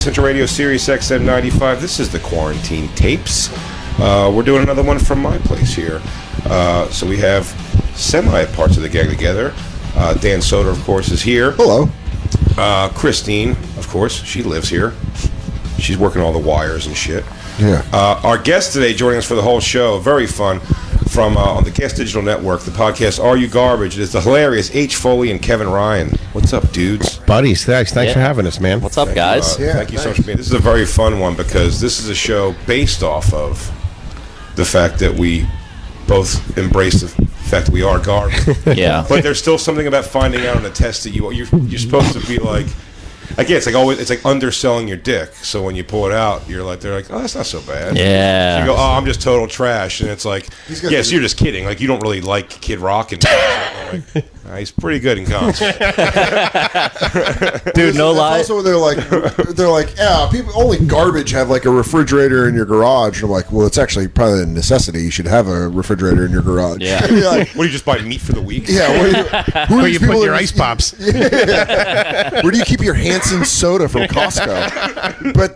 Central Radio Sirius XM 95. This is the Quarantine Tapes. We're doing another one from my place here. So we have semi-parts of the gang together. Dan Soder, of course, is here. Hello. Christine, of course, she lives here. She's working all the wires and shit. Yeah. Our guest today joining us for the whole show, very fun, from on the Gas Digital Network, the podcast Are You Garbage? It is the hilarious H. Foley and Kevin Ryan. What's up, dudes? Buddies, thanks for having us, man. What's up, guys? Thank you so much for being. This is a very fun one because this is a show based off of the fact that we both embrace the fact that we are garbage. Yeah. But there's still something about finding out on a test that you're supposed to be like. Again, it's like underselling your dick. So when you pull it out, they're like, oh, that's not so bad. Yeah. So you go, oh, I'm just total trash, and it's like, yes, you're just kidding. Like you don't really like Kid Rock, and like, he's pretty good in concert. Dude, no lie. Also, they're like, yeah, people only garbage have like a refrigerator in your garage. And I'm like, well, it's actually probably a necessity. You should have a refrigerator in your garage. Yeah. Like, What do you just buy meat for the week? yeah. Where you put your ice pops? Where do you keep your Hanson soda from Costco? But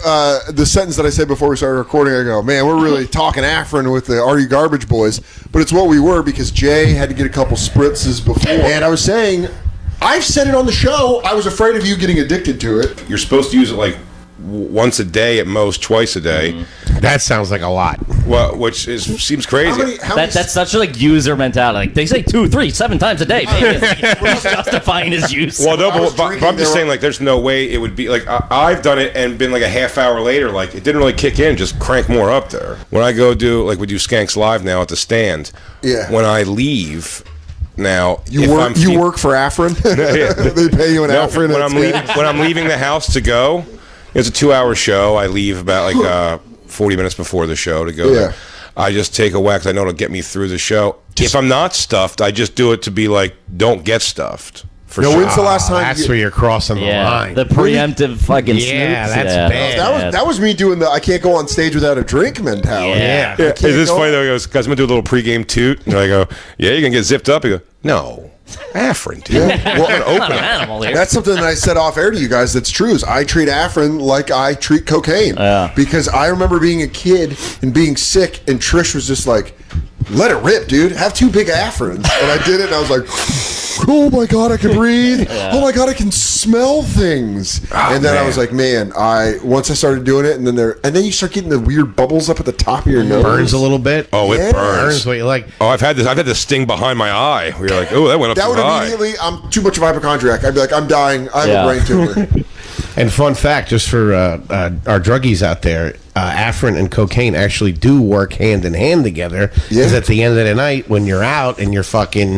the sentence that I said before we started recording, I go, man, we're really talking Afrin with the Are You Garbage boys. But it's what we were because Jay had to get a couple spritzes before. And I was saying, I've said it on the show, I was afraid of you getting addicted to it. You're supposed to use it like once a day at most, twice a day. Mm-hmm. That sounds like a lot. Well, seems crazy. That's such a user mentality. Like they say 2, 3, 7 times a day. He's justifying his use. Well, no, but I'm drinking, just saying, like, there's no way it would be like I've done it and been like a half hour later, like it didn't really kick in. Just crank more up there. When I go do like we do Skanks Live now at the stand. Yeah. When I leave. Now You work for Afrin? They pay you an Afrin? When I'm leaving the house to go, it's a 2-hour show. I leave about like 40 minutes before the show to go there. I just take a whack. I know it'll get me through the show. If I'm not stuffed, I just do it to be like, don't get stuffed. For sure. When's the last time? That's where you're crossing the line. The preemptive fucking snoops. That's bad. That was me doing the I can't go on stage without a drink mentality. Yeah. Is this funny though? He goes, guys, I'm gonna do a little pregame toot. And I go, yeah, you're gonna get zipped up. He goes, no, Afrin, dude. Yeah. Well, I'm not an animal here. that's something that I said off air to you guys. That's true. Is I treat Afrin like I treat cocaine. Because I remember being a kid and being sick, and Trish was just like, "Let it rip, dude. Have 2 big Afrins." And I did it, and I was like, "Oh my god, I can breathe. Oh my god, I can smell things." And then I was like, "Man, once I started doing it, and then you start getting the weird bubbles up at the top of your nose. Burns a little bit. Oh, it Yeah. burns. Burns what you like. Oh, I've had this sting behind my eye. Where you're like, oh, that went up That to would the eye. immediately. I'm too much of a hypochondriac. I'd be like, I'm dying. I have a brain tumor. And fun fact, just for our druggies out there, Afrin and cocaine actually do work hand in hand together. Because at the end of the night, when you're out and you're fucking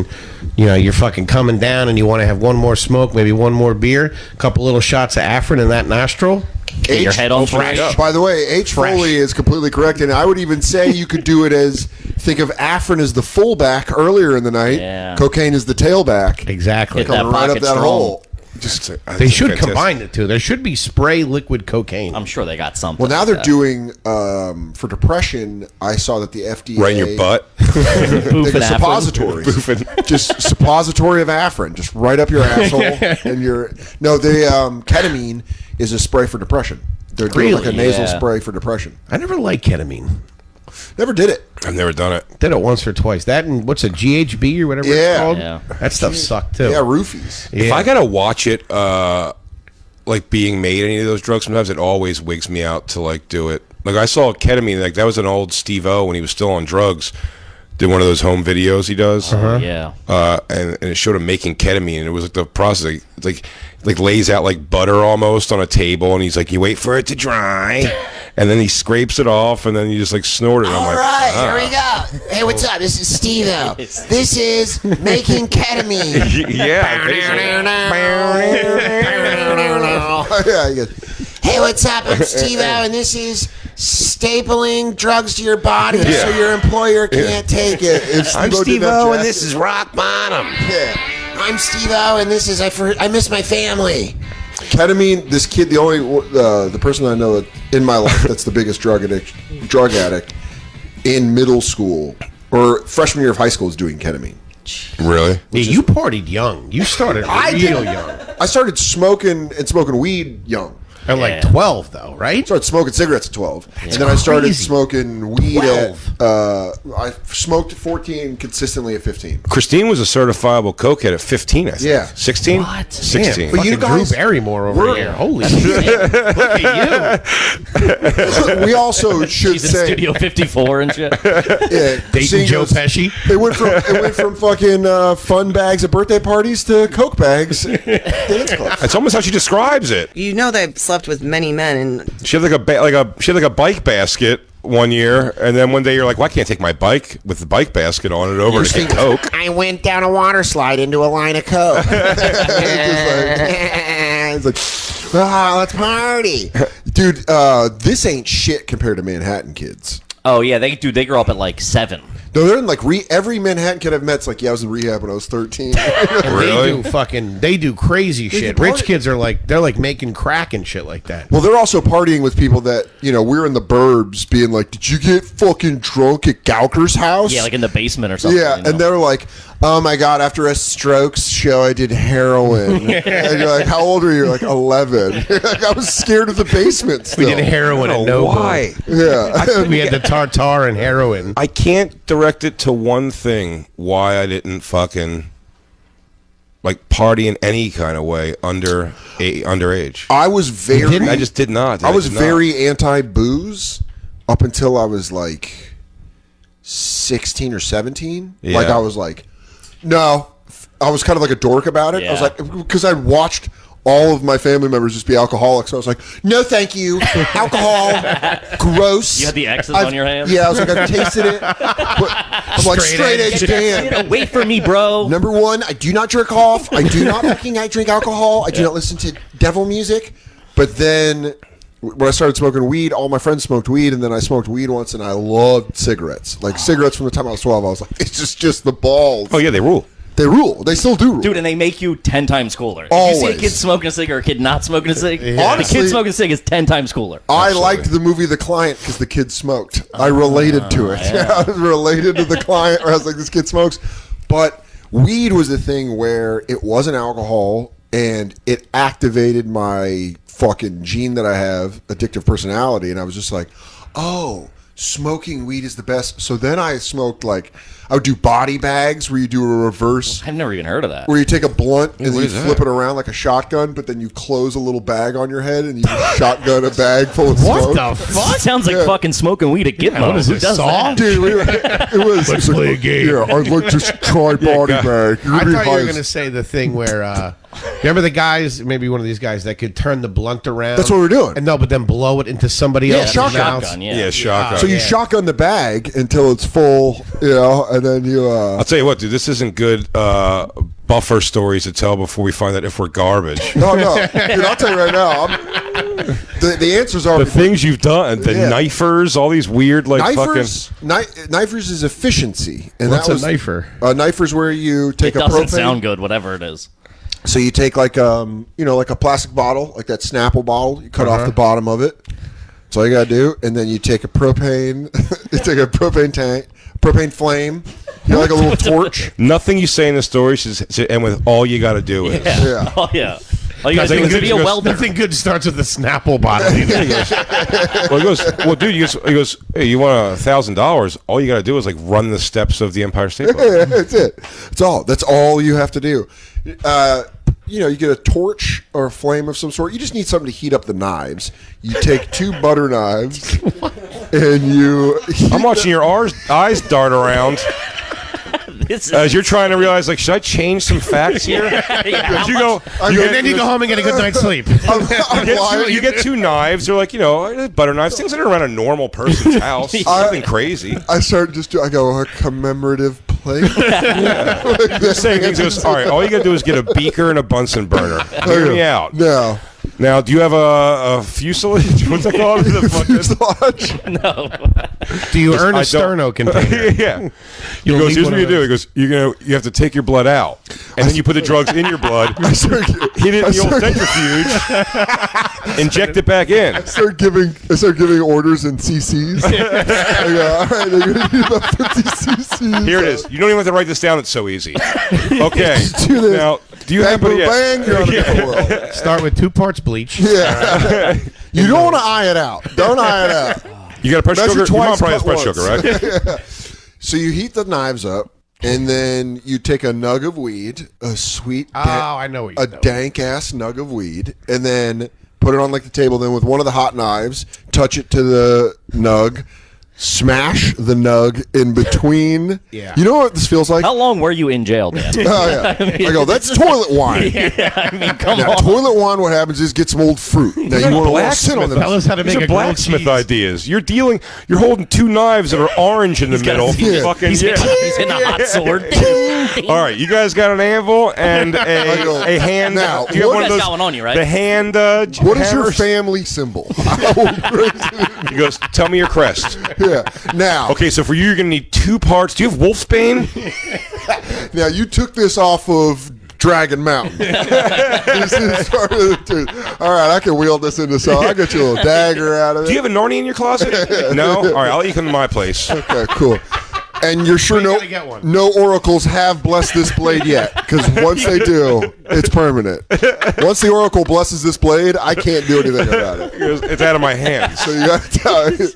coming down and you want to have one more smoke, maybe one more beer, a couple little shots of Afrin in that nostril. Get your head on fresh. By the way, H. Foley is completely correct, and I would even say you could do it as think of Afrin as the fullback earlier in the night. Yeah. Cocaine is the tailback. Exactly. Hit that Coming right up pocket that strong. hole. They should combine the two. There should be spray liquid cocaine. I'm sure they got something. Well, now like they're that. doing for depression. I saw that the FDA Right in your butt. They Boofing got Afrin. suppositories. Just suppository of Afrin, just right up your asshole. And ketamine is a spray for depression. They're doing like a Really? nasal Yeah. spray for depression. I never liked ketamine. Never did it. I've never done it. Did it once or twice. That and what's a GHB or whatever Yeah. it's called? Yeah. That stuff sucked too. Yeah, roofies. If I gotta watch it, like being made any of those drugs, sometimes it always wigs me out to like do it. Like I saw ketamine, like that was an old Steve-O when he was still on drugs. Did one of those home videos he does, Yeah. and it showed him making ketamine, and it was like the process, it's like lays out like butter almost on a table, and he's like, you wait for it to dry, and then he scrapes it off, and then you just like snort it. And I'm All like, right, here we go. Hey, what's up? This is Steve-O. This is making ketamine. yeah. Yeah, he goes, Hey, what's up? I'm Steve-O, and this is stapling drugs to your body so your employer can't take it. if I'm Steve-O did Steve-O, that, and Jack- this is Rock Bottom. Yeah. I'm Steve-O, and this is I miss my family. Ketamine. This kid, the person I know that in my life that's the biggest drug addict in middle school or freshman year of high school is doing ketamine. Really? Yeah, you partied young. You started real young. I started smoking weed young. At like 12, though, right? I started smoking cigarettes at 12. And then I started crazy. smoking weed 12. I smoked at 14 consistently at 15. Christine was a certifiable cokehead at 15, I think. Yeah. 16? What? 16. But you Fucking guys- Drew Barrymore over we're- here. Holy shit. Look at you. We also should He's in say Studio 54 and shit. yeah, Dating seeing Joe those- Pesci. It went from fucking fun bags at birthday parties to coke bags. Dance clubs. That's almost how she describes it. You know that I've slept with many men, and She had she had like a bike basket one year, and then one day you're like, "Well, I can't take my bike with the bike basket on it over to get coke." I went down a water slide into a line of coke. It's like, let's party. Dude, this ain't shit compared to Manhattan kids. Oh yeah, they grow up at like 7. No, they're in like every Manhattan kid I've met's like, yeah, I was in rehab when I was 13. Really? They do crazy shit. do Rich party- kids are like, they're like making crack and shit like that. Well, they're also partying with people that, we're in the burbs being like, did you get fucking drunk at Gauker's house? Yeah, like in the basement or something. Yeah, you know? and they're like, oh my God, after a Strokes show, I did heroin. And you're like, how old are you? Like 11. Like, I was scared of the basement We still. did heroin at Noble. Why? Yeah. We had the tartar and heroin. I can't direct it to one thing why I didn't fucking like party in any kind of way underage. I was very... I just did not. I was did not. very anti-booze up until I was like 16 or 17. Yeah. Like I was like, no. I was kind of like a dork about it. I was Yeah. like, because I watched all of my family members just be alcoholics. So I was like, no, thank you. Alcohol, gross. You had the X's on your hands? Yeah, I was like, I've tasted it. But I'm like, straight edge Dan. Wait for me, bro. Number one, I do not jerk off. I do not fucking drink alcohol. I do not listen to devil music. But then when I started smoking weed, all my friends smoked weed, and then I smoked weed once, and I loved cigarettes. Like cigarettes from the time I was 12, I was like, it's just the balls. Oh yeah, they rule. They rule. They still do rule. Dude, and they make you 10 times cooler. If you see Always. a kid smoking a cig or a kid not smoking a cig, the Honestly, kid smoking a cig is 10 times cooler. I liked the movie The Client because the kid smoked. I related to it. I was related to The Client, where I was like, this kid smokes. But weed was a thing where it wasn't alcohol, and it activated my fucking gene that I have, addictive personality, and I was just like, oh, smoking weed is the best. So then I smoked I would do body bags where you do a reverse, I've never even heard of that. where you take a blunt and then you is that? flip it around like a shotgun, but then you close a little bag on your head and you shotgun a bag full of What smoke. the fuck? Sounds like Yeah. fucking smoking weed at Gitmo. what is Who this, does Saw? that? Dude, it was. Let's play a game. Yeah, I'd like to try body bag. You're I gonna be thought you high were as- going to say the thing where, remember the guys, maybe one of these guys that could turn the blunt around? That's what we're doing. And no, but then blow it into somebody else's shotgun. mouth. Shotgun, yeah. Yeah, shotgun. So you shotgun the bag until it's full, and then you. I'll tell you what, dude. This isn't good buffer stories to tell before we find out if we're garbage. No, dude. I'll tell you right now. The answers are The things you've done, the Yeah. knifers, all these weird like knifers. Knifers is efficiency, and What's that a was knifer? Knifers where you take It a doesn't propane. sound good, whatever it is. So you take like like a plastic bottle, like that Snapple bottle. You cut off the bottom of it. That's all you gotta do, and then you take a propane, you take a propane tank, propane flame, like a little torch. Nothing you say in the story should end with "all you got to do is." Yeah. Oh, yeah. All you guys do Nothing is good be a goes- welder. Nothing good starts with a Snapple bottle. either. Well, he goes, "Well, dude," he goes, "Hey, you want $1,000? All you got to do is like run the steps of the Empire State Building." Yeah, that's it. That's all you have to do. You get a torch or a flame of some sort. You just need something to heat up the knives. You take 2 butter knives, and you. I'm watching your eyes dart around This is- as you're trying to realize, like, should I change some facts here? yeah, As you go, And then you go home and get a good night's sleep. you get 2 knives. They're like, butter knives, things that are around a normal person's house. Nothing crazy. I start I go a commemorative plate. Saying things goes, all right, all you got to do is get a beaker and a Bunsen burner. Hear me out. No. Now, do you have a fuselage? What's that called? The fucking- Fuselage. no. Do you earn I a don't- sterno container? yeah. He You'll goes, need here's one what you of do. He those. goes, you have to take your blood out, and then you put the drugs in your blood. Hit it in the old centrifuge, inject it back in. I start giving orders in CCs. I go, all right, they're gonna need about 50 CCs. Here it is. You don't even have to write this down. It's so easy. Okay. Do this. Now, Do you bang, have boom, bang, you're on a different world. Start with 2 parts bleach. Yeah. You don't want to eye it out. Don't eye it out. You got a press Measure sugar? Your mom twice, probably has cut press sugar, right? So you heat the knives up, and then you take a nug of weed, a sweet, I know what you're doing. dank ass nug of weed, and then put it on like the table. Then with one of the hot knives, touch it to the nug. Smash the nug in between. Yeah. You know what this feels like? How long were you in jail, Dan? Oh, yeah. I go, that's toilet wine. Yeah, I mean, come Now, on. toilet wine, what happens is get some old fruit. Now, you want to sit on Tell them. us how to These make are a grilled blacksmith cheese. ideas. You're holding 2 knives that are orange in the middle. Yeah. Fucking He's hitting a hot sword. All right, you guys got an anvil and a hand. Now, do you have what- one of You guys those? got one on you, right? The hand. What is your hammers? family symbol? He goes, tell me your crest. Yeah. Now, Okay, so for you, you're gonna need 2 parts. Do you have wolfsbane? now you took this off of Dragon Mountain. This is part of the truth. All right, I can wield this into something. I'll get you a little dagger out of it. Do you have a Narnia in your closet? No. All right, I'll let you come to my place. Okay, cool. And you're sure You gotta get one. no oracles have blessed this blade yet? Because once they do, it's permanent. Once the oracle blesses this blade, I can't do anything about it. He goes, it's out of my hands. So you got to tell me.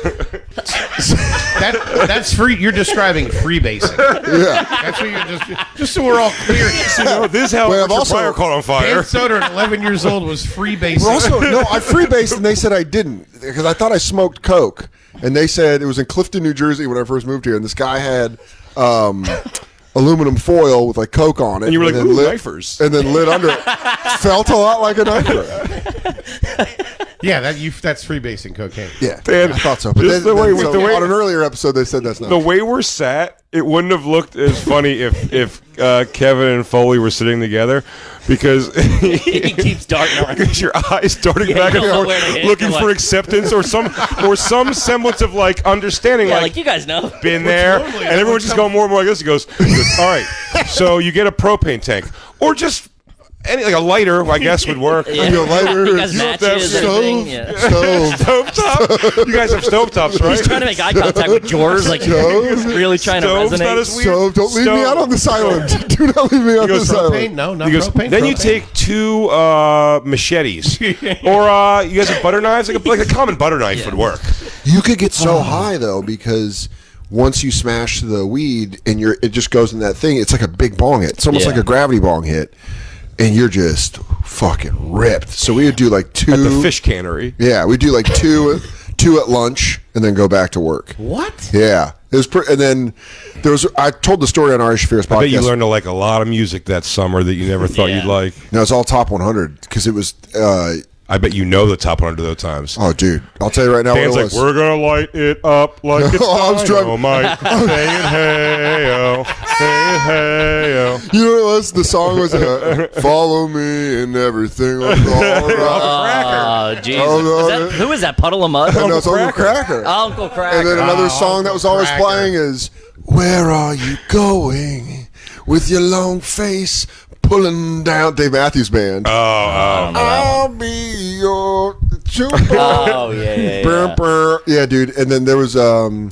That's free. You're describing freebasing. Yeah. That's what you're just so we're all clear. No, this is how Well, I've your also- fire caught on fire. Dan Soder at 11 years old was freebasing. We're also no, I freebased and they said I didn't because I thought I smoked coke, and they said it was in Clifton, New Jersey when I first moved here, and this guy had aluminum foil with like coke on it, And you were like, then ooh, lit, knifers. and then lit under it. Felt a lot like a knifer. Yeah, that's freebasing cocaine. Yeah, Dan, I thought so. But just then, the way- so the way- on an earlier episode, they said that's not. The way we're sat, it wouldn't have looked as funny if Kevin and Foley were sitting together, because He keeps darting around. because your eyes darting back you and don't know forth, where to hit. looking You're for like- acceptance or some semblance of like understanding. Yeah, like, like you guys know. been there, totally- and everyone's just going more and more like this. He goes, all right, so you get a propane tank, or just any like a lighter, I guess would work. Yeah. You know, lighter, You guys you have matches, stove? everything. Yeah. Stove. Stovetop. You guys have stovetops, right? He's trying to make eye contact with George, like Stove? really trying Stove's to not resonate. as weird. So don't leave me Stove. out on this island. Do not leave me on goes, this Propane? island. No, not He goes, propane. then you propane. take 2 machetes, or you guys have butter knives. Like a common butter knife would work. You could get so high though because once you smash the weed and it just goes in that thing. It's like a big bong hit. It's almost Yeah. like a gravity bong hit, and you're just fucking ripped. So we would do like 2 At the fish cannery. Yeah, we do like two at lunch and then go back to work. What? Yeah, it was. And then there was. I told the story on our Fierce podcast. I bet you learned to like a lot of music that summer that you never thought Yeah. you'd like. No, it's all top 100 because it was. I bet you know the top 100 of those times. Oh, dude, I'll tell you right now Dan's what it like, was. we're gonna light it up like it's I was driving- dynamite. Saying hey-o, saying hey-o. You know what it was? The song was "Follow Me and Everything Will Go All Right." Oh, Jesus. Oh, no, Is that, who is that? Puddle of Mud? And that's Uncle Cracker. Uncle Cracker. And then another song that was always Cracker. playing is "Where Are You Going with Your Long Face Pulling Down." Dave Matthews Band. I'll be your. Oh, yeah. Brr, brr. Yeah, dude. And then there was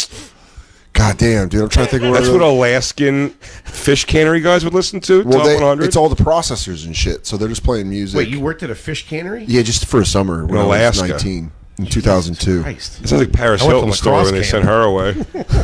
God damn, dude. I'm trying to think of what That's what Alaskan fish cannery guys would listen to. well, top 100. it's all the processors and shit. So they're just playing music. Wait, you worked at a fish cannery? Yeah, just for a summer when I was Alaska. 19 in 2002. Christ. It sounds like Paris I went to Hilton's story lacrosse when they camp. sent her away.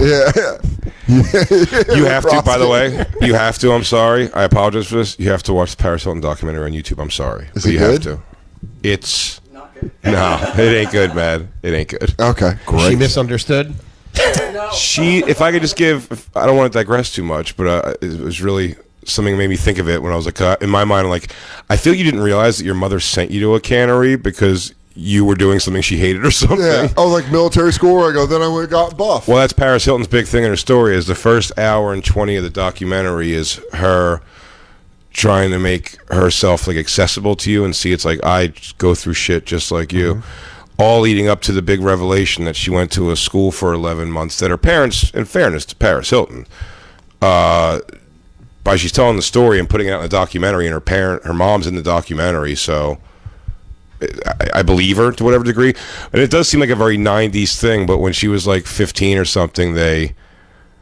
Yeah. You have to, by the way. You have to. I'm sorry. I apologize for this. You have to watch the Paris Hilton documentary on YouTube. I'm sorry. Is But it you good? have to. It's no, it ain't good, man. It ain't good. Okay, She great. misunderstood. She, if I could just give, I don't want to digress too much, but it was really something that made me think of it when I was like, in my mind, I'm like, I feel you didn't realize that your mother sent you to a cannery because you were doing something she hated or something. Yeah. Oh, like military school. I go. Then I went and got buff. Well, that's Paris Hilton's big thing in her story. Is the first hour and 20 of the documentary is her trying to make herself like accessible to you and see it's like I go through shit just like you. All leading up to the big revelation that she went to a school for 11 months that her parents, in fairness to Paris Hilton, by she's telling the story and putting it out in the documentary, and her mom's in the documentary, so I believe her to whatever degree. And it does seem like a very 90s thing, but when she was like 15 or something, they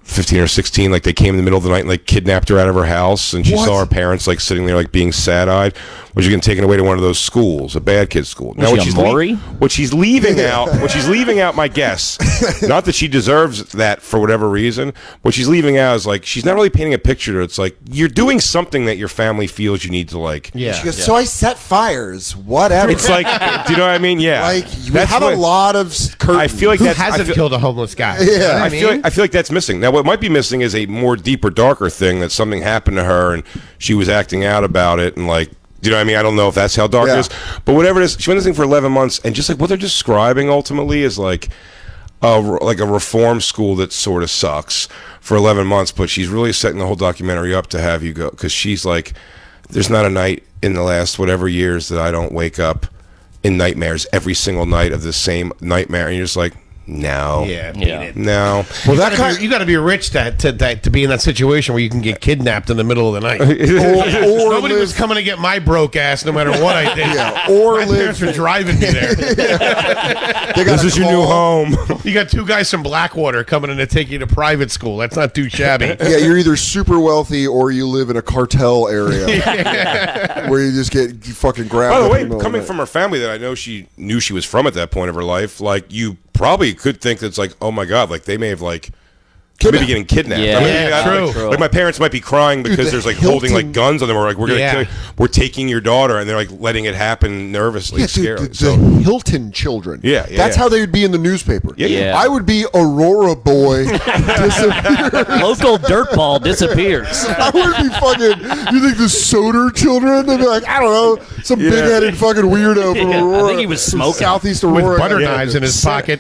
15 or 16, like they came in the middle of the night and like kidnapped her out of her house, and she What? saw her parents like sitting there like being sad-eyed. Was she getting taken away to one of those schools, a bad kid school? Was she a Maury? What she's leaving out, my guess, not that she deserves that for whatever reason. What she's leaving out is like she's not really painting a picture. It's like you're doing something that your family feels you need to like. Yeah. She goes, so I set fires. Whatever. It's like, do you know what I mean? Yeah. like we That's have what- a lot of curtains. I feel like Who that's. I hasn't feel- killed a homeless guy? Yeah. I feel like that's missing. Now, what might be missing is a more deeper, darker thing that something happened to her and she was acting out about it, and like, do you know what I mean? I don't know if that's how dark Yeah. it is, but whatever it is, she went this thing for 11 months, and just like what they're describing ultimately is like a reform school that sort of sucks for 11 months, but she's really setting the whole documentary up to have you go, because she's like, there's not a night in the last whatever years that I don't wake up in nightmares every single night of the same nightmare, and you're just like, no. Yeah. Yeah. No. well, that kind You got to be rich to be in that situation where you can get kidnapped in the middle of the night. or Nobody was live, coming to get my broke ass, no matter what I did. Yeah, or my live- parents were driving me there. they got This a is your new call. home. You got two guys from Blackwater coming in to take you to private school. That's not too shabby. Yeah, you're either super wealthy or you live in a cartel area where you just get fucking grabbed. By the up way, in middle of coming the from her family that I know she knew she was from at that point of her life, like you probably could think that's like, oh my god, like they may have like maybe getting kidnapped. Yeah. I mean, Yeah, I- true. Like my parents might be crying because the there's like holding like Hilton- guns on them. We're like, we're gonna Yeah. kill you. We're taking your daughter, and they're like letting it happen nervously, yeah, dude, scarily. the So Hilton children. Yeah, that's yeah. how they would be in the newspaper. Yeah. I would be Aurora Boy. disappear. Local dirtball disappears. I would be fucking. You think the Soder children? They'd be like, I don't know, some Yeah. big-headed fucking weirdo from Yeah, I Aurora. think he was smoking. Southeast With Aurora. butter Yeah. knives in his pocket.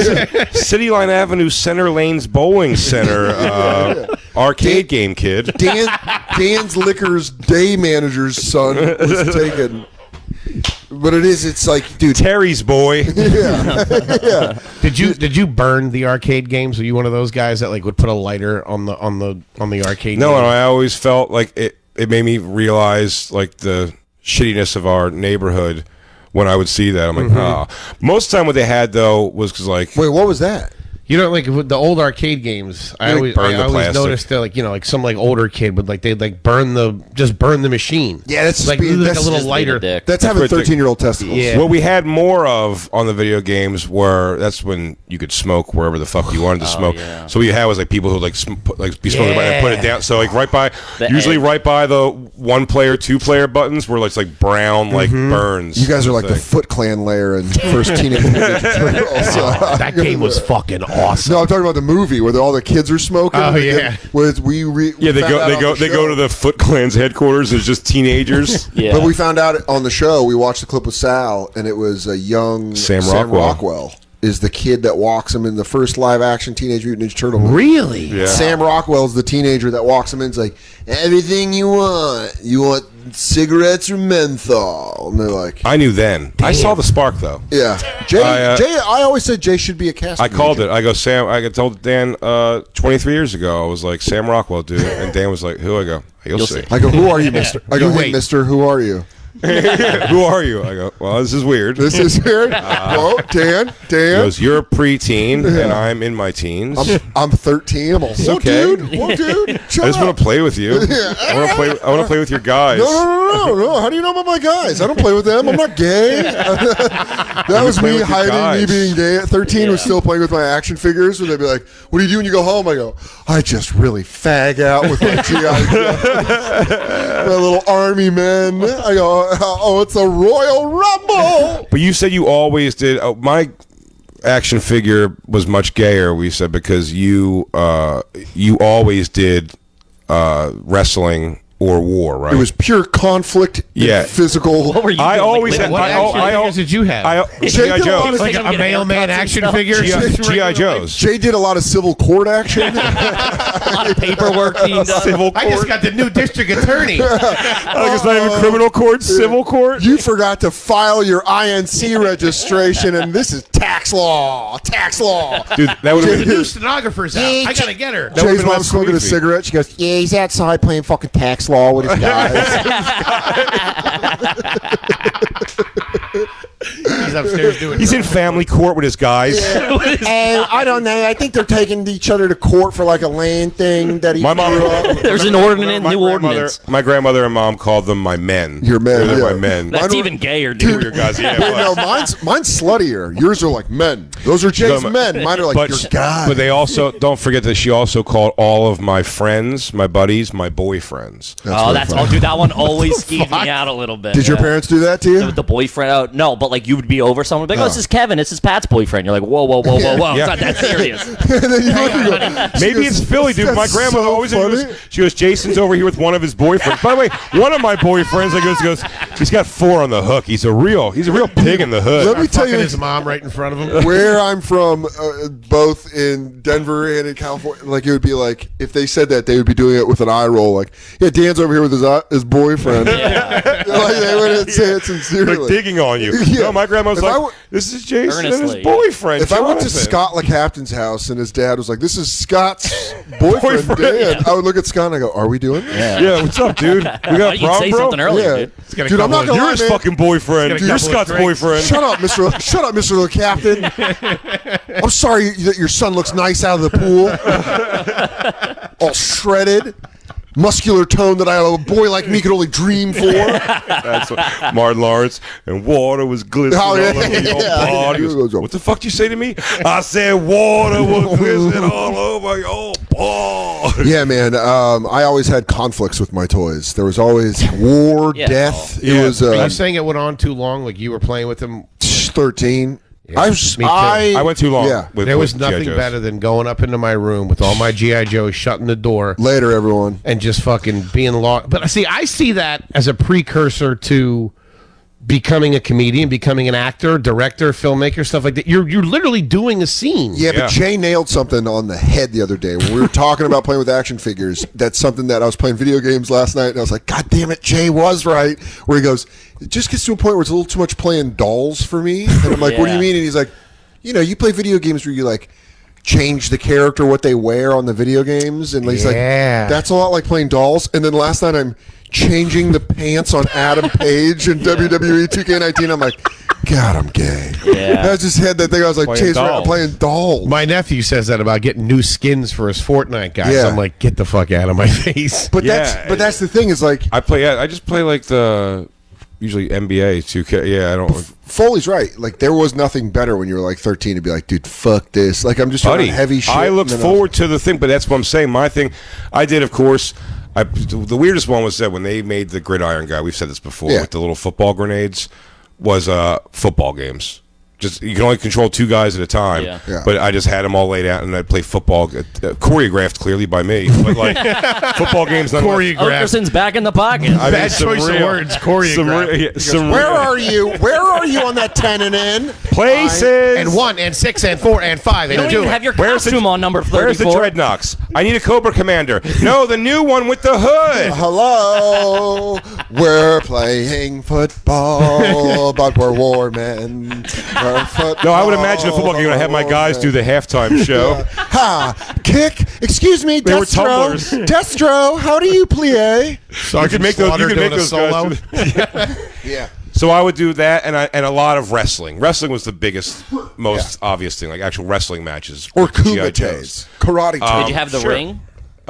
City Line Avenue, Center Lanes Bowling Center, arcade game kid. Dan's Liquor's day manager's son was taken. But it's like, dude, Terry's boy. Did you burn the arcade games? Were you one of those guys that like would put a lighter on the arcade? No, game? and I always felt like it made me realize like the shittiness of our neighborhood when I would see that. I'm like, ah. Most of the time what they had though was because like wait, what was that? You know, like with the old arcade games, I Like always, burn I the always plastic. noticed that, like, you know, like some like older kid would like they'd like burn the machine. Yeah, that's like, speed- like that's a little Just being a lighter. dick. That's having pretty- 13-year-old testicles. Yeah. what we had more of on the video games were that's when you could smoke wherever the fuck you wanted to smoke. yeah. So what you had was like people who like be smoking and put it down. So like right by usually egg. right by the 1-player, 2-player buttons were like brown like burns. You guys are like the thing. Foot Clan layer and first Teenage Mutant Ninja Turtles. That game was fucking awesome. No, I'm talking about the movie where all the kids are smoking. Oh, They yeah. get- where Yeah, they found out on the go show. to the Foot Clan's headquarters as just teenagers. Yeah. But we found out on the show. We watched the clip with Sal, and it was a young Sam Rockwell is the kid that walks him in the first live-action Teenage Mutant Ninja Turtle movie. Really? Yeah. Sam Rockwell's the teenager that walks him in. It's like everything you want. You want cigarettes or menthol? And they're like, I knew then. I saw the spark though. yeah. Jay. I, I always said Jay should be a cast. I called it. I go, Sam. I told Dan 23 years ago. I was like, Sam Rockwell, dude. And Dan was like, who? I go, you'll see. I go, who are you, Mister? I go, You hey, wait. Mister, who are you? Who are you? I go, well, this is weird. This is weird. Whoa, Dan. He Dan. goes, you're a preteen, and I'm in my teens. I'm 13. I'm all, whoa, okay. dude. Whoa, dude. Chill I just out. want to play with you. I want to play with your guys. No. How do you know about my guys? I don't play with them. I'm not gay. That was play me with your hiding me guys. being gay. At 13 was still playing with my action figures. Where they'd be like, what do you do when you go home? I go, I just really fag out with my G.I. my little army men. I go, oh, it's a Royal Rumble. But you said you always did. My action figure was much gayer. We said because you always did wrestling or war, right? It was pure conflict. Yeah. And physical. What were you I doing? always Like, had. What action I figures did you have? G.I. did a lot Joes. of- like a mailman action figure? G.I. Joes. Jay did a lot of civil court action. a lot of paperwork being done. Civil I just court. got the new district attorney. Like it's not even criminal court, civil court. You forgot to file your INC registration, and this is tax law. Tax law. Dude, that would have The been. new stenographer's out. I gotta get her. would've Jay's been mom on smoking a Squeezy. cigarette. She goes, "Yeah, he's outside playing fucking tax law with his guys." He's upstairs doing. He's in family court with his guys. And I don't know. I think they're taking each other to court for like a land thing that he My mom. grew up. There's an ordinance, new ordinance. My grandmother and mom called them my men. Your men, They're yeah. my men. That's even gayer, dude. Your guys. Yeah. Wait, no, mine's sluttier. Yours are like men. Those are Jay's men. Mine are like your guys. But they also don't forget that she also called all of my friends, my buddies, my boyfriends. Dude, that one always skeeved me out a little bit. Did your parents do that to you? With the boyfriend? No, but like you would be over someone, like, oh, this is Kevin, this is Pat's boyfriend. You're like, whoa, whoa, whoa, whoa, whoa, Yeah. it's not that serious. And then you look and go, Maybe it's Philly, dude. My "That's grandmother so always funny." she goes, Jason's over here with one of his boyfriends. By the way, one of my boyfriends goes, he's got 4 on the hook. He's a real pig in the hood. Let me tell Fucking you his mom right in front of him. where I'm from, both in Denver and in California. Like it would be like if they said that, they would be doing it with an eye roll. Like, yeah, Dan's over here with his boyfriend. Like they wouldn't say it sincerely. Like digging on you. Yeah. No, my grandma was If like, I were- this is Jason and his Earnestly, yeah. boyfriend. If I went to Jonathan." Scott LeCaptain's house and his dad was like, "This is Scott's boyfriend, Dan," I would look at Scott and I go, "Are we doing this?" Yeah, what's up, dude? We got Why a didn't you problem, say bro? something earlier, Yeah. dude? got a Dude, I'm couple not of- gonna You're lie, his man. fucking boyfriend. He's got a You're couple of Scott's drinks. boyfriend. Shut up, Mr. LeCaptain. I'm sorry that your son looks nice out of the pool. All shredded. Muscular tone that a boy like me could only dream for. That's what Martin Lawrence and water was glistening Oh, yeah, all over your yeah. body. He goes, what the fuck did you say to me? I said water was glistening all over your body. Yeah, man. I always had conflicts with my toys. There was always war, Yeah. death. Yeah. It was Are you saying it went on too long? Like you were playing with him? 13. Me too. I went too long. Yeah. There was with G.I. nothing Joes. better than going up into my room with all my G.I. Joes, shutting the door, Later, everyone. and just fucking being lost. But see, I see that as a precursor to becoming a comedian, becoming an actor, director, filmmaker, stuff like that. You're literally doing a scene. Yeah, Yeah. but Jay nailed something on the head the other day when we were talking about playing with action figures. That's something that I was playing video games last night, and I was like, God damn it, Jay was right. Where he goes, it just gets to a point where it's a little too much playing dolls for me. And I'm like, what do you Yeah. mean? And he's like, you play video games where you like change the character, what they wear on the video games. And he's Yeah. like, that's a lot like playing dolls. And then last night I'm changing the pants on Adam Page in WWE 2K19. I'm like, God, I'm gay. Yeah. I just had that thing. I was like, Playing Jay's right, I'm dolls. playing dolls. My nephew says that about getting new skins for his Fortnite guys. Yeah. I'm like, get the fuck out of my face. But Yeah. that's the thing is like I just play like the usually NBA 2K. Yeah, I don't. Foley's right. Like there was nothing better when you were like 13 to be like, dude, fuck this. Like I'm just Buddy, running heavy shit. I look and then forward to the thing, but that's what I'm saying. My thing, I did, of course. The weirdest one was that when they made the gridiron guy, we've said this before, Yeah. with the little football grenades, was football games. Just you can only control 2 guys at a time. Yeah. Yeah. But I just had them all laid out, and I'd play football, choreographed clearly by me, but like football games. nonetheless. Okerson's back in the pocket. I mean, Bad some choice of real- words, Some, choreographed. re- yeah, some Where real- are you? Where are you on that 10 and in? places And 1 and 6 and 4 and 5 You and don't 2. even have your Where's the- costume on number 34. Where's the Dreadnoks? I need a Cobra Commander. No, the new one with the hood. Hello, we're playing football, but we're war men. No, I would imagine a football game when I have my guys do the halftime show. Ha! Kick! Excuse me, They were Destro. tumblers. Destro, how do you play? You can make those. You can make those guys. do the- Yeah. So I would do that, and a lot of wrestling. Wrestling was the biggest, most obvious thing, like actual wrestling matches Or with G.I. kumites. Karate Did chop. you have the Sure. ring?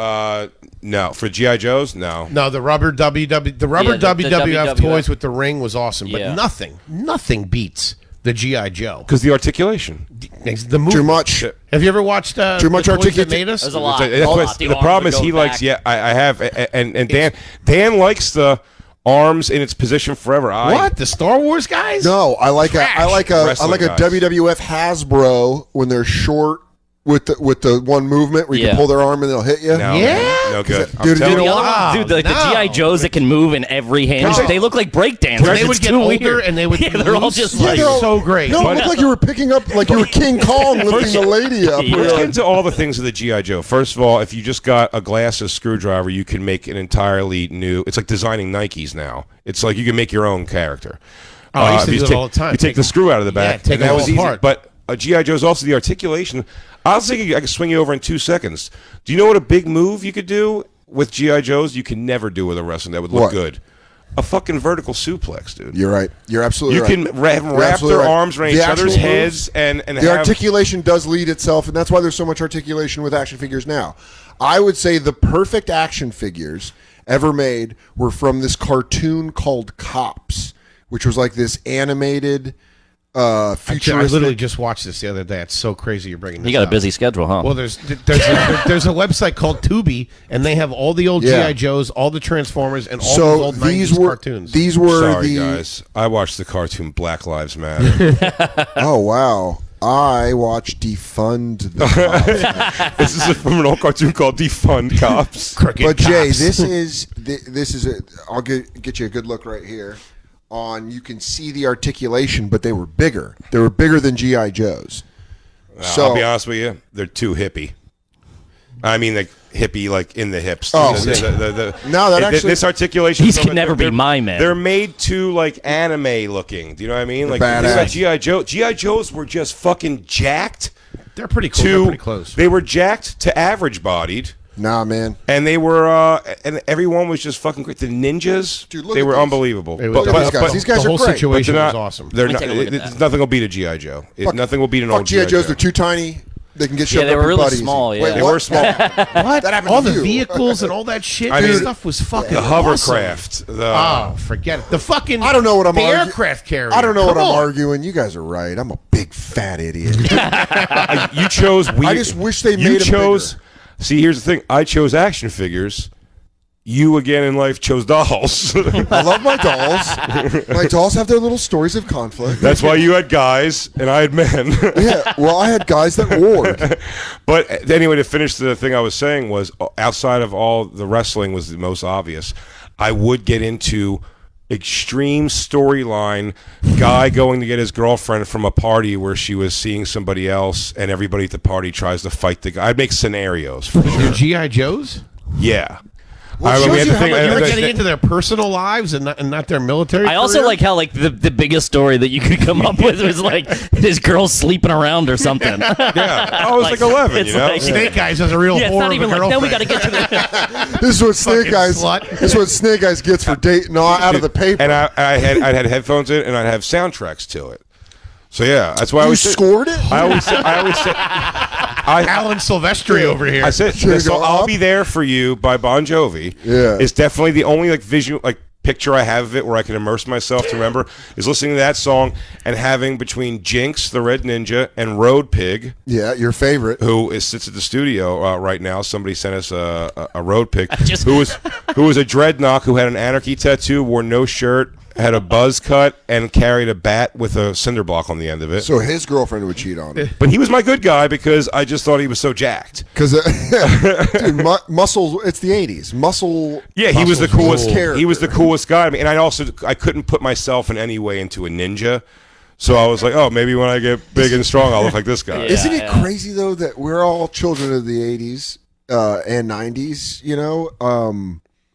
No, for GI Joes, no. No, the rubber Yeah, the WWF WWF. toys with the ring was awesome, but Yeah. nothing beats the GI Joe. Because the articulation. The movie. Too much. Have you ever watched Too much the Toys That articulate- Made Us? There's a lot. That's A what- lot. the arms problem would is go he likes. back. Yeah, I have, and Dan likes the arms in its position forever. What, the Star Wars guys? No, I like a Wrestling guys. WWF Hasbro when they're short with the one movement where you Yeah. can pull their arm and they'll hit you. No, Yeah? no good. I'm Dude, telling you The know you. other Wow, one, dude, the no. GI Joes that can move in every hinge, No. they look like breakdancers. They would It's get too older weird. and they would yeah, they're all lose. just Yeah, like they're so great. No, it looked like you were picking up like you were King Kong lifting the lady up. Yeah. Let's get into all the things of the GI Joe. First of all, if you just got a glass of screwdriver, you can make an entirely new. It's like designing Nikes now. It's like you can make your own character. Oh, I used to you do it take- all the time. You take the screw out of the back. Yeah, take and it that all was easy. apart. But GI Joe is also the articulation. I was thinking I could swing you over in 2 seconds. Do you know what a big move you could do with GI Joes? You can never do with a wrestling that would look What? good. a fucking vertical suplex, dude. You're right. You're absolutely You right. can have them wrap absolutely their right. arms around The each other's actual heads and the have, articulation does lead itself, and that's why there's so much articulation with action figures now. I would say the perfect action figures ever made were from this cartoon called Cops, which was like this animated I futuristic. literally just watched this the other day. It's so crazy you're bringing this You got a up. busy schedule, huh? Well, there's a website called Tubi, and they have all the old Yeah. GI Joes, all the Transformers, and all So those old these 90s were cartoons. these were Sorry, the guys. I watched the cartoon Black Lives Matter. oh wow. I watched Defund the Cops. This is from an old cartoon called Defund Cops. Crooked But Jay, cops. this is I'll get you a good look right here. On you can see the articulation, but they were bigger. They were bigger than GI Joes. So I'll be honest with you, they're too hippie. I mean, like hippie, like in the hips. Oh, no, that actually- this articulation. These can never be my man. They're made to like anime looking. Do you know what I mean? Like badass. GI Joe. GI Joes were just fucking jacked. They're pretty cool. They're To pretty close. they were jacked to average bodied. nah, man. And they were, and everyone was just fucking great. The ninjas, Dude, look they at were these. unbelievable. It was- Look at these guys. These guys the are whole great. situation they're was not awesome. They're Let me not. take a look at that. Nothing will beat a GI Joe. Nothing will beat an Fuck old GI Joes. Joe. They're too tiny. They can get shoved they up were your really butt easy. small, yeah. Wait, They what? were small. What? That happened all to the you. vehicles and all that shit. I That mean, stuff was fucking The awesome. hovercraft. Oh, forget it. The fucking I don't know what I'm the argu- aircraft carrier. I don't know what Come I'm on. arguing. You guys are right. I'm a big fat idiot. You chose. I just wish they You made 'em chose. bigger. See, here's the thing. I chose action figures. You again in life chose dolls. I love my dolls. My dolls have their little stories of conflict. That's why you had guys and I had men. Yeah, well, I had guys that warred. But anyway, to finish the thing I was saying was, outside of all the wrestling was the most obvious. I would get into extreme storyline, guy going to get his girlfriend from a party where she was seeing somebody else, and everybody at the party tries to fight the guy. I'd make scenarios for sure. Your GI Joes. Yeah. Well, it we shows had you to how think- much You were Like, getting into their personal lives and not their military. I also career? like how like the biggest story that you could come up with was like his girl sleeping around or something. Yeah, I was like 11, it's you know? like- Snake Eyes has a real Yeah, it's whore not of a even like girlfriend. then we got to get to the. This is what Snake Fucking Eyes. slut. This is what Snake Eyes gets for dating out of the paper. And I'd had headphones in, and I'd have soundtracks to it. So yeah, that's why I You always scored it? I always say, Alan Silvestri over here. I said, Should we so go I'll up? Be There For You by Bon Jovi. Yeah. It's definitely the only like visual picture I have of it where I can immerse myself to remember is listening to that song and having between Jinx, the Red Ninja, and Road Pig, Yeah, your favorite. who sits at the studio right now. Somebody sent us a Road Pig just- who was a dreadnought who had an anarchy tattoo, wore no shirt, had a buzz cut, and carried a bat with a cinder block on the end of it. So his girlfriend would cheat on him. But he was my good guy because I just thought he was so jacked. Because, dude, muscle, it's the 80s. Muscle. Yeah, he was the Muscle's coolest. character. He was the coolest guy. I mean, and I couldn't put myself in any way into a ninja, so I was like, oh, maybe when I get big and strong, I'll look like this guy. Yeah. Isn't it crazy, though, that we're all children of the 80s and 90s, you know?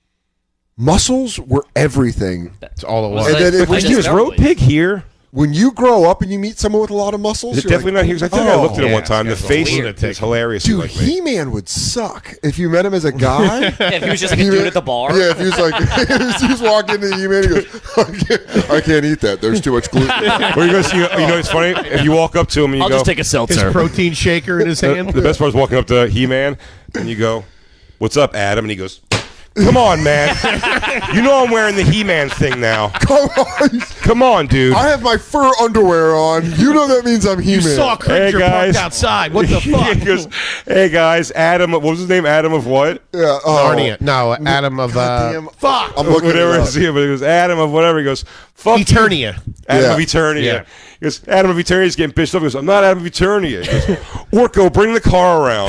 Muscles were everything. That's all it was. And then it I was just Is Road steroids. Pig here? When you grow up and you meet someone with a lot of muscles, Is it you're definitely like, not here? 'Cause I think I looked at it yeah, one time. The it's face weird. is hilarious. Dude, like me. He-Man would suck if you met him as a guy. Yeah, if he was just like a dude at the bar. Yeah, if he was like, he was walking into He-Man, he goes, I can't eat that. There's too much gluten. Where you go see, you know, it's funny if you walk up to him and you I'll go. just take a His seltzer. protein shaker in his hand. The best part is walking up to He-Man and you go, "What's up, Adam?" And he goes, "Come on, man. You know I'm wearing the He-Man thing now. Come on. Come on, dude." I have my fur underwear on. You know that means I'm You He-Man. saw Cringer guys. parked outside. What the He fuck? goes, "Hey guys, Adam. What was his name? Adam of what? Yeah, oh. Narnia. No, Adam of Goddamn. fuck. I'm looking Whatever it I up. see him, but he goes Adam of whatever. He goes, fuck you, Eternia. Adam Yeah. of Eternia. Yeah. He goes, Adam of Eternia is getting pissed off. He goes, I'm not Adam of Eternia. He goes, Orko, bring the car around.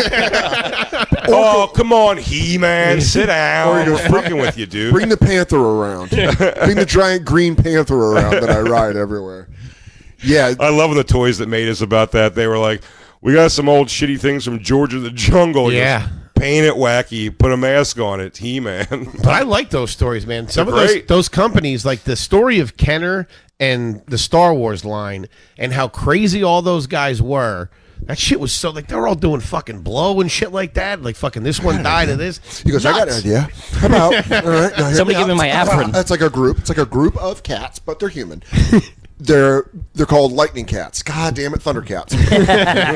Oh, come on, He-Man, sit down. Or he goes, I'm fucking with you, dude. Bring the panther around. Bring the giant green panther around that I ride everywhere. Yeah, I love when the toys that made us about that. They were like, we got some old shitty things from George of the Jungle. He Yeah. goes, paint it wacky, put a mask on it, He-Man. But I like those stories, man. Some They're of great. those companies, like the story of Kenner and the Star Wars line, and how crazy all those guys were. That shit was so like they were all doing fucking blow and shit like that. Like fucking this one died of this. He goes, I got an idea. How about all right? Now hear Somebody me give me out. my Afrin. It's like a group. It's like a group of cats, but they're human. They're called lightning cats. God damn it, thunder cats. Give me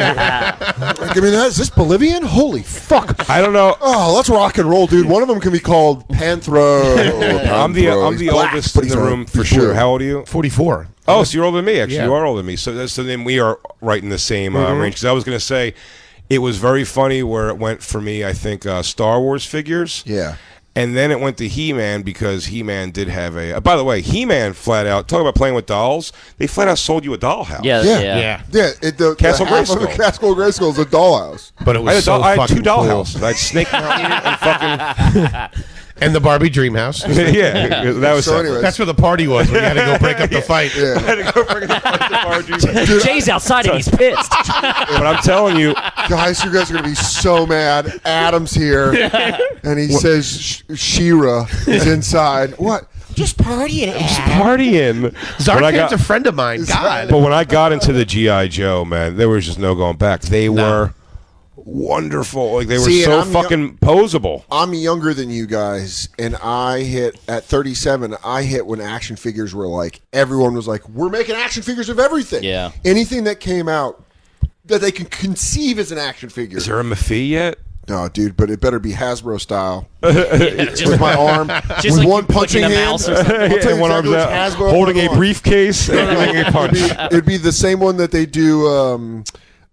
that. Is this Bolivian? Holy fuck! I don't know. Oh, let's rock and roll, dude. One of them can be called Panthro. I'm the He's black, oldest but in he's the a- room for he's sure. blue. How old are you? 44. Oh, so you're older than me. Actually, Yeah. you are older than me. So then we are right in the same range. Because I was going to say, it was very funny where it went for me. I think Star Wars figures. Yeah. And then it went to He-Man because He-Man did have a. By the way, He-Man flat out. Talk about playing with dolls. They flat out sold you a dollhouse. Yeah, Yeah. yeah. Yeah, the Castle half of the Grayskull. Castle Grayskull is a dollhouse. But it I was had, so I had fucking two cool. dollhouses. I had Snake Mountain and fucking. And the Barbie Dream House. Yeah, that was So separate. anyways. That's where the party was when you had to go break up the fight. Yeah. I had to go bring the Jay's outside and he's pissed. But I'm telling you, Guys, you guys are going to be so mad. Adam's here, and he says She-Ra is inside. What? Just partying, Adam. partying. When I Zartan's got- a friend of mine. God. But when I got into the G.I. Joe, man, there was just no going back. They were wonderful. Like they were See, and so I'm fucking posable. I'm younger than you guys, and I hit at 37. I hit when action figures were like everyone was like, "We're making action figures of everything." Yeah. anything that came out that they can conceive as an action figure. Is there a Mafia yet? No, dude, but it better be Hasbro style. Just With my arm, Just with like one you clicking punching a hand. mouse or something. I'll tell you And one exactly arm's which out, Hasbro holding I'm a on. briefcase and everything a punch. It'd be the same one that they do.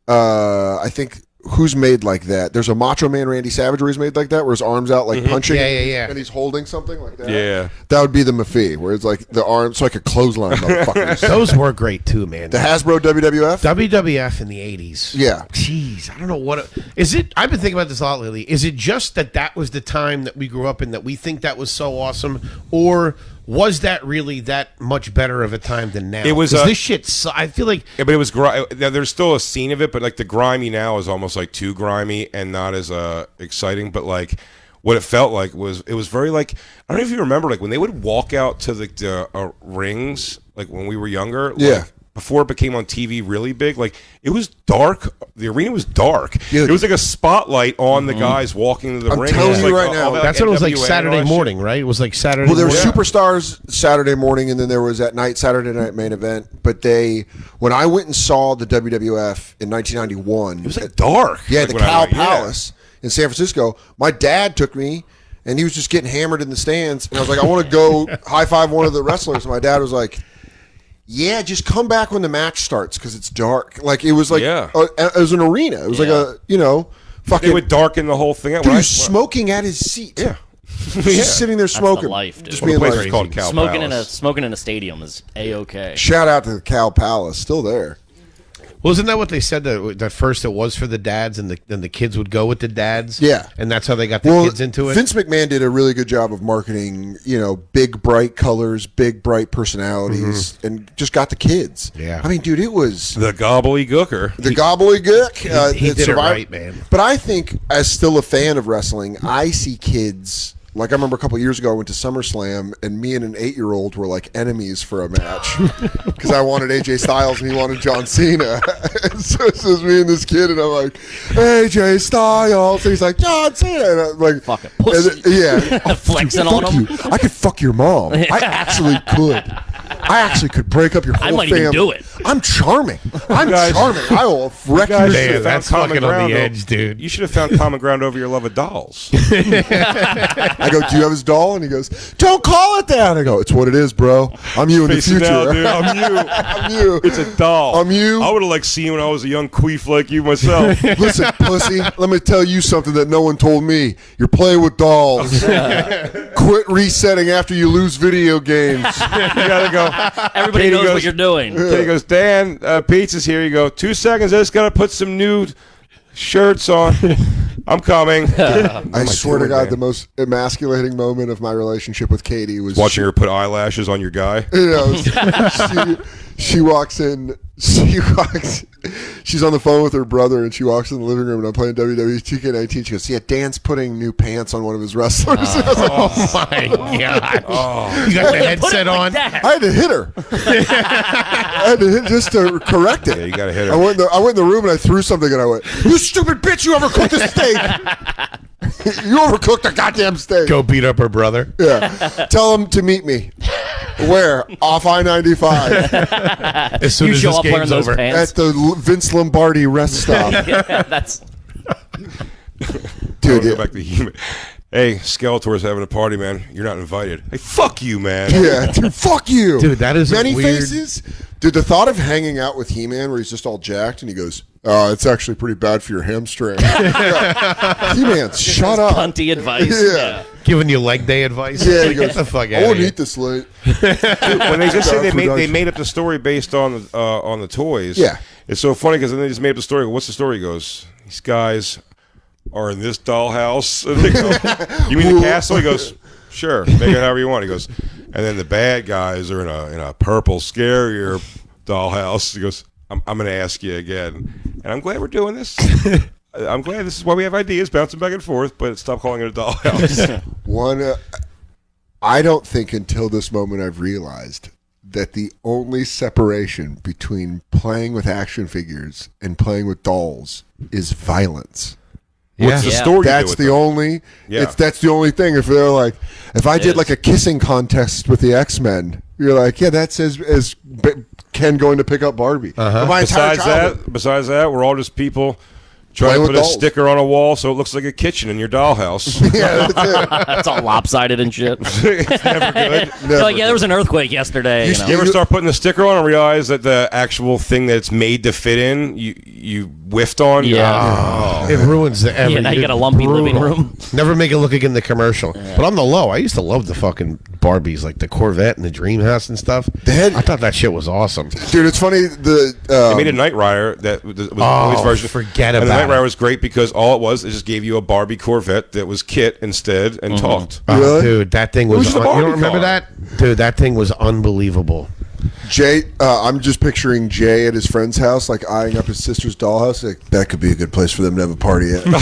I think who's made like that. There's a Macho Man Randy Savage where he's made like that, where his arms out like punching. Yeah. And he's holding something like that. Yeah. That would be the Mafia, where it's like the arm, so like a clothesline motherfuckers. Those were great too, man. The Hasbro WWF. WWF in the 80s. Yeah. Jeez, I don't know what is it. I've been thinking about this a lot lately. Is it just that was the time that we grew up in that we think that was so awesome, or was that really that much better of a time than now? It was, 'Cause this shit. I feel like Yeah, but it was there's still a scene of it, but like the grimy now is almost like too grimy and not as exciting. But like what it felt like was it was very like I don't know if you remember like when they would walk out to the rings like when we were younger. Yeah. Like, before it became on TV really big, like it was dark. The arena was dark. Yeah. It was like a spotlight on the guys walking to the I'm ring. telling It was you like, right now, like that's what it was like NWA and all Saturday that morning, right? It was like Saturday. Well, there was morning. Superstars Saturday morning, and then there was that night Saturday night main event. But when I went and saw the WWF in 1991, It was like dark. yeah, like, the when I Cow went, yeah. Palace in San Francisco. My dad took me, and he was just getting hammered in the stands. And I was like, I want to go high five one of the wrestlers. And my dad was like, yeah, just come back when the match starts because it's dark. Like it was like Yeah. it was an arena. It was like a They fucking would darken the whole thing out. dude When I- was smoking at his seat. Yeah. Just sitting there smoking. life, dude. Just The being place like, was called Cow Palace. Smoking in a stadium is a-okay. shout out to the Cow Palace, still there. Well, isn't that what they said that first it was for the dads and the kids would go with the dads? Yeah. and that's how they got the Well, kids into it. Vince McMahon did a really good job of marketing, big bright colors, big bright personalities, and just got the kids. Yeah. I mean, dude, it was The gobbledygooker. the gobbledygook. he it did it survived. right, man. But I think, as still a fan of wrestling, I see kids. Like I remember a couple years ago, I went to SummerSlam, and me and an 8-year-old were like enemies for a match because I wanted AJ Styles and he wanted John Cena. And so it's just me and this kid, and I'm like, AJ Styles, and he's like John Cena, and I'm like, Fucking pussy. and yeah, Flexing fuck on him. you. I could fuck your mom. I actually could. I actually could break up your whole I might family. even do it. I'm charming. I'm guys- charming. I will wreck your Guys, Man, should shit. have that's found common fucking on ground, the though. edge, dude. You should have found common ground over your love of dolls. I go, do you have his doll? And he goes, don't call it that. I go, it's what it is, bro. I'm you in the Face it future. now, dude. I'm you. I'm you. It's a doll. I'm you. I would have liked seeing you when I was a young queef like you myself. Listen, pussy, let me tell you something that no one told me. You're playing with dolls. Quit resetting after you lose video games. You gotta go. Everybody Katie knows what goes- you're doing. He goes, Dan, pizza's here. You go, 2 seconds. I just gotta put some new shirts on. I'm coming. I swear to God, the most emasculating moment of my relationship with Katie was Watching her put eyelashes on your guy. she walks in. She's on the phone with her brother, and she walks in the living room, and I'm playing WWE 2K19. She goes, "Yeah, Dan's putting new pants on one of his wrestlers." I was like, Oh my god! You got the headset on. I had to hit her. I had to hit just to correct it. Yeah, you gotta hit her. I went in the room and I threw something, and I went, "You stupid bitch! You overcooked the steak. You overcooked the goddamn steak." Go beat up her brother. Yeah. Tell him to meet me. Where? Off I-95 As soon You as show this up wearing game's those over. pants. at the Vince Lombardi rest stop. Yeah, that's Dude, Go back to human. Hey, Skeletor's having a party, man. You're not invited. Hey, fuck you, man. yeah, dude, fuck you. Dude, that is a Many weird- faces. Dude, the thought of hanging out with He-Man where he's just all jacked and he goes, it's actually pretty bad for your hamstring. He-Man, shut up. punty advice. Yeah. Giving you leg day advice. Yeah, he Like, goes, get the fuck I out of won't here. eat this late. When they just say they Production. made up the story based on the toys. Yeah. It's so funny because then they just made up the story. What's the story? He goes, these guys are in this dollhouse. And they go, you mean the castle? He goes, sure, make it however you want. He goes, and then the bad guys are in a purple, scarier dollhouse. He goes, I'm going to ask you again, and I'm glad we're doing this. I'm glad this is why we have ideas bouncing back and forth, but stop calling it a dollhouse. I don't think until this moment I've realized that the only separation between playing with action figures and playing with dolls is violence. What's the Yeah. story? you do That's with the them? only. Yeah. That's the only thing. If they're like, if I did is. like a kissing contest with the X-Men, you're like, yeah, that's as Ken going to pick up Barbie. Uh-huh. My entire childhood. Besides that, we're all just people trying Playing to with put a dolls. sticker on a wall so it looks like a kitchen in your dollhouse. Yeah, that's It's all lopsided and shit. It's never good. it. They're like, yeah, there was an earthquake yesterday. You You know? You ever start putting the sticker on and realize that the actual thing that it's made to fit in, you whiffed on? Yeah. It ruins the every. Yeah, now you got a lumpy living room. Never make it look like in the commercial. But on the low, I used to love the fucking Barbies, like the Corvette and the Dream House and stuff. I thought that shit was awesome. Dude, it's funny. They made a Knight Rider that was the boys' version. forget and the about Knight Rider it. was great because all it was, it just gave you a Barbie Corvette that was Kit instead and talked. Oh, Really? dude, that thing was was. just a You Barbie don't remember car. that? Dude, that thing was unbelievable. Jay, I'm just picturing Jay at his friend's house, like eyeing up his sister's dollhouse. Like, that could be a good place for them to have a party at.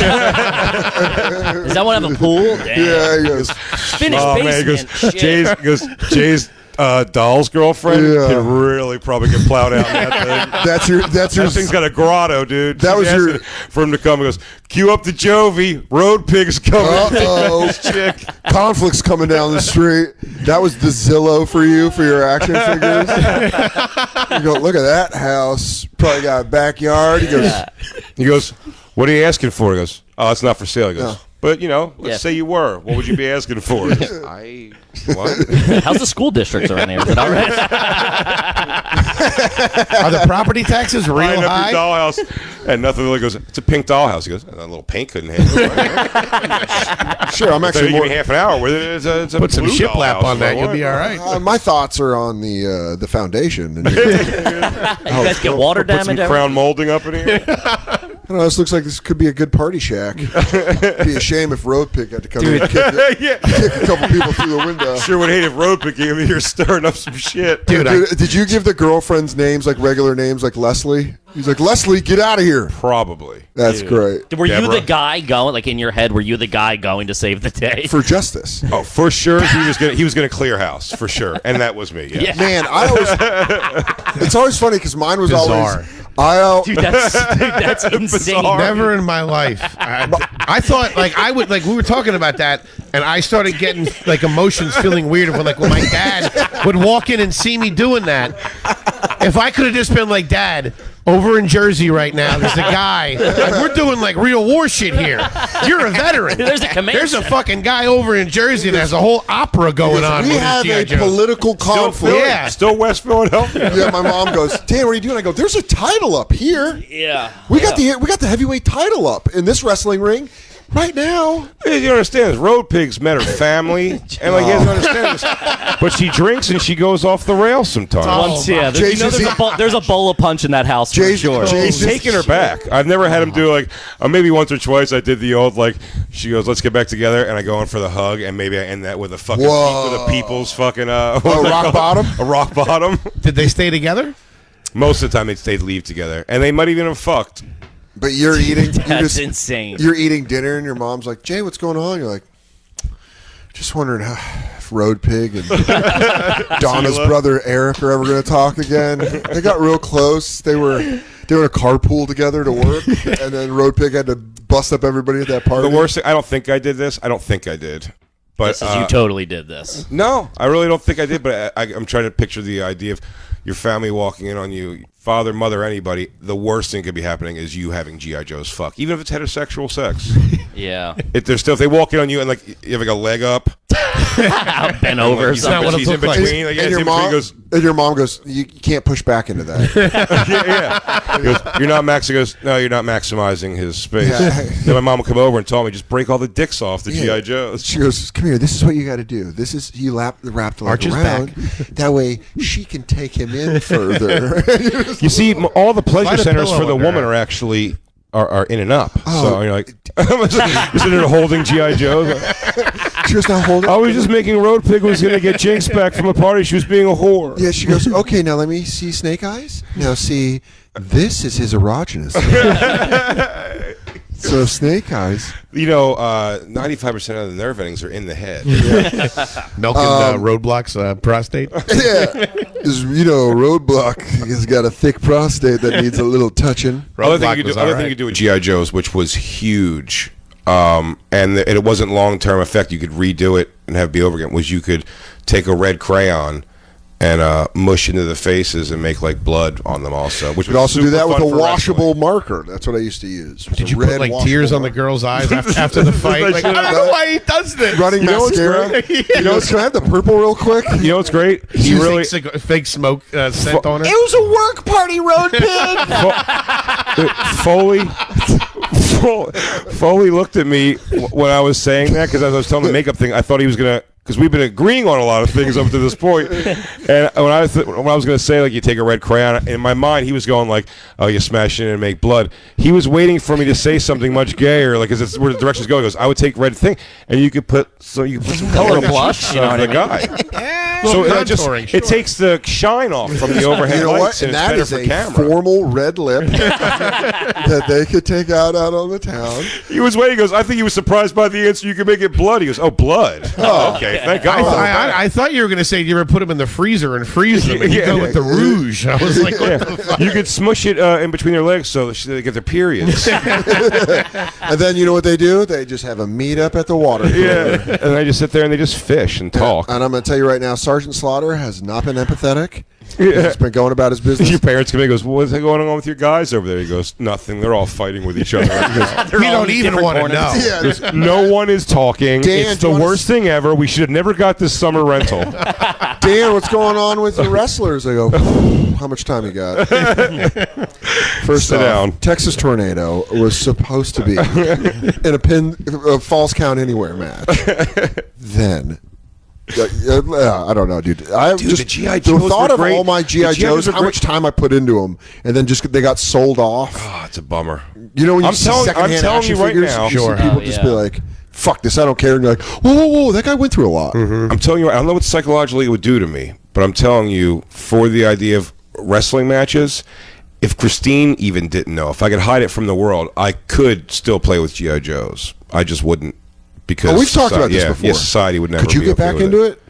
Does that one have a pool? Damn. Yeah, he goes, Finished Oh man, basement. Shit. Jay's doll's girlfriend Yeah. can really probably get plowed out in that thing. that's your. That thing's got a grotto, dude. That She's was your- asking for him to come. He goes, cue up the Jovi. Road Pig's coming. Uh-oh. This chick. Conflicts coming down the street. That was the Zillow for you for your action figures. You go, look at that house. Probably got a backyard. He goes, What are you asking for? He goes, oh, it's not for sale. He goes, No. but let's Yeah. say you were. What would you be asking for? He goes, what? How's the school districts around here? Is it all right? Are the property taxes real Lined up your high? dollhouse, and nothing really goes. It's a pink dollhouse. He goes, a little paint couldn't handle it. sure, I'm So actually you give more. me half an hour with it. It's a Put some blue shiplap dollhouse. on that, What? you'll be all right. My thoughts are on the foundation. And You guys get water Put some damage? crown molding up in here. I don't know. This looks like this could be a good party shack. Be a shame if Road Pig had to come in and kick a couple people through the window. Sure would hate if Road Pig came in here stirring up some shit. Dude, Did you give the girlfriends names like regular names like Leslie? He's like, Leslie, get out of here. Probably. That's great. Were you Deborah. the guy going, like in your head, were you the guy going to save the day? For justice. Oh, for sure he was gonna clear house for sure, and that was me. Yeah. Man, it's always funny because mine was Bizarre. always Dude, that's insane. Never in my life. I thought I would we were talking about that, and I started getting emotions feeling weird when when my dad would walk in and see me doing that. If I could have just been like, Dad, over in Jersey right now, there's a guy. We're doing real war shit here. You're a veteran. There's a command There's a fucking guy over in Jersey that has a whole opera going on. we with his have G.I. a Joes. political Still, conflict. Yeah. still West Philadelphia. Yeah, my mom goes, Dan, what are you doing? I go, there's a title up here. Yeah. We got the heavyweight title up in this wrestling ring right now. You don't understand this. Road Pig's met her family, and he doesn't understand this. But she drinks and she goes off the rails sometimes. Once, yeah. Jay, There's a bowl of punch in that house for Jay- sure. Jay- He's taking her back. I've never had him do maybe once or twice I did the old she goes, let's get back together, and I go in for the hug, and maybe I end that with a fucking Whoa. with a people's fucking rock bottom? a rock bottom. Did they stay together? Most of the time they'd leave together, and they might even have fucked. But you're eating. That's insane. You're eating dinner, and your mom's like, "Jay, what's going on?" You're like, "Just wondering if Road Pig and Donna's brother Eric are ever going to talk again." They got real close. They were in a carpool together to work, and then Road Pig had to bust up everybody at that party. The worst thing, I don't think I did this. I don't think I did. But This is you totally did this. no, I really don't think I did. But I'm trying to picture the idea of your family walking in on you, father, mother, anybody. The worst thing could be happening is you having GI Joes fuck, even if it's heterosexual sex. Yeah. There's still if they walk in on you and like you have like a leg up, Bent over. he's, not what it he's in looks like. between. Like, yeah, and, he's your in between, mom, goes, and your mom goes, you can't push back into that. yeah. He goes, you're not He goes, no, you're not maximizing his space. Yeah. Then my mom would come over and tell me, just break all the dicks off the Yeah. GI Joes. She goes, "Come here. This is what you got to do. This is you wrap the leg Arch his around. That way she can take him in further." You see, all the pleasure Slide a centers pillow for the under woman her. are actually are in and up. Oh. So you're like, you're sitting there holding GI Joes. She goes, "Now hold it." I was just making Road Pig was going to get Jinx back from a party. She was being a whore. Yeah, she goes, "Okay, now let me see Snake Eyes. Now see, this is his erogenous." So Snake Eyes. You know, 95% of the nerve endings are in the head. Milking Roadblock's prostate. Yeah, 'cause, Roadblock has got a thick prostate that needs a little touching. Other thing Roadblock you was do, other all thing right. you do with GI Joes, which was huge, and it wasn't long term effect. You could redo it and have it be over again. Was you could take a red crayon and mush into the faces and make like blood on them also. Which You could was also do super that with fun a for washable wrestling. marker. That's what I used to use. Did you put like tears on the girl's eyes after the fight? Like, I don't know why he does this. running You know what's mascara? great? You know what's Can I have the purple real quick? You know what's great? He You really fake smoke scent on her. It was a work party, Road Pig. Foley looked at me when I was saying that because as I was telling the makeup thing, I thought he was gonna because we've been agreeing on a lot of things up to this point. And when I was gonna say like you take a red crayon, in my mind he was going like, oh, you smash it in and make blood. He was waiting for me to say something much gayer, like because it's where the direction's going. He goes, I would take red thing, and you could put some color Little blush, you know on what the I guy. Little So contouring, it takes the shine off from the overhead You know lights, what? and And it's that better is for a camera. formal red lip that they could take out on the town. He was waiting. He goes, I think he was surprised by the answer. You can make it blood. He goes, oh, blood. Oh, okay. Thank God. I thought you were going to say you ever put them in the freezer and freeze them and you go with the rouge. I was like, what the fuck? You could smush it in between their legs so that they get their periods. And then you know what they do? They just have a meet-up at the water cooler. Yeah. And they just sit there and they just fish and talk. And I'm going to tell you right now, Sergeant Slaughter has not been empathetic. He's been going about his business. Your parents come in and goes, what's going on with your guys over there? He goes, nothing. They're all fighting with each other. He goes, We don't even want to know. Yeah. he goes, no one is talking. Dan, It's do the you wanna worst thing ever. We should have never got this summer rental. Dan, what's going on with the wrestlers? I go, how much time you got? First Sit off, down. Texas Tornado was supposed to be in a falls count anywhere match. Then. I don't know, dude. the G.I. the Joes thought were of great. all my The GI G.I. Joes, Joes are how much time I put into them, and then just they got sold off. Oh, it's a bummer. You know when you I'm see telling- secondhand I'm telling action you right figures, now. you see Sure. people Oh, just yeah. be like, "Fuck this, I don't care," and you're like, "Whoa, that guy went through a lot." I'm telling you, I don't know what psychologically it would do to me, but I'm telling you, for the idea of wrestling matches, if Christine even didn't know, if I could hide it from the world, I could still play with G.I. Joes. I just wouldn't because Oh, we've talked about this before. Yeah, society would never. Could you be get okay back with into it?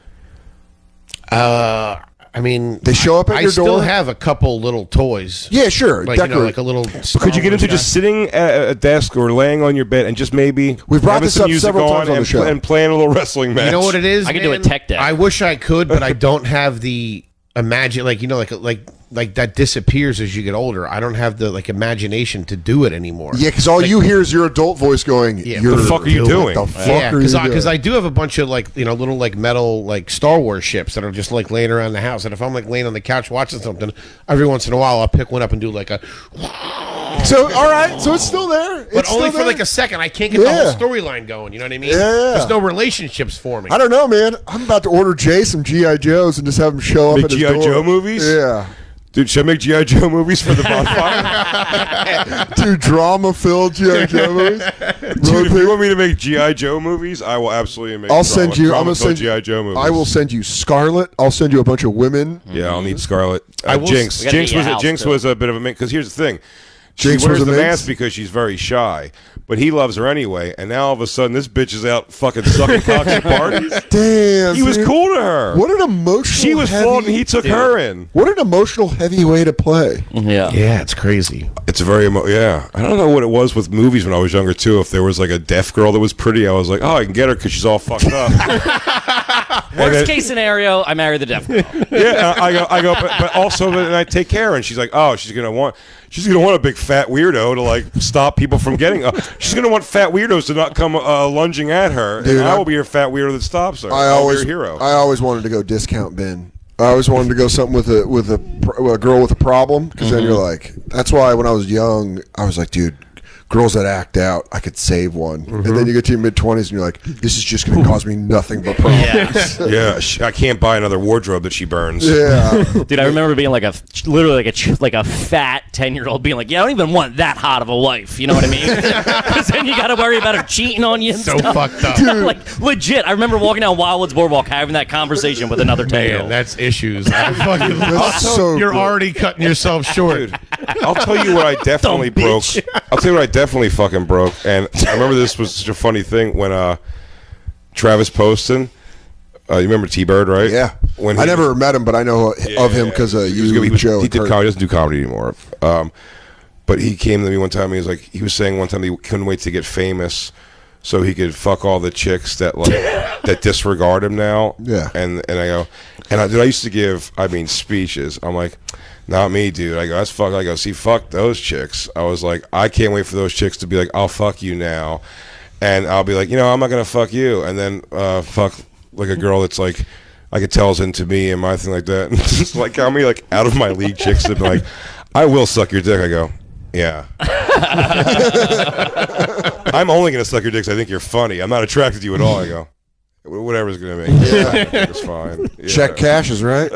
I mean, They show up at I your still door? have a couple little toys. Yeah, sure. Like, you know, Decorate. like a little. Could you get into just sitting at a desk or laying on your bed and just maybe We've brought having this some up music several times on and, the show. and playing a little wrestling match? You know what it is? I could do a man? tech deck. I wish I could, but I don't have the imagine. Like that disappears as you get older. I don't have the imagination to do it anymore. Yeah, because all you hear is your adult voice going, Yeah, "You're what the fuck are you doing?" What the fuck Yeah, are you doing? because I do have a bunch of little metal Star Wars ships that are just laying around the house, and if I'm laying on the couch watching something, every once in a while I'll pick one up and do a. So all right, so it's still there, But it's only still for there. a second. I can't get the Yeah. whole storyline going. You know what I mean? Yeah. There's no relationships forming. I don't know, man. I'm about to order Jay some GI Joes and just have him show up Make at his G.I. door. Joe movies? Yeah. Dude, should I make G.I. Joe movies for the bonfire? Dude, drama-filled G.I. Joe movies. Dude, if you want me to make G.I. Joe movies, I will absolutely make I'll send you. I'm gonna send G.I. Joe movies. I will send you Scarlet. I'll send you a bunch of women. Yeah, I'll need Scarlet. I will- Jinx. We gotta Jinx get was your a, house, Jinx too. was a bit of a because here's the thing. Jinx She wears was a the minx? mask because she's very shy, but he loves her anyway. And now all of a sudden, this bitch is out fucking sucking cocks at parties. Damn, He was dude. cool to her. What an emotional. She was heavy, flawed, and he took her in. What an emotional heavy way to play. Yeah. Yeah, it's crazy. It's very yeah. I don't know what it was with movies when I was younger too. If there was like a deaf girl that was pretty, I was like, oh, I can get her because she's all fucked up. Worst case scenario, I marry the deaf girl. Yeah, I go, but also then I take care, and she's like, oh, she's gonna want a big fat weirdo to like stop people from getting. She's gonna want fat weirdos to not come lunging at her, Dude, and I will be her fat weirdo that stops her. I I'll always be her hero. I always wanted to go discount bin. I always wanted to go something with a girl with a problem because then you're like, that's why when I was young, I was like, dude, girls that act out, I could save one. And then you get to your mid-20s and you're like, this is just going to cause me nothing but problems. Yeah, I can't buy another wardrobe that she burns. Yeah. Dude, I remember being like literally like a fat 10-year-old being like, yeah, I don't even want that hot of a wife. You know what I mean? Because then you got to worry about her cheating on you and So stuff. fucked up. Like, legit. I remember walking down Wildwoods Boardwalk having that conversation with another Man, 10-year-old. that's issues. I fucking That's so You're good. already cutting yourself short. Dude, I'll tell you what I definitely Dumb broke. bitch. I'll tell you what I definitely fucking broke. And I remember this was such a funny thing when Travis Poston, you remember T-Bird, right? Yeah. When I he- never met him, but I know of him because he was you, good. Joe. He and did Kurt. comedy. He doesn't do comedy anymore. But he came to me one time. And he was like, he was saying one time that he couldn't wait to get famous, so he could fuck all the chicks that like that disregard him now. Yeah. And I go, dude, I used to give, speeches. I'm like, not me, dude. I go, that's fuck. I go, see, fuck those chicks. I was like, I can't wait for those chicks to be like, I'll fuck you now, and I'll be like, I'm not gonna fuck you, and then fuck like a girl that's like, I could tell is into me and my thing like that, and just like how many like out of my league chicks that be like, I will suck your dick. I go, yeah. I'm only gonna suck your dick 'cause I think you're funny. I'm not attracted to you at all. I go, whatever's gonna make you. It's fine. Yeah. Check cashes, right?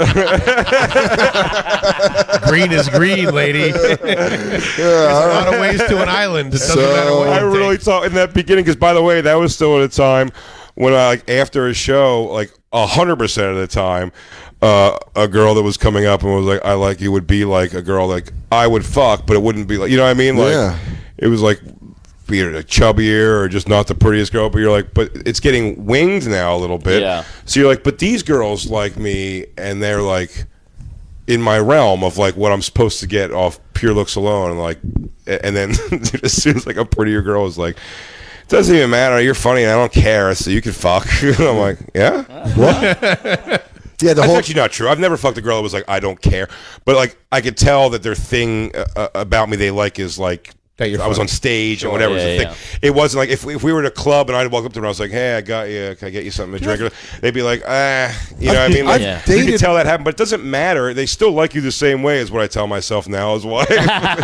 Green is green, lady. There's a lot of ways to an island. It doesn't matter what I you really take. thought in that beginning, because by the way, that was still at a time when I like after a show, like 100% of the time, a girl that was coming up and was like, "I like you," would be like a girl like I would fuck, but it wouldn't be like, you know what I mean? Like Yeah. it was like be it a chubbier or just not the prettiest girl, but you're like, but it's getting winged now a little bit. Yeah. So you're like, but these girls like me, and they're like in my realm of like what I'm supposed to get off pure looks alone, and like, and then as soon as like a prettier girl is like, it doesn't even matter, you're funny and I don't care, so you can fuck. I'm like, yeah, what? Yeah, the That's whole actually not true. I've never fucked a girl that was like, I don't care, but like I could tell that their thing about me they like is like That you're I was funny. on stage and whatever was Yeah, the thing. It wasn't like if we were at a club and I'd walk up to her and I was like, hey, I got you. Can I get you something to drink? They'd be like, you know what I mean? Like, I've you dated- could tell that happened, but it doesn't matter. They still like you the same way as what I tell myself now as why.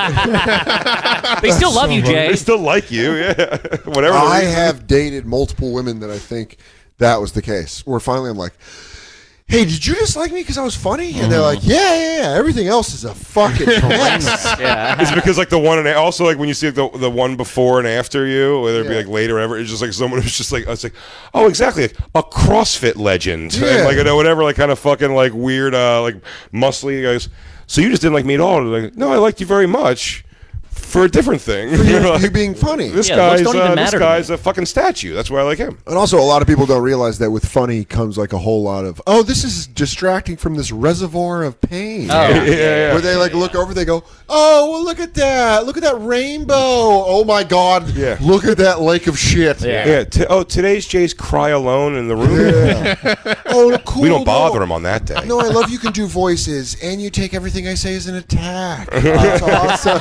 They still love you, Jay. They still like you, yeah. Whatever. the I reason. have dated multiple women that I think that was the case. Where finally I'm like, hey, did you just like me because I was funny? And they're like, yeah. Everything else is a fucking mess. Yeah. It's because like the one and also like when you see like, the one before and after you, whether it be like later or ever, it's just like someone who's just like it's like, oh, exactly, like a CrossFit legend, Yeah. and like you know, whatever, like kind of fucking like weird, like muscly guys. So you just didn't like me at all? Like, no, I liked you very much for a different thing. You being funny. This Yeah, looks guy's don't even this matter to guy's me. a fucking statue. That's why I like him. And also, a lot of people don't realize that with funny comes like a whole lot of, oh, this is distracting from this reservoir of pain. Oh, Yeah. Where they like look over, they go, oh, well, look at that. Look at that rainbow. Oh, my God. Yeah. Look at that lake of shit. Yeah. Today's Jay's cry alone in the room. Oh, cool. We don't bother no. him on that day. No, I love you can do voices, and you take everything I say as an attack. That's awesome.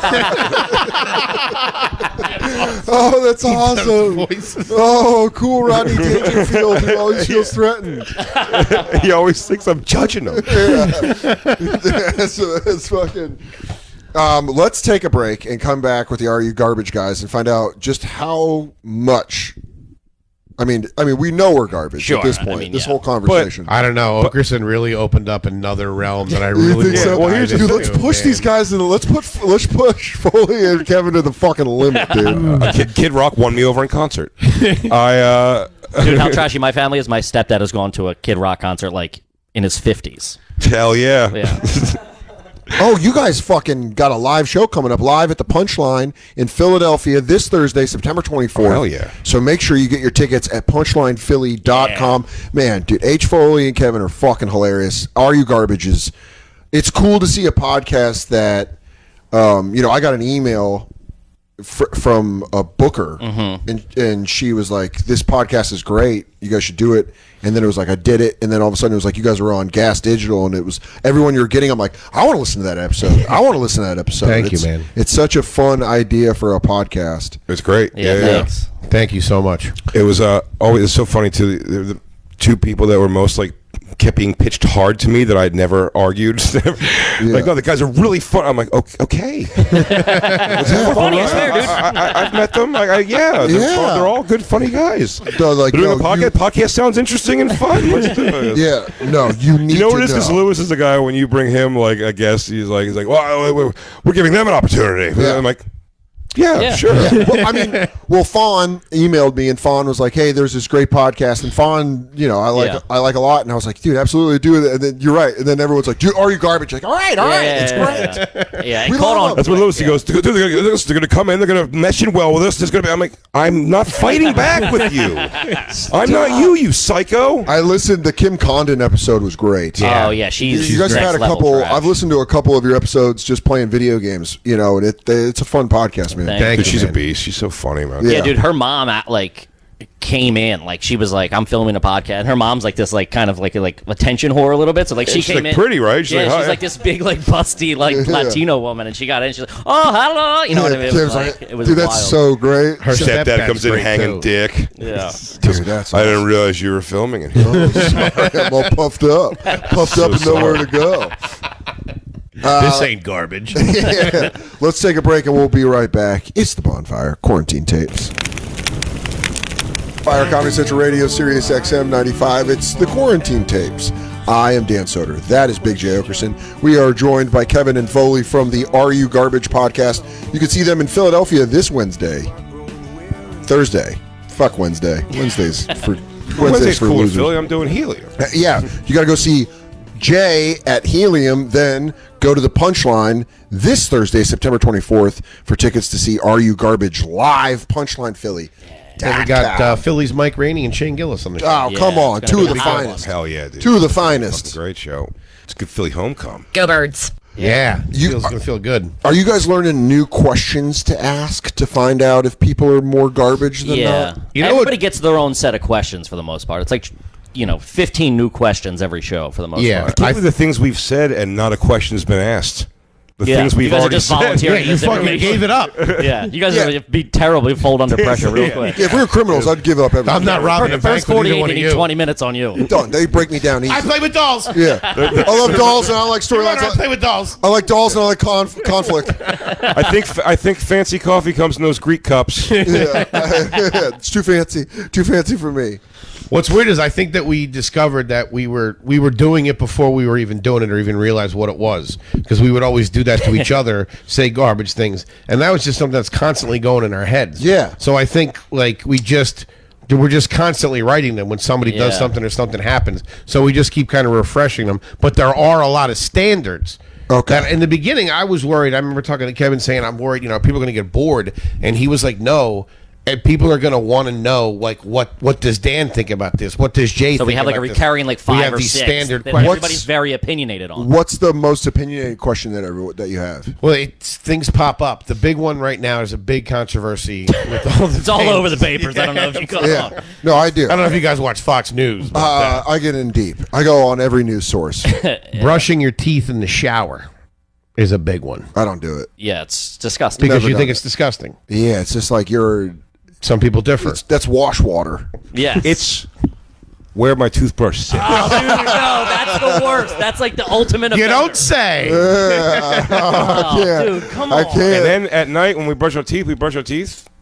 Oh, that's awesome. Oh, cool, Rodney Dangerfield, who always feels threatened. He always thinks I'm judging him. It's fucking. Let's take a break and come back with the Are You Garbage Guys and find out just how much I mean, we know we're garbage Sure, at this I point. mean, this yeah. whole conversation. I don't know. Okerson really opened up another realm that I You really think so? wanna Well, dive dude, let's into, push man. these guys and let's push Foley and Kevin to the fucking limit, dude. Kid Rock won me over in concert. I Dude, how trashy my family is. My stepdad has gone to a Kid Rock concert like in his 50s. hell yeah. Yeah. Oh, you guys fucking got a live show coming up live at the Punchline in Philadelphia this Thursday, September 24th. Oh, hell yeah. So make sure you get your tickets at punchlinephilly.com. Man, dude, H. Foley and Kevin are fucking hilarious. Are You Garbages? It's cool to see a podcast that, I got an email from a booker, and she was like, "This podcast is great. You guys should do it." And then it was like, I did it, and then all of a sudden it was like, you guys were on Gas Digital, and it was everyone you're getting. I'm like, I want to listen to that episode. I want to listen to that episode. Thank you, It's- man. It's such a fun idea for a podcast. It's great. Yeah, thanks. Thank you so much. It was always so funny too. The two people that were most like kept being pitched hard to me that I'd never argued. Like, no, the guys are really fun. I'm like, okay. Funny, it's fair, dude. I've met them. They're all good, funny guys. So, like, They're doing no, a podcast. Podcast sounds interesting and fun. Let's do this. Yeah, no, you need You know to what it is? Because know. Lewis is the guy when you bring him like a guest, he's like, well, we're giving them an opportunity. Yeah. I'm like, yeah, Yeah. sure. Well, Fawn emailed me, and Fawn was like, "Hey, there's this great podcast." And Fawn, I like a lot, and I was like, "Dude, absolutely do it." And then you're right, and then everyone's like, "Dude, are you garbage?" Like, all right, it's great. Yeah, it We caught love on. That's what Lewis, he goes, dude, they're going to come in, they're going to mesh in well with us. There's going to be, I'm like, I'm not fighting back with you. I'm not you psycho. I listened. The Kim Condon episode was great. Oh yeah, she's You guys have next had a level couple. trash. I've listened to a couple of your episodes just playing video games. And it's a fun podcast, man. Thank Thank Dude, you, she's a man. beast. She's so funny, man. Yeah. Yeah, dude, her mom came in like she was like, I'm filming a podcast, and her mom's like this like kind of like attention whore a little bit. So like she she's, came like, in pretty, right? She's yeah, like, she's hi. like this big like busty like Yeah. Latino woman, and she got in. She's like, oh hello, you know what I mean? It Kim's was like, like, it was dude, wild. that's so great. Her Stepdad stepdad's comes in great, hanging too. dick. Yeah. Dude, that's I didn't realize you were filming it. I'm all puffed up and nowhere to go. This ain't garbage. Yeah. Let's take a break and we'll be right back. It's the Bonfire Quarantine Tapes. Fire Comedy Central Radio, Sirius XM 95. It's the Quarantine Tapes. I am Dan Soder. That is Big J. Okerson. We are joined by Kevin and Foley from the Are You Garbage podcast. You can see them in Philadelphia this Thursday. Fuck Wednesday. Wednesday's Wednesday's for cool in losers. Philly. I'm doing helium. Yeah, you got to go see Jay at Helium, then go to the Punchline this Thursday, September 24th, for tickets to see Are You Garbage live, Punchline Philly. And we got Philly's Mike Rainey and Shane Gillis on the show. Oh, Yeah, come on. it's Two gonna of be the a good finest. Hell yeah, dude. Two of the Fucking finest. great show. It's a good Philly homecoming. Go Birds. Yeah, You- feels gonna feel good. Are you guys learning new questions to ask to find out if people are more garbage than Yeah. not? You know Everybody gets their own set of questions for the most part. It's like 15 new questions every show for the most Yeah. part. I can't believe the things we've said and not a question's been asked. The Yeah, things we've you guys are already just said. volunteering. Yeah, you this fucking information. gave it up. Yeah, you guys Yeah. are be terribly fold under pressure real quick. Yeah, if we were criminals, I'd give up everything. I'm not robbing a The bank first with either 48 one of and you. 20 minutes on you. Done. They break me down easy. I play with dolls. Yeah. I love dolls and I like storylines. I play with dolls. I like dolls and I like conflict. I think fancy coffee comes in those Greek cups. Yeah. It's too fancy. Too fancy for me. What's weird is I think that we discovered that we were doing it before we were even doing it or even realized what it was, because we would always do that to each other, say garbage things, and that was just something that's constantly going in our heads. Yeah. So I think like we're just constantly writing them when somebody does Yeah. something or something happens. So we just keep kind of refreshing them, but there are a lot of standards. Okay. That in the beginning I was worried. I remember talking to Kevin saying I'm worried, people are going to get bored, and he was like, no. And people are going to want to know, like, what does Dan think about this? What does Jay think So we have like a about this? recurring like We 5 have or these 6 standard that questions. everybody's very opinionated on. What's the most opinionated question that you have? Well, things pop up. The big one right now is a big controversy with all the It's all over the papers. I don't know if you caught on. Yeah. No, I do. I don't know if you guys watch Fox News. But, I get in deep. I go on every news source. brushing your teeth in the shower is a big one I don't do it. Yeah, it's disgusting. because Never you done think it. it's disgusting. Yeah, it's just like Some people differ. that's wash water. Yeah. It's where my toothbrush sits. Oh, dude, no, that's the worst. That's like the ultimate You offender. don't say. Oh, Yeah. dude, come I on. can't. And then at night when we brush our teeth, put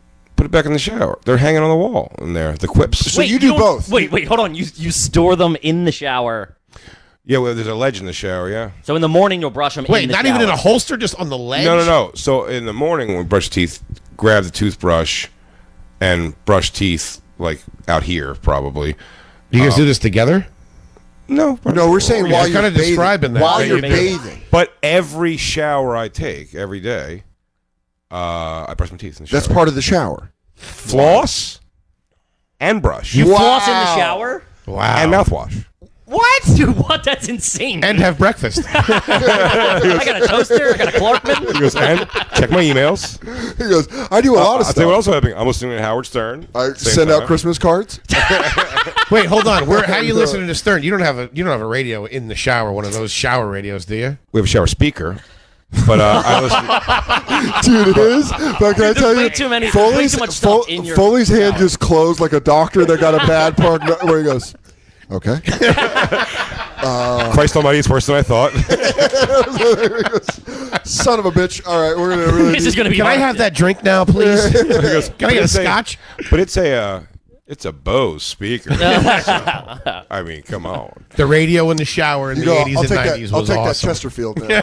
put it back in the shower. They're hanging on the wall in there. The quips. So you do don't- both. Wait, hold on. You store them in the shower. Yeah, well, there's a ledge in the shower. Yeah. So in the morning you'll brush them. Wait, in the not shower. even in a holster, just on the ledge? No. So in the morning when we brush teeth, grab the toothbrush and brush teeth like out here probably. Do you guys do this together? No. No, we're saying Yeah, while I'm you're kinda bathing. describing that. While While you're you're bathing. But every shower I take every day, I brush my teeth in the shower. That's part of the shower. Floss and brush You Wow. floss in the shower? Wow. and mouthwash. What? Dude, what? That's insane. And have breakfast. I got a toaster. I got a Clarkman. He goes, and check my emails. He goes, I do a lot of I'll tell you what stuff. else happening. I'm listening to Howard Stern. I Same send out time. Christmas cards. Wait, hold on. How are you listening to Stern? You don't have a radio in the shower, one of those shower radios, do you? We have a shower speaker, but I listen. Dude, it is. But can I tell way you, too many- way Foley's, too much stuff in your Foley's hand shower. just closed like a doctor that got a bad part where he goes, okay. Christ Almighty, it's worse than I thought. Son of a bitch. All right, we're going to really This is going to be Can I hard. have that drink now, please? Can I get a scotch? But it's a Bose speaker. I mean, come on. The radio in the shower in You the go, 80s I'll and take 90s that. I'll was take awesome. that Chesterfield now.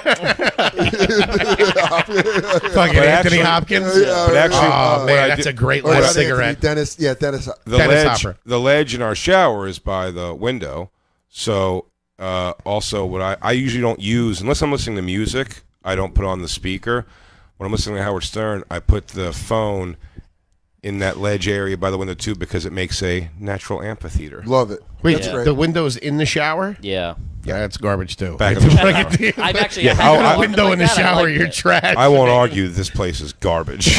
Fucking But Anthony actually- Hopkins. But actually, Oh, what man, I that's do- a great what I last do- cigarette. Dennis. Dennis Hopper. The ledge in our shower is by the window. So also what I usually don't use, unless I'm listening to music, I don't put on the speaker. When I'm listening to Howard Stern, I put the phone in that ledge area by the window too because it makes a natural amphitheater. Love it. Wait, That's great. the window's in the shower? Yeah. Yeah, that's garbage too. Back in the shower. I've actually. Yeah, I having have a window like in the that. I shower, like you're it. trash. I won't argue that this place is garbage.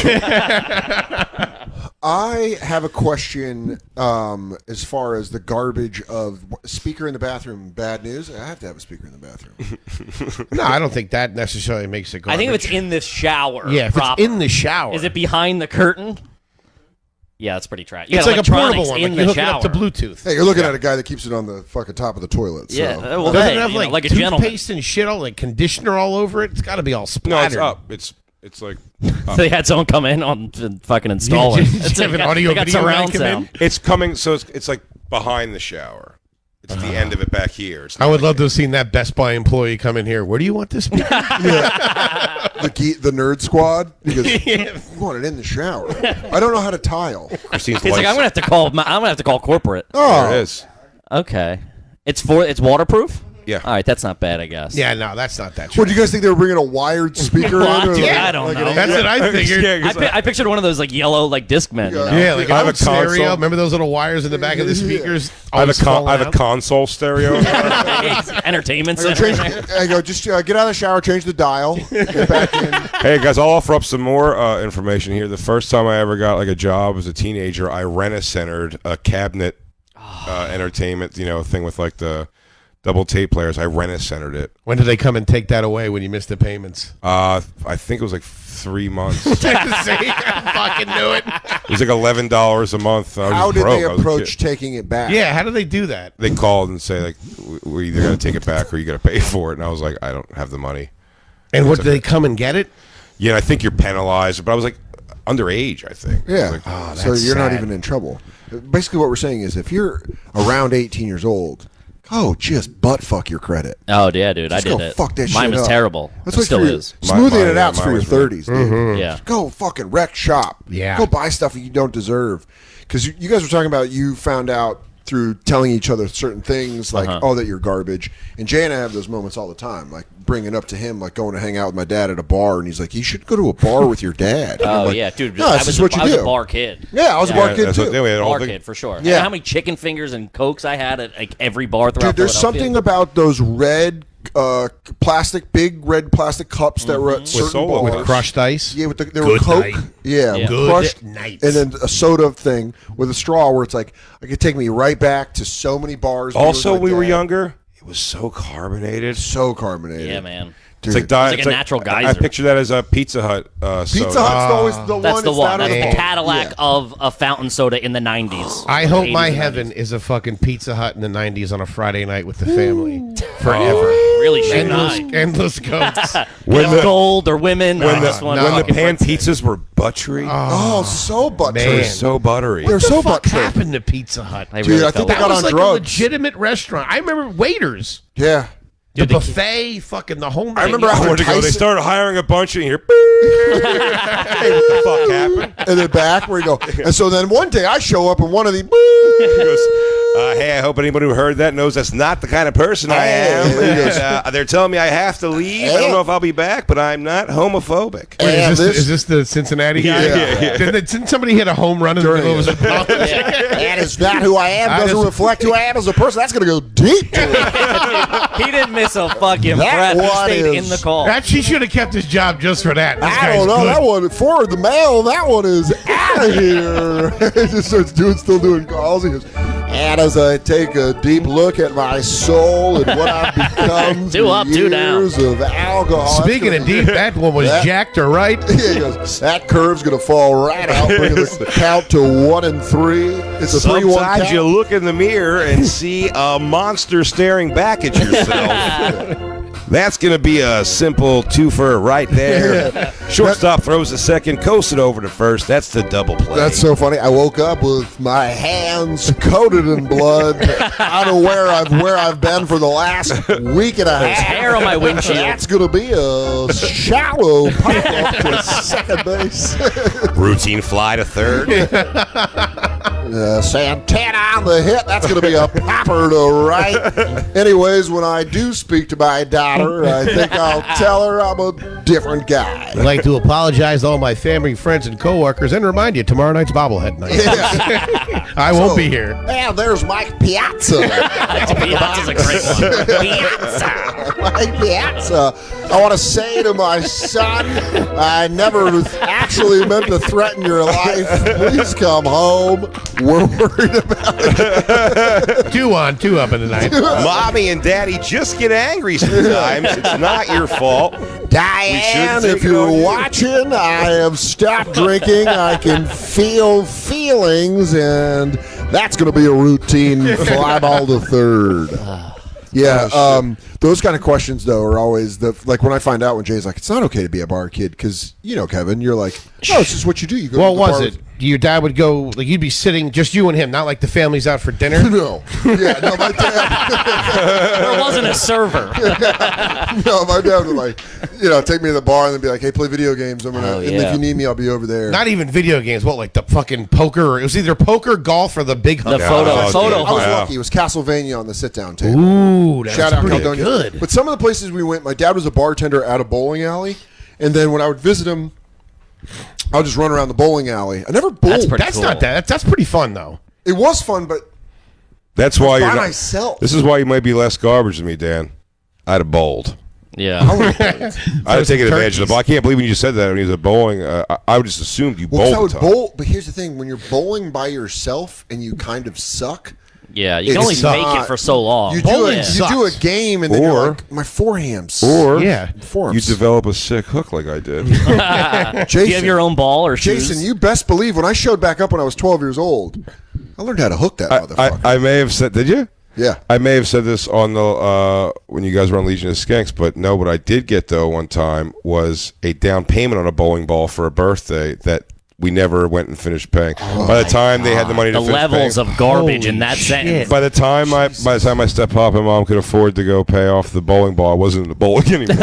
I have a question as far as the garbage of speaker in the bathroom. Bad news. I have to have a speaker in the bathroom. No, I don't think that necessarily makes it garbage. I think if it's in the shower. yeah, if proper. it's in the shower. Is it behind the curtain? Yeah, it's pretty trash. You It's got like a portable electronics one. in Like the you hook shower. it up to Bluetooth. Hey, you're looking at a guy that keeps it on the fucking top of the toilet. So. Yeah, well, Doesn't hey, it have you know, like, a gentleman. toothpaste and shit, all like conditioner all over it? It's got to be all No, it's splattered. up. It's like They had someone come in on and fucking install it. Did you have an audio they got video surround guy come in? sound. it's coming. So it's like behind the shower. It's the end of it back here. It's I not would like love to have seen that Best Buy employee come in here. Where do you want this? speaker? The nerd squad. Because you want it in the shower. I don't know how to tile. Christine's He's like, I'm gonna have to call. I'm gonna have to call corporate. There it Oh, is. Okay, it's waterproof. Yeah. All right, that's not bad, I guess. yeah, no, that's not that. what do you guys think they were bringing a wired speaker Well, in? Or dude, like- I don't like know. an- That's what I figured. I pictured one of those like yellow like Discmen. You know? Yeah, like I have a a console. stereo. Remember those little wires in the back of the speakers? I have always a falling out? console stereo. Entertainment I go, center. change, I go, just get out of the shower, change the dial, get back in. Hey guys, I'll offer up some more information here. The first time I ever got like a job as a teenager, I rent-a-centered a cabinet entertainment, thing with like the double tape players. I rent-a-centered it. When did they come and take that away when you missed the payments? I think it was like 3 months. It See, I fucking knew it. was like $11 a month. I was How did broke. they I was a approach kid. taking it back? Yeah, how do they do that? They called and say like, we're either gonna take it back or you gotta pay for it. And I was like, I don't have the money. And what, did they come and get it? Yeah, I think you're penalized. But I was like underage. I think. Yeah. I was like, So that's you're not sad. even in trouble. Basically, what we're saying is if you're around 18 years old, just butt fuck your credit. Oh yeah, dude, Just I go did it. fuck that Mine shit was up. terrible. That's It what still for your- is. Smoothing Mine- it out's mine for your was really- 30s, dude. Yeah. Go fucking wreck shop. Yeah. Go buy stuff that you don't deserve. Because you guys were talking about you found out through telling each other certain things like, oh, that you're garbage. And Jay and I have those moments all the time, like bringing up to him, like going to hang out with my dad at a bar, and he's like, you should go to a bar with your dad. And I'm Oh like, yeah, dude. No, I this was is what you I was do. a bar kid. Yeah, I was a bar kid that's too. what- we had a whole Bar thing. kid for sure. Yeah. Yeah. How many chicken fingers and cokes I had at like every bar throughout Dude, there's Philadelphia. something about those red big red plastic cups that were at certain Solo bars. With crushed ice? Yeah, there were Good Coke. night. Yeah, Yeah. Good crushed, night. and then a soda thing with a straw where it's like it could take me right back to so many bars. Also, with my we were dad. younger. It was so carbonated. so carbonated. Yeah, man. It's like, a natural I geyser. picture that as a Pizza Hut Pizza soda. Hut's always the That's one. the it's one. not That's a the bowl. Cadillac Yeah. of a fountain soda in the 90s. I hope my 80s and heaven 90s. is a fucking Pizza Hut in the 90s on a Friday night with the family. Forever. Really should Endless, not. endless goats. When the- Gold or women. When I the, just want no. when the fucking pan breadsticks. pizzas were buttery. Oh, so buttery. Man. They're so buttery. They're so What buttery. happened to Pizza Hut? They Dude, really I think fell they That got was on like a drugs. legitimate restaurant. I remember waiters. Yeah. The buffet, fucking the whole. I remember I after wanted to go. They Tyson, started hiring a bunch, and you hear, hey, what the fuck happened? in the back where you go. And so then one day I show up and one of the. He goes, hey, I hope anybody who heard that knows that's not the kind of person I am. Hey, he goes, And, they're telling me I have to leave. I don't know if I'll be back, but I'm not homophobic. Wait, And is this the Cincinnati guy? Yeah. Didn't somebody hit a home run in the middle of his apology? That is not who I am. I Doesn't just- reflect who I am as a person. That's going to go deep. To it. He didn't miss a fucking That breath. He one stayed is- in the call. That she should have kept his job just for that. This I guy's don't know. good. That one forward the mail. That one is out of here. He just starts still doing calls. He goes, and as I take a deep look at my soul and what I've become Two up, two down. years of alcohol. Speaking of deep, that one was That- jacked or right. He goes, that curve's going to fall right out, bringing the count to 1 and 3. It's a 3-1 Sometimes count. you look in the mirror and see a monster staring back at yourself. That's going to be a simple twofer right there. Shortstop throws the second, coasts it over to first. That's the double play. That's so funny. I woke up with my hands coated in blood. I don't know where I've been for the last week and a There's half. hair on my windshield. That's gonna be a shallow pop up to second base. routine fly to third. Santana on the hit. That's gonna be a popper to right. Anyways, when I do speak to my daughter, I think I'll tell her I'm a different guy. I'd like to apologize to all my family, friends, and coworkers, and remind you tomorrow night's bobblehead night. I won't be here. And there's Mike Piazza. Piazza's a great one. Piazza. Mike Piazza. I want to say to my son, I never actually meant to threaten your life. Please come home. We're worried about it. 2 on, 2 up in the night. Mommy and Daddy just get angry sometimes. It's not your fault. Diane, take if it you're on you. watching, I have stopped drinking. I can feel feelings, and that's going to be a routine fly ball to third. Yeah, those kind of questions though are always like when I find out when Jay's like, it's not okay to be a bar kid because you know Kevin, you're like, no, it's just what you do. You go. What to the was bar it? Your dad would go, like, you'd be sitting, just you and him, not like the family's out for dinner? No, yeah, no, my dad. There wasn't a server. No, my dad would like, take me to the bar and then be like, hey, play video games. I'm gonna, Oh, and yeah. if you need me, I'll be over there. Not even video games. What, like the fucking poker? It was either poker, golf, or the big The hunt. photo Oh, photo dude. I was hunt. Yeah. lucky. It was Castlevania on the sit-down table. Ooh, that's Shout out pretty Caledonia. good. But some of the places we went, my dad was a bartender at a bowling alley, and then when I would visit him, I would just run around the bowling alley. I never bowled. That's pretty That's cool. not that. That's pretty fun, though. It was fun, but That's why you're by not. myself. This is why you might be less garbage than me, Dan. I'd have bowled. Yeah. I'd have taken advantage of the ball. I can't believe when you said that when he was a bowling. I would just assumed you Well, 'cause I bowled. would the time. bowl, but here's the thing: when you're bowling by yourself and you kind of suck, Yeah. You can It's only make not- it for so long. you do Bowling a sucks. game, and then you're Or- like, my forehands, Or Yeah. you forearms. develop a sick hook like I did. Jason, Do you have your own ball or shoes? Jason, you best believe when I showed back up when I was 12 years old, I learned how to hook that motherfucker. I may have said. Did you? Yeah. I may have said this on the when you guys were on Legion of Skanks, but no. What I did get though one time was a down payment on a bowling ball for a birthday that we never went and finished paying. By the time they had the money to the finish levels paying, of garbage in Holy that shit. sentence. by the time my step-pop and mom could afford to go pay off the bowling ball, I wasn't into bowling anymore.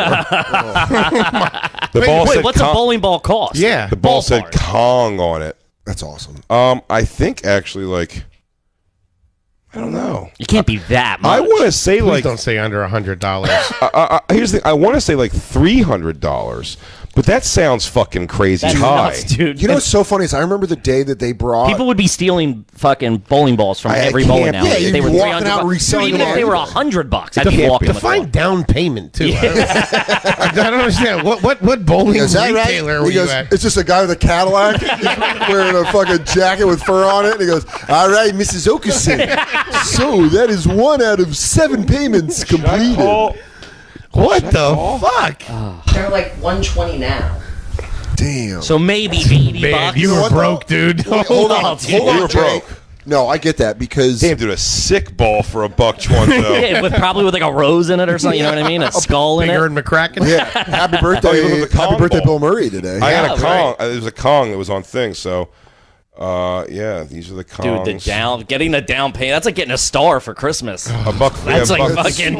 The ball Wait, said what's a Kong- bowling ball cost? Yeah. The ball said Ballpark. Kong on it. That's awesome. I think actually like I don't know. You can't be that much. I want to say Please like don't say under $100. here's the thing. I want to say like $300, but that sounds fucking crazy That's high. nuts, dude. You know what's so funny is I remember the day that they brought People would be stealing fucking bowling balls from I every can't- bowling alley. yeah, if you'd they were be walking 300 out bucks. reselling Even them if they on were eBay. $100, I'd be walking with Define one. down payment, too. I don't understand. What bowling Is that right? retailer were He you goes, at? it's just a guy with a Cadillac wearing a fucking jacket with fur on it. And he goes, all right, Mrs. Okerson. So that is 1 out of 7 payments completed. What the fuck? They're like 120 now. Damn. So maybe 80 Man, bucks. you were what, broke, dude. Hold on, dude. hold on, You were Jay. broke. No, I get that because Damn, dude, a sick ball for $1.20 though. Yeah, probably with like a rose in it or something. You know what I mean? A skull in Bigger it. and McCracken. yeah, happy Oh, you look birthday, at the happy Kong birthday, ball. Bill Murray today. I had a Yeah, Kong. right. There was a Kong that was on thing. So, yeah, these are the Kongs. Dude, getting the down payment. That's like getting a star for Christmas. $1. That's yeah, like $1. fucking.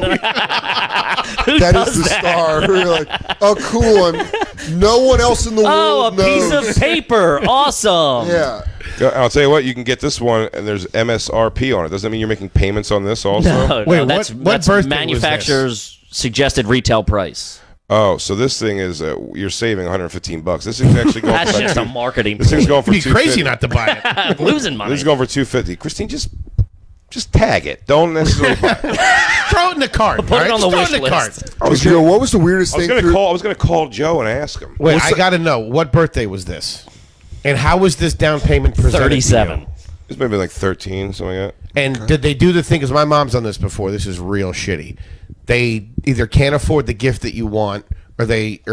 Who That does is the that? star. You're like, oh, cool. No one else in the Oh, a world knows. piece of paper. Awesome. Yeah. I'll tell you what, you can get this one, and there's MSRP on it. Doesn't that mean you're making payments on this also? No, Wait, no, that's what that's birthday was manufacturer's suggested retail price. Oh, so this thing is you're saving $115. This is actually going. That's for just a two- marketing. This thing's going for It'd be crazy $250. not to buy it. losing money. This is going for $250. Christine, just tag it. Don't necessarily buy it. Throw it in the cart. Put it on the Throw wish in the list. cart. Joe, what was the weirdest I was thing? gonna call. I was gonna call Joe and ask him. Wait, I got to know what birthday was this, and how was this down payment presented? to you? 37. It's maybe like 13, something like that. And did they do the thing? Because my mom's done this before. This is real shitty. They either can't afford the gift that you want, or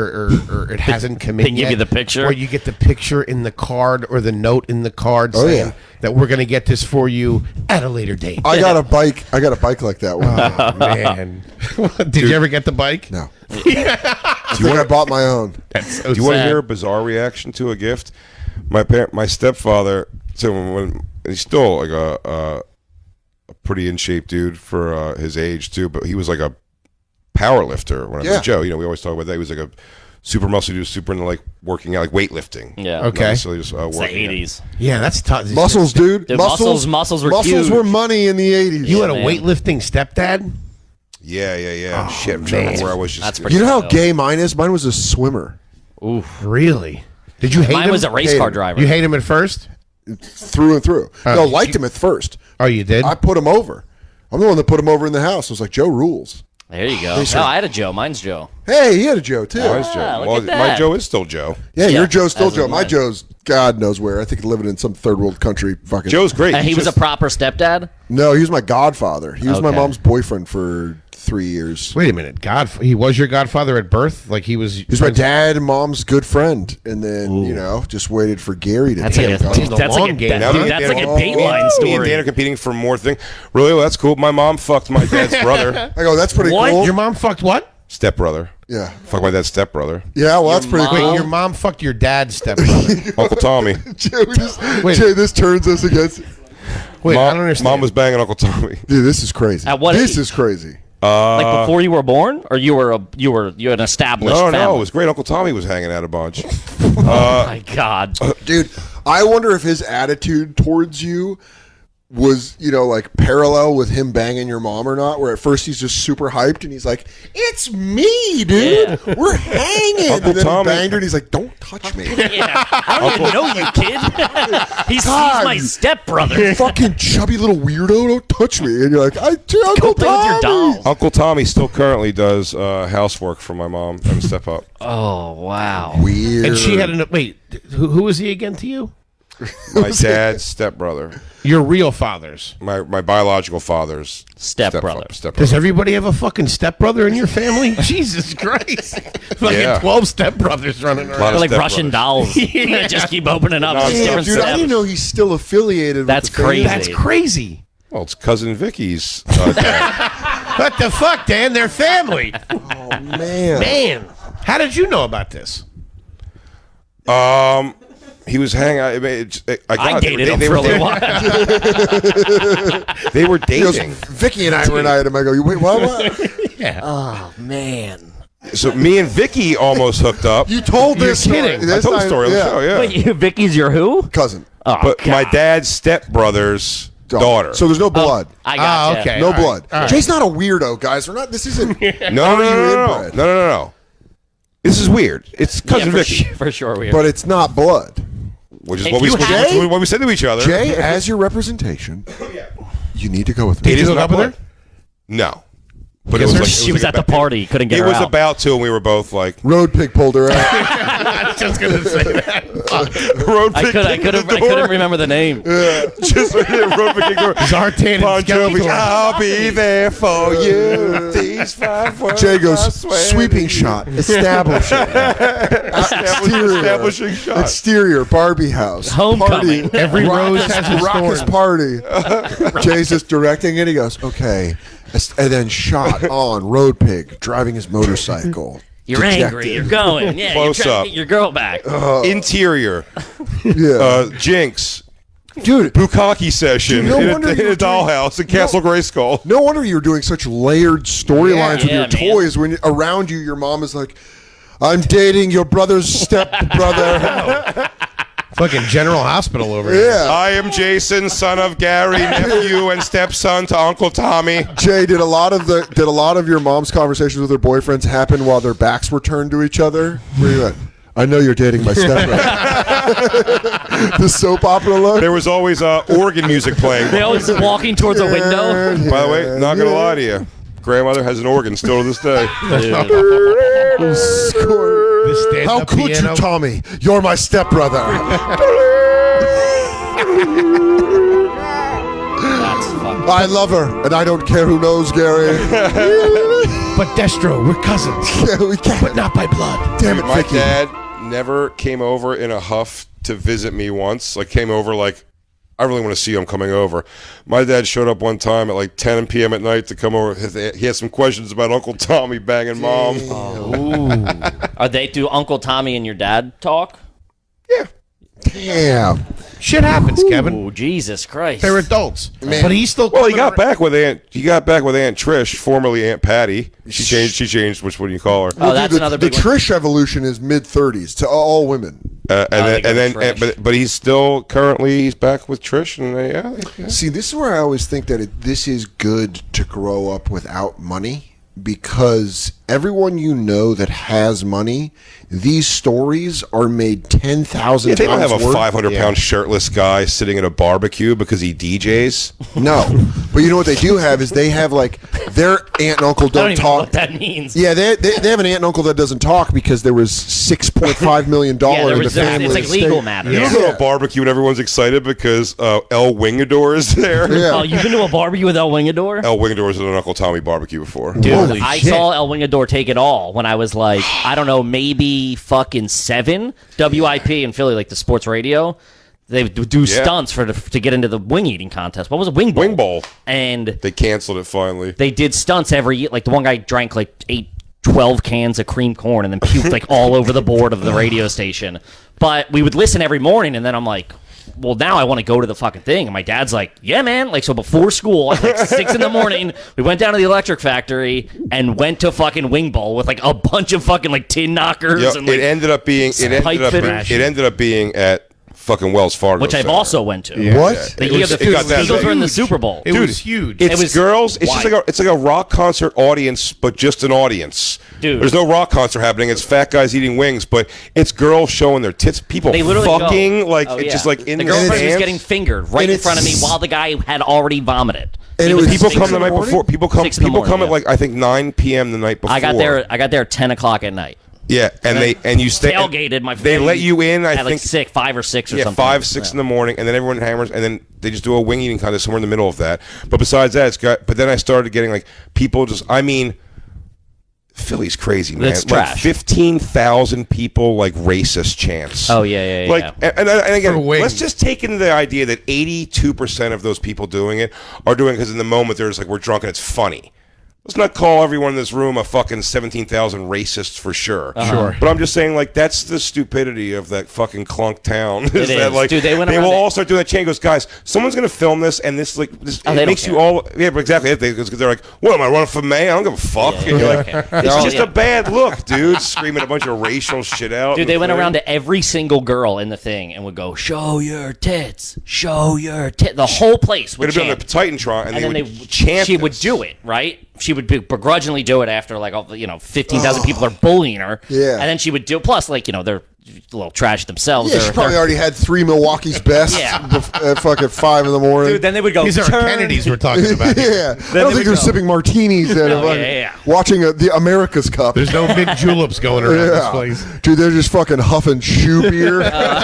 or it hasn't come in They give yet, you the picture? or you get the picture in the card or the note in the card saying yeah. that we're going to get this for you at a later date. I got a bike. I got a bike like that one. Oh, man, did you ever get the bike? No. When I bought my own. That's so Do you want to sad. hear a bizarre reaction to a gift? My stepfather, so when he's still like a pretty in shape dude for his age too, but he was like a power lifter when I Yeah. was Joe. You know, we always talk about that. He was like a super muscle dude, super into like working out, like weightlifting. Yeah. Not Okay. necessarily just, It's the working out. 80s. Yeah, that's tough. Muscles, dude. Dude, muscles were huge. were money in the 80s. You had a man. weightlifting stepdad? Yeah. Oh, Shit, I'm trying to remember where I was just. That's pretty You know how So- gay mine is? Mine was a swimmer. Really? Did you hate Mine him? was a race Hated car him. driver. You hate him at first? Through and through. No, liked him at first. Oh, you did? I put him over. I'm the one that put him over in the house. I was like, Joe rules. There you go. No, I had a Joe. Mine's Joe. Hey, he had a Joe, too. Mine's Joe. Ah, look Well, at my that. Joe is still Joe. Yeah, Yeah, your Joe's still as Joe. is My mine. Joe's God knows where. I think living in some third world country. Fucking Joe's great. And he was a proper stepdad. No, he was my godfather. He was my Okay. mom's boyfriend for 3 years. Wait a minute. He was your godfather at birth? Like he was. He was my dad and mom's good friend, and then just waited for Gary to That's be like a, God. the that's like long a, game, that- huh? dude, that's like a Dateline Me and story. Dan are competing for more thing. Really? Well, that's cool. My mom fucked my dad's brother. I go, that's pretty What? cool. Your mom fucked what? Stepbrother. Yeah. Fuck my dad's stepbrother. Yeah, well, that's pretty mom- cool. Wait, your mom fucked your dad's stepbrother. Uncle Tommy. Jay, this turns us against. Wait, I don't Mom, understand. mom was banging Uncle Tommy. Dude, this is crazy. At what This age? is crazy. Like before you were born, or you were an established No, family. it was great. Uncle Tommy was hanging out a bunch. Oh my God. Dude, I wonder if his attitude towards you was, like parallel with him banging your mom or not, where at first he's just super hyped and he's like, it's me, dude. Yeah. We're hanging. Uncle and then Tommy- he banged her and he's like, don't touch me. Yeah. I don't even know you, kid. he's God, my you stepbrother. Fucking chubby little weirdo, don't touch me. And you're like, Uncle Go play with your Tommy. doll. Uncle Tommy still currently does housework for my mom and Step Up. Oh wow. Weird. And she had an. Wait, who was he again to you? My dad's stepbrother. Your real father's. My biological father's Stepbrother. stepbrother. Does everybody have a fucking stepbrother in your family? Jesus Christ. Fucking Yeah. 12 stepbrothers running Lot around. of They're like stepbrothers. Russian dolls. They just keep opening up. No, Just yeah, Damn, different dude, I steps. didn't know he's still affiliated That's with the family. crazy. That's crazy. Well, it's cousin Vicky's dad. What the fuck, Dan? They're family. Oh, man. Man. How did you know about this? He was hanging out. I dated him for a little while. They were He goes, dating. Vicky and I were an item. I go, wait, what? Oh man. So me and Vicky almost hooked up. You told this You're story. kidding. This I told the time- story on the show, yeah. Wait, Vicky's your who? Cousin. Oh, But my God. dad's stepbrother's daughter. So there's no blood. I got okay. No all right, blood. all right. Jay's not a weirdo, guys. We're not. This isn't. no. inbred. No. This is weird. It's cousin Vicky, for sure. Weird. But it's not blood. which is If what we, you had- what we said to each other. Jay, as your representation, you need to go with me. Did It you is hook not up with blood. her? No. But it was like, She was at the party, couldn't get It her was out. about to, and we were both like, Road pig pulled her out. I was just gonna say that. road I pig kicked the door. couldn't remember the name. Just road pig kicked the door. Zartan and Bon Jovi, Skeletor. I'll be there for you. These 5 words Jay goes, I swear sweeping to shot, establishing. Establishing shot. Exterior, Barbie house. Homecoming. Party, Every rose has its raucous thorn. party. Jay's just directing it. He goes, okay. And then shot on Road Pig driving his motorcycle. You're angry. You're going. Yeah, Close you're trying up. to get your girl back. Interior, Yeah. Jinx, Dude, Bukkake session Dude, no in wonder a you were doing- dollhouse in Castle Grayskull. no wonder you were doing such layered storylines with Yeah, your man. toys when around you, your mom is like, I'm dating your brother's stepbrother. Fucking General Hospital over here. Yeah. I am Jason, son of Gary, nephew and stepson to Uncle Tommy. Jay, did a lot of your mom's conversations with her boyfriends happen while their backs were turned to each other? Where you at? I know you're dating my stepbrother. The soap opera look. There was always organ music playing. They always walking towards a window. By the way, not gonna lie to you, grandmother has an organ still to this day. The stand-up How could piano. you, Tommy? You're my stepbrother. That's fucking. I love her, and I don't care who knows, Gary. But Destro, we're cousins. Yeah, we can't. But not by blood. Damn it, My Vicky. dad never came over in a huff to visit me once. Like came over like, I really want to see you. I'm coming over. My dad showed up one time at like 10 p.m. at night to come over. He had some questions about Uncle Tommy banging mom. Do Uncle Tommy and your dad talk? Damn. Shit happens, Kevin. Oh, Jesus Christ. They're adults. But he's still Well, he coming got back with Aunt Trish, formerly Aunt Patty. She changed. Which what do you call her? Oh, that's the, another the big one. Trish evolution is mid-30s to all women. But he's still currently he's back with Trish, and yeah. See, this is where I always think that this is good to grow up without money, because everyone you know that has money, these stories are made 10,000 Yeah, they times don't have a worse. 500-pound shirtless guy sitting at a barbecue because he DJs. No, but you know what they do have is they have like their aunt and uncle I don't don't even know talk. what that means. Yeah, they have an aunt and uncle that doesn't talk because there was $6.5 million Yeah, there in the was, family it's like estate. legal matters. You don't go to a barbecue and everyone's excited because El Wingador is there. Yeah. Oh, you've been to a barbecue with El Wingador? El Wingador was at an Uncle Tommy barbecue before. Dude, Holy I shit. saw El Wingador take it all when I was like, I don't know, maybe fucking 7. WIP in Philly, like the sports radio. They would do stunts to get into the wing eating contest. What was it? Wing Bowl. Wing Bowl. And They canceled it finally. they did stunts every year. Like the one guy drank like 12 cans of cream corn and then puked like all over the board of the radio station. But we would listen every morning, and then I'm like, well, now I want to go to the fucking thing. And my dad's like, yeah, man. Like, so before school, at like 6 in the morning, we went down to the electric factory and went to fucking Wing Bowl with like a bunch of fucking like tin knockers. Yep, and like, it ended up being at fucking Wells Fargo, which I've Center. also went to. What? The It year was- the it got that Eagles big. were in the Super Bowl. It was huge. It's It was girls. It's just wild. it's like a rock concert audience, but just an audience. Dude. There's no rock concert happening. It's fat guys eating wings, but it's girls showing their tits. People They literally fucking go. like Oh, it's yeah. just like in the the girlfriend was stands. getting fingered right And in front of me it's- while the guy had already vomited. And He it was was People fingered. come the night before. People come. 6 in the People morning, come at yeah. like I think 9 p.m. the night before. I got there at 10 o'clock at night. Yeah, and you stay Tailgated my. They let you in. I at think like 6, 5 or 6 or yeah, something. 5, 6 in the morning, and then everyone hammers, and then they just do a wing eating contest somewhere in the middle of that. But besides that, it's got. But then I started getting like people just. I mean, Philly's crazy, man. It's like trash. 15,000 people like racist chants. Oh yeah. Like and again, For wings. let's just take into the idea that 82% of those people doing it are doing it because in the moment they're just like we're drunk and it's funny. Let's not call everyone in this room a fucking 17,000 racists for sure. Sure. But I'm just saying, like, that's the stupidity of that fucking clunk town. It that, is. like, Dude, they went will around all start doing that chain. Goes, guys, someone's going to film this, and this, like, this, Oh, it they don't makes you care. all, yeah, but exactly. Because they're like, what, am I running for mayor? I don't give a fuck. Yeah, and you're they like, don't care. it's They're all- just yeah. a bad look, dude. Screaming a bunch of racial shit out. Dude, in they the went thing. around to every single girl in the thing and would go, "Show your tits, show your tits." The whole place would It'd be on chant. the Titantron, and, And then they they would chant. She would this. do it, right? She would begrudgingly do it after like 15,000 people are bullying her. Yeah. And then she would do plus like they're a little trash themselves. Yeah, she probably already had 3 Milwaukee's best Yeah. at fucking 5 in the morning. Dude, then they would go. These are turn. Kennedys we're talking about. yeah, I don't think would they're go- sipping martinis and Oh, yeah. watching the America's Cup. There's no big juleps going around this place. Dude, they're just fucking huffing shoe beer.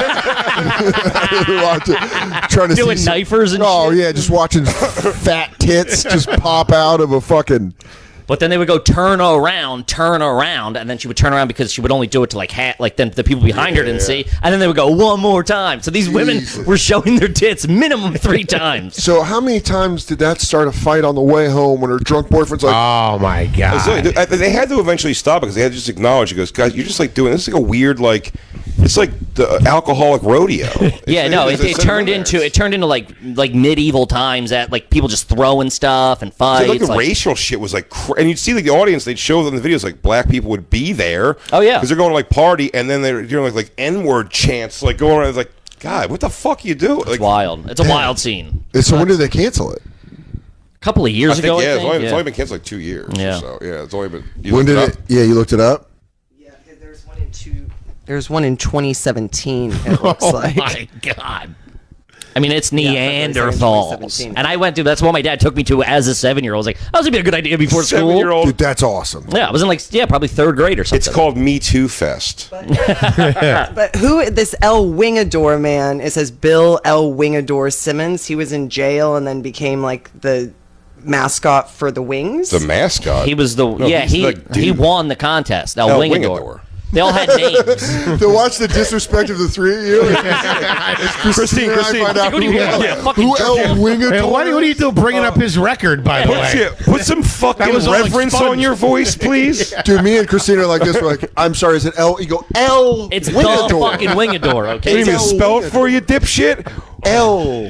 Trying to Doing see some- knifers and Oh, shit. yeah, just watching fat tits just pop out of a fucking... But then they would go turn around, and then she would turn around because she would only do it to like then the people behind her didn't see, and then they would go one more time. So these women Jesus. were showing their tits minimum 3 times. So how many times did that start a fight on the way home when her drunk boyfriend's like, Oh my god! So, they had to eventually stop it because they had to just acknowledge. He goes, guys, you're just like doing this is like a weird like, it's like the alcoholic rodeo. Yeah, no, it turned into like medieval times at like people just throwing stuff and fights. Like the racial shit was like, and you'd see like the audience. They'd show them the videos like black people would be there. Oh, yeah. because they're going to like party, and then they're doing like N-word chants, like going around. It's like, God, what the fuck you do? Like, It's wild. It's a wild scene. so when did they cancel it? A couple of I years think ago, yeah, I think. it's only been canceled like 2 years. Yeah. Or so yeah, it's only been. When did it? Yeah, you looked it up? Yeah, there's one in There's one in 2017. It looks like. My God. I mean, it's February Neanderthals. 2017. And I went to, that's what my dad took me to as a 7-year-old. I was like, that would be a good idea before school. 7-year-old. Dude, that's awesome. Yeah, I was in like, probably 3rd grade or something. It's called Me Too Fest. But who, this El Wingador man, it says Bill El Wingador Simmons. He was in jail and then became like the mascot for the Wings. The mascot. He was the, he's he the dude. he won the contest. El El Wingador. Wingador. They all had names. To watch the disrespect of the 3 of you. Christine, and I Christine. find out What do you who mean? El- Yeah, fucking who El jerk. Wingador Hey, what are you doing bringing up his record, by the way? Put some fucking was all reverence expunged. on your voice, please. Dude, me and Christina are like this. We're like, I'm sorry, is it El? You go, El It's the Wingador. fucking Wingador, What do okay? you mean, El spell it for you, dipshit? El.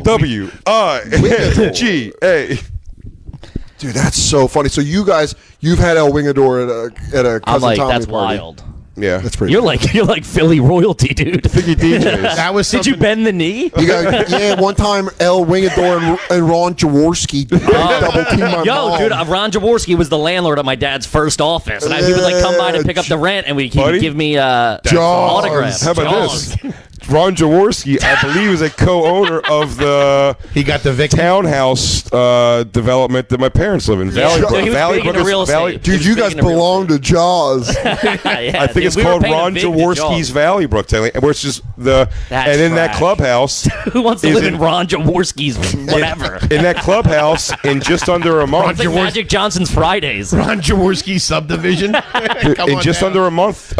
W-I-N-G-A. Dude, that's so funny. So you guys, you've had El Wingador at a cousin I'm like, Tommy that's party. wild. Yeah. That's pretty. You're like Philly royalty, dude. That was Did you something- bend the knee? You got, yeah, one time El Wingador and Ron Jaworski double team my Yo, mom. dude, Ron Jaworski was the landlord at my dad's first office, and he would like come by to pick up the rent, and he Buddy? would give me Jaws. autographs. How about Jaws. this? Ron Jaworski, I believe, is a co-owner of the He got the victim. townhouse development that my parents live in. Valley Yeah, Brook. he was Valley big into Brook is- real Valley- estate. Dude, He you was guys big into real belong to Jaws. Yeah, I think dude, it's we were called paying a Ron big to Jaworski's Jaws. Valley Brook, where it's just the That's and in that trash. clubhouse, Who wants to is live it- in Ron Jaworski's whatever? in that clubhouse, in just under a month, It's like Magic Johnson's Fridays. Ron Jaworski subdivision. Come in on just down. under a month,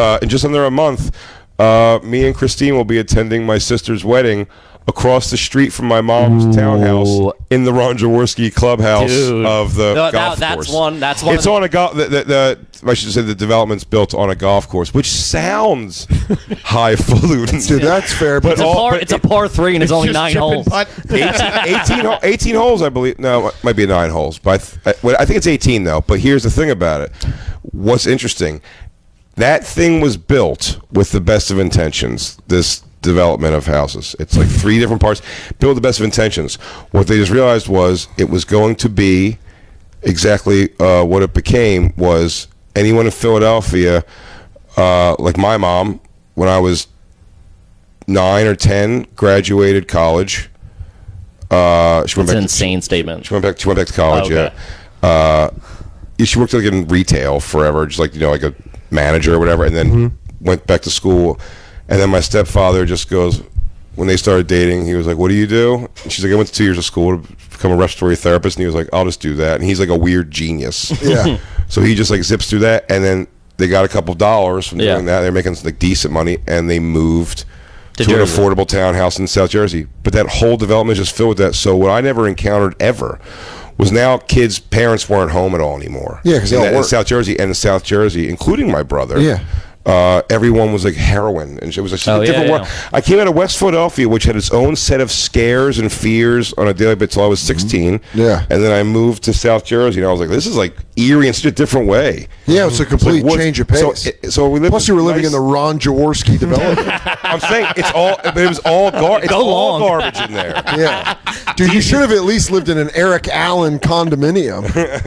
me and Christine will be attending my sister's wedding across the street from my mom's townhouse in the Ron Jaworski clubhouse Dude. of the No, golf that's course. one- that's one It's of the- on a golf. I should say the development's built on a golf course, which sounds highfalutin. Dude, that's fair. But It's a par 3 and it's only Just 9 chip and holes. putt. 18 holes, I believe. No, it might be 9 holes, but I think it's 18 though. But here's the thing about it. What's interesting, that thing was built with the best of intentions. This development of houses, it's like 3 different parts, built with the best of intentions. What they just realized was it was going to be exactly what it became. Was anyone in Philadelphia, like my mom, when I was 9 or 10, graduated college. She went It's an back. insane statement. She went back to college. Okay. Yeah. She worked like in retail forever, just like like a manager or whatever, and then went back to school. And then my stepfather just goes, when they started dating, he was like, "What do you do?" And she's like, "I went to 2 years of school to become a respiratory therapist." And he was like, "I'll just do that." And he's like a weird genius. Yeah. So he just like zips through that, and then they got a couple dollars from Yeah. doing that. They're making like decent money, and they moved to an Jersey. affordable townhouse in South Jersey. But that whole development is just filled with that. So what I never encountered ever was now kids' parents weren't home at all anymore. Yeah, 'cause they all in work. South Jersey and in South Jersey, including my brother. Yeah. Everyone was like heroin, and it was just Oh, a different yeah, world. I came out of West Philadelphia, which had its own set of scares and fears on a daily basis until I was 16. Yeah. And then I moved to South Jersey, and I was like, this is like eerie in such a different way. yeah, it's a complete what- change of pace. So we lived. Plus, you were living in the Ron Jaworski development. I'm saying it's all. It was all Go all long. garbage in there. Yeah. Dude, you should have at least lived in an Eric Allen condominium.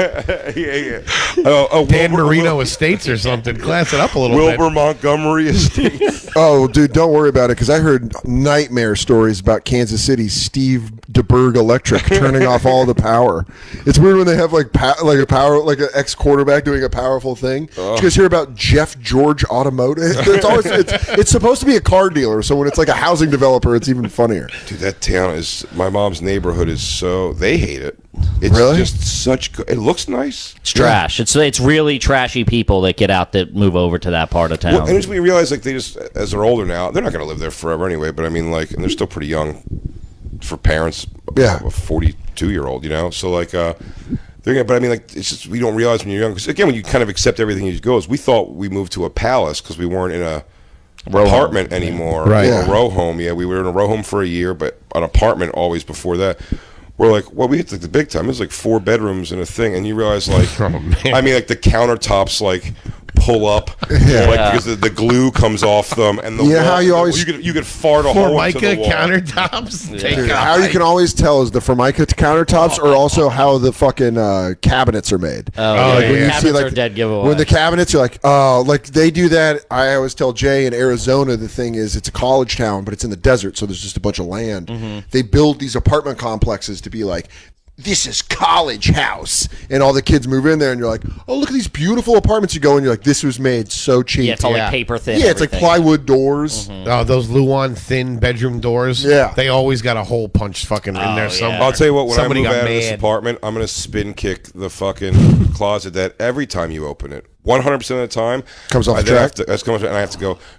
Dan Marino Estates or something. Class it up a little Wilbur bit. Montgomery Estates. Oh, dude, don't worry about it because I heard nightmare stories about Kansas City Steve DeBerg Electric turning off all the power. It's weird when they have like an ex-quarterback doing a powerful thing. Did you guys hear about Jeff George Automotive? It's supposed to be a car dealer, so when it's like a housing developer, it's even funnier. Dude, that town is, my mom's neighborhood is so, they hate it. It's Really? just such good, it looks nice. It's trash. It's really trashy people that get out that move over to that part of town. Well, and as we realize, like, they just, as they're older now, they're not going to live there forever anyway, but I mean, like, and they're still pretty young for parents. Yeah. A 42-year-old, you know? So, like, they're gonna, but I mean, like, it's just, we don't realize when you're young, because again, when you kind of accept everything as it goes, we thought we moved to a palace because we weren't in a apartment anymore. Right. Or Yeah. a row home. Yeah, we were in a row home for a year, but an apartment always before that. We're like, well, we hit the big time. It was like 4 bedrooms and a thing, and you realize, like, Oh, man. I mean, like, the countertops, like, pull up, like, because the glue comes off them, and the Yeah, wall, how you always- you could fart a hole into Formica the wall. countertops. Take Dude, off. how you can always tell is the Formica countertops or also how the fucking cabinets are made. Oh, yeah. yeah. Cabinets are dead giveaway. When the cabinets, you're like, oh, like they do that. I always tell Jay in Arizona, the thing is, it's a college town, but it's in the desert, so there's just a bunch of land. They build these apartment complexes to be like, this is college house, and all the kids move in there, and you're like, oh, look at these beautiful apartments. You go and you're like, this was made so cheap. Yeah, it's all Yeah. like paper thin. Yeah, it's like everything. plywood doors. Oh, those Luan thin bedroom doors. Yeah. They always got a hole punched fucking in there yeah. somewhere. I'll tell you what, when Somebody I move got out of this mad. apartment, I'm going to spin kick the fucking closet that every time you open it. 100% of the time. Comes off I the then have track? to, that's coming, and I have to go.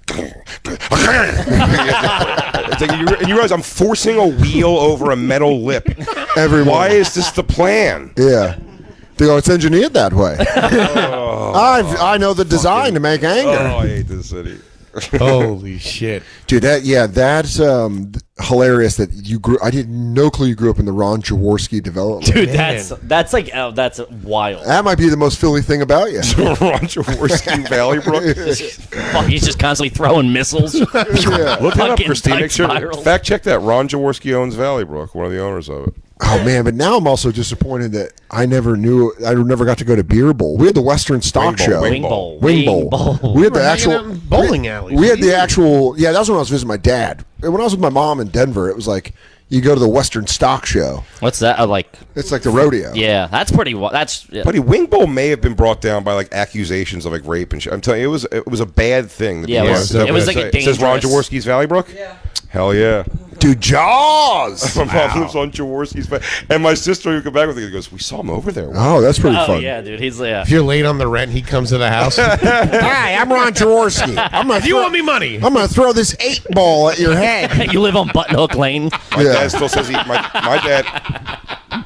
It's like and you realize I'm forcing a wheel over a metal lip. Every Why morning. is this the plan? Yeah. They go, it's engineered that way. I know the design to make anger. Oh, I hate this city. Holy shit. Dude, that's hilarious that you grew. I had no clue you grew up in the Ron Jaworski development. Dude, that's like that's wild. That might be the most Philly thing about you. Ron Jaworski, Valley Brook. Fuck, he's just constantly throwing missiles. Look that up, Fucking Christine. tight Make sure, spirals. fact check that. Ron Jaworski owns Valley Brook, one of the owners of it. Oh man, but now I'm also disappointed that I never got to go to Beer Bowl. We had the Western Stock Bowl, Show. Wing Bowl. Wing Bowl. We had the We're hanging actual out in bowling alleys. We had the actual. Yeah, that was when I was visiting my dad. And when I was with my mom in Denver, it was like you go to the Western Stock Show. What's that? Like, It's like the rodeo. yeah, that's pretty. That's yeah. Buddy, Wing Bowl may have been brought down by like accusations of like rape and shit. I'm telling you, it was a bad thing. Yeah, it was like a It says Ron dangerous- Jaworski's Valley Brook. Yeah. Hell yeah. Dude, Jaws. My mom lives on Jaworski's, and my sister who come back with it goes, "We saw him over there." Oh, that's pretty Oh fun. yeah, dude. He's yeah. If you're late on the rent, he comes to the house. Hi, I'm Ron Jaworski. If you want me money. I'm gonna throw this 8-ball at your head. You live on Button Hook Lane. My dad still says my dad.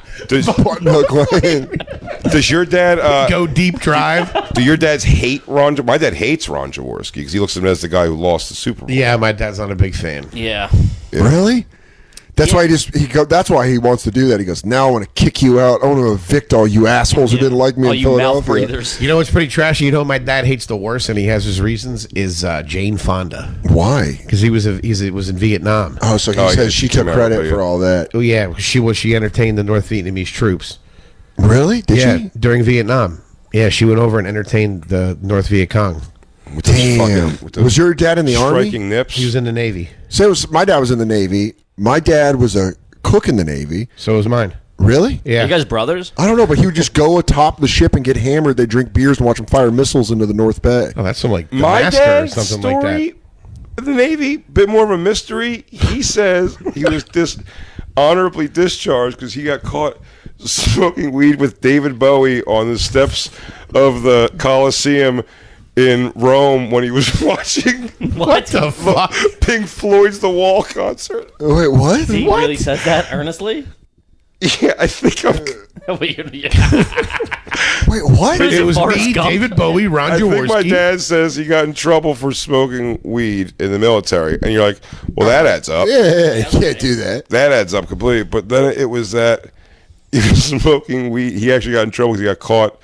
Hook Lane. Does your dad Go deep drive. do your dads hate Ron? My dad hates Ron Jaworski because he looks at him as the guy who lost the Super Bowl. Yeah, my dad's not a big fan. Yeah. Really? That's why that's why he wants to do that. He goes, now I want to kick you out. I want to evict all you assholes who didn't like me All in you mouth Philadelphia. breathers. You know what's pretty trashy? You know what my dad hates the worst, and he has his reasons, is Jane Fonda. Why? Because he was in Vietnam. Oh, so he Oh, yeah, says she she took came out credit with it, for yeah. all that. Oh yeah, she entertained the North Vietnamese troops. Really? Did Yeah, she? during Vietnam. Yeah, she went over and entertained the North Viet Cong. With those Damn. with those Was your dad in the army? striking nips? He was in the Navy. So my dad was in the Navy. My dad was a cook in the Navy. So was mine. Really? Yeah. You guys brothers? I don't know, but he would just go atop the ship and get hammered. They'd drink beers and watch them fire missiles into the North Bay. Oh, that's some like the My master or dad's something story, like that. the Navy, bit more of a mystery. He says he was honorably discharged because he got caught smoking weed with David Bowie on the steps of the Colosseum in Rome when he was watching What the fuck? Pink Floyd's The Wall concert. Wait, what? He really says that earnestly? Yeah, I think I'm. Wait, what? Is It it was Forrest me, Gump? David Bowie, Ron I think my Jaworski. dad says he got in trouble for smoking weed in the military, and you're like, well, that adds up. Yeah, you can't do that. That adds up completely. But then it was that he was smoking weed. He actually got in trouble because he got caught.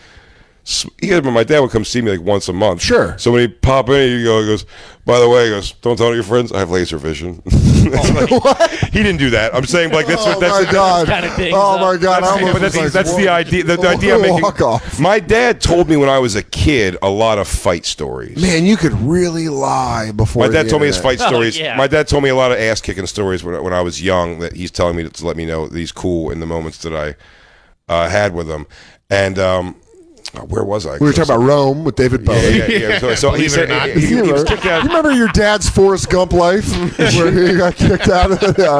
My dad would come see me like once a month. Sure. So when he pop in, he goes, by the way, he goes, don't tell your friends, I have laser vision. It's like, He didn't do that. I'm saying like that's Oh what that's my god! kind of thing, Oh so- my god! I almost but was like, that's the whoa. idea. The idea I'm making. Walk off. My dad told me when I was a kid a lot of fight stories. Man, you could really lie before. My dad the told me his internet. fight stories. yeah. My dad told me a lot of ass kicking stories when I was young. That he's telling me to let me know that he's cool in the moments that I had with him. And where was I? We were talking about Rome with David Bowie. Yeah. So he Believe it said or not. he was kicked You out. remember your dad's Forrest Gump life, where he got kicked out of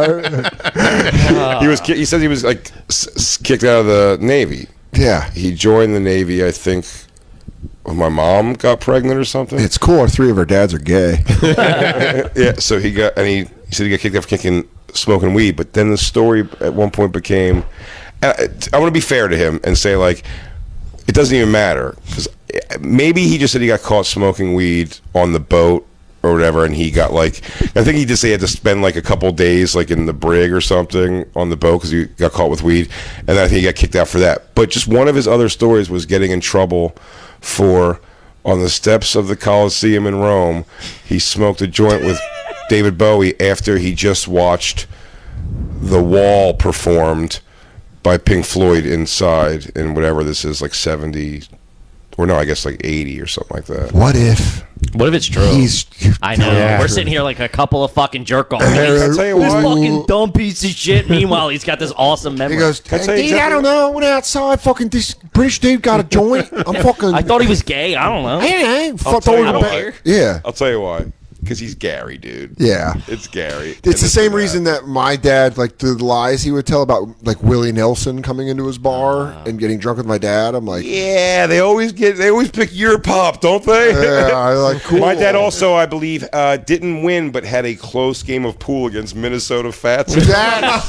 the. He said he was like kicked out of the Navy. Yeah, He joined the Navy, I think, when my mom got pregnant or something. it's cool. All three of our dads are gay. Yeah, so he said he got kicked out for smoking weed. But then the story at one point became, I want to be fair to him and say like, it doesn't even matter because maybe he just said he got caught smoking weed on the boat or whatever, and he got like, I think he just said he had to spend like a couple days like in the brig or something on the boat because he got caught with weed, and then I think he got kicked out for that. But just one of his other stories was getting in trouble for on the steps of the Colosseum in Rome, he smoked a joint with David Bowie after he just watched The Wall performed by Pink Floyd inside in whatever this is, like 70, or no, I guess like 80 or something like that. What if What if it's true? I know. Yeah. We're sitting here like a couple of fucking jerk offs. I'll tell you This why. fucking dumb piece of shit. Meanwhile, he's got this awesome memory. He goes, Can I tell you dude, I exactly- don't know. I went outside. Fucking this British dude got a joint. I'm fucking. I thought he was gay. I don't know. Hey, fuck tell you all the why. ba- Yeah, I'll tell you why. Because he's Gary, dude. yeah. It's Gary. It's the same reason that my dad, like the lies he would tell about like Willie Nelson coming into his bar and getting drunk with my dad. I'm like, Yeah, they always pick your pop, don't they? yeah, I like cool. My dad also, I believe, didn't win, but had a close game of pool against Minnesota Fats. That's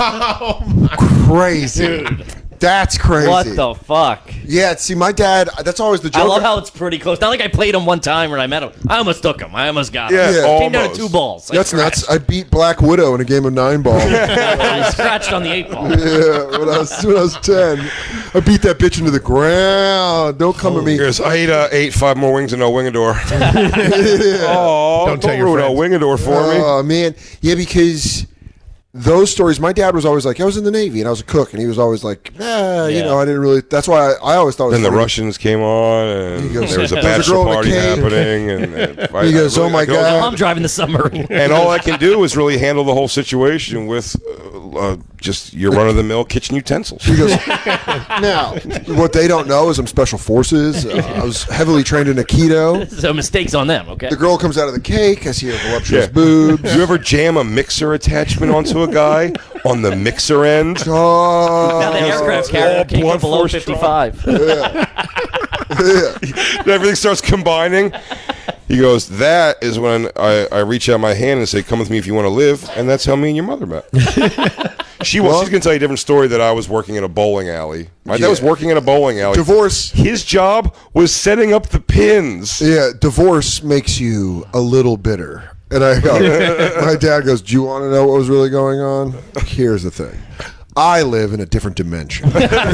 crazy. That's crazy. What the fuck? Yeah, see, my dad. That's always the joke. I love how it's pretty close. Not like I played him one time when I met him. I almost took him. I almost got him. Yeah, Yeah. Came down to almost. 2 balls. I That's nuts. scratched. I beat Black Widow in a game of 9-ball. I scratched on the 8 ball. Yeah, when I was 10, I beat that bitch into the ground. Don't come at me. Here's, I ate 5 more wings and no Wingador. Oh, Don't tell your ruin El friends. Wingador for me. Oh man, yeah, because those stories. My dad was always like, I was in the Navy and I was a cook, and he was always like, you know, I didn't really. That's why I always thought. It was Then the funny. Russians came on, and goes, there was a "There's a bachelor girl in a party cave." happening, and He goes, "Oh my God." I'm driving the submarine. And all I can do is really handle the whole situation with just your run-of-the-mill kitchen utensils. He goes, now, what they don't know is I'm special forces. I was heavily trained in Aikido. So mistakes on them, okay? The girl comes out of the cake. I see her voluptuous Yeah. boobs. You ever jam a mixer attachment onto a guy on the mixer end? Oh, Now the aircraft carrier all can't go blood below force 55. Everything starts combining. He goes, that is when I reach out my hand and say, come with me if you want to live. And that's how me and your mother met. She's going to tell you a different story that I was working in a bowling alley. My dad was working in a bowling alley. divorce. His job was setting up the pins. Yeah, divorce makes you a little bitter. And I go, my dad goes, do you want to know what was really going on? Here's the thing. I live in a different dimension.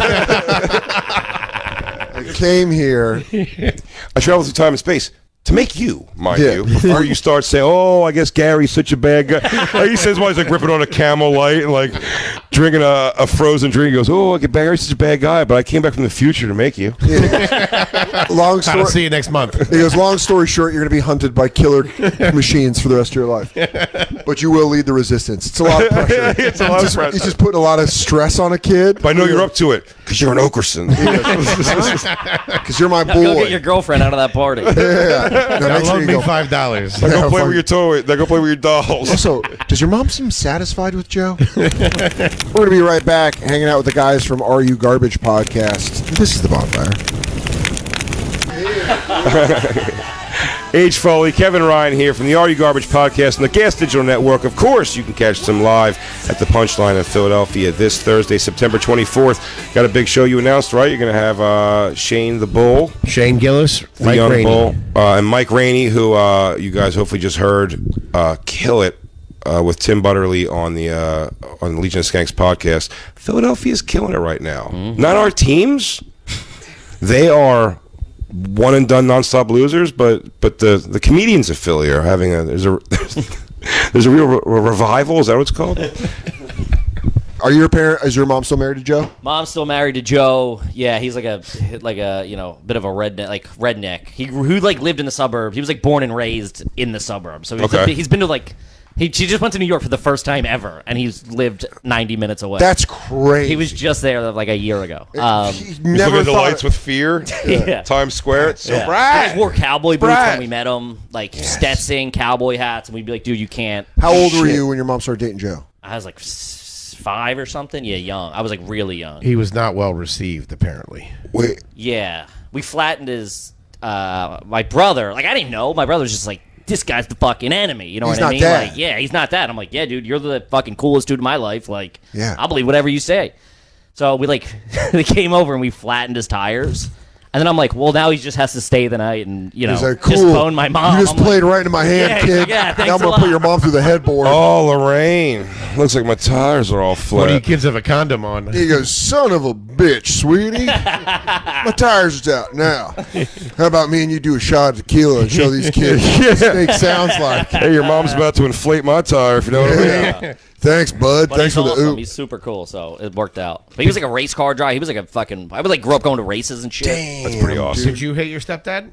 I came here. I travel through time and space to make you, mind Yeah. you, before you start saying, oh, I guess Gary's such a bad guy. Like he says while he's like ripping on a Camel Light and like drinking a frozen drink. He goes, oh, Gary's such a bad guy, but I came back from the future to make you. Long I'll story. see you next month. He goes, long story short, you're going to be hunted by killer machines for the rest of your life. But you will lead the resistance. It's a lot of pressure. It's a lot of pressure. He's just putting a lot of stress on a kid. But I know you're up to it because you're an Okerson. Because you're my Now go get boy. your girlfriend out of that party. Yeah. Now Now make sure loan you me go. $5. Now go Yeah, play fun. with your toy. Now go play with your dolls. Also, does your mom seem satisfied with Joe? We're going to be right back hanging out with the guys from Are You Garbage podcast. This is The Bonfire. H. Foley, Kevin Ryan here from the Are You Garbage podcast and the Gas Digital Network. Of course, you can catch them live at the Punchline in Philadelphia this Thursday, September 24th. Got a big show you announced, right? You're going to have Shane the Bull, Shane Gillis, the Mike young Rainey. Bull, and Mike Rainey, who you guys hopefully just heard kill it with Tim Butterly on the Legion of Skanks podcast. Philadelphia's killing it right now. Not our teams. They are one and done nonstop losers, but the comedians of Philly are having there's There's a real revival. Is that what it's called? Are your parent? Is your mom still married to Joe? Mom's still married to Joe. Yeah, he's like a bit of a redneck. Who like lived in the suburbs. He was like born and raised in the suburbs. So he's been to like. She just went to New York for the first time ever, and he's lived 90 minutes away. That's crazy. He was just there like a year ago. He's looking at the lights with fear. Yeah. Times Square. It's so He bright. just wore cowboy boots Bright. when we met him, like Stetson, cowboy hats, and we'd be like, dude, you can't. How old were you when your mom started dating Joe? I was like 5 or something. Yeah, young. I was like really young. He was not well received, apparently. Wait, Yeah. We flattened his, my brother. Like, I didn't know. My brother was just like, this guy's the fucking enemy. You know He's what I not mean? that. Like, yeah, he's not that. I'm like, yeah, dude, you're the fucking coolest dude in my life. Like, Yeah. I'll believe whatever you say. So we like, they came over and we flattened his tires. And then I'm like, well, now he just has to stay the night and, he's like, just cool. bone my mom. You just I'm played like, right into my hand, Yeah, kid. yeah, thanks now I'm a gonna lot. put your mom through the headboard. Oh, Lorraine. Looks like my tires are all flat. What do you kids have a condom on? He goes, son of a bitch, sweetie. My tires is out now. How about me and you do a shot of tequila and show these kids what this snake sounds like? Hey, your mom's about to inflate my tire, if you know what I mean. Thanks, bud. But Thanks he's for the awesome. oop. He's super cool, so it worked out. But he was like a race car driver. He was like a fucking. I would like grew up going to races and shit. That's pretty awesome. Did you hate your stepdad?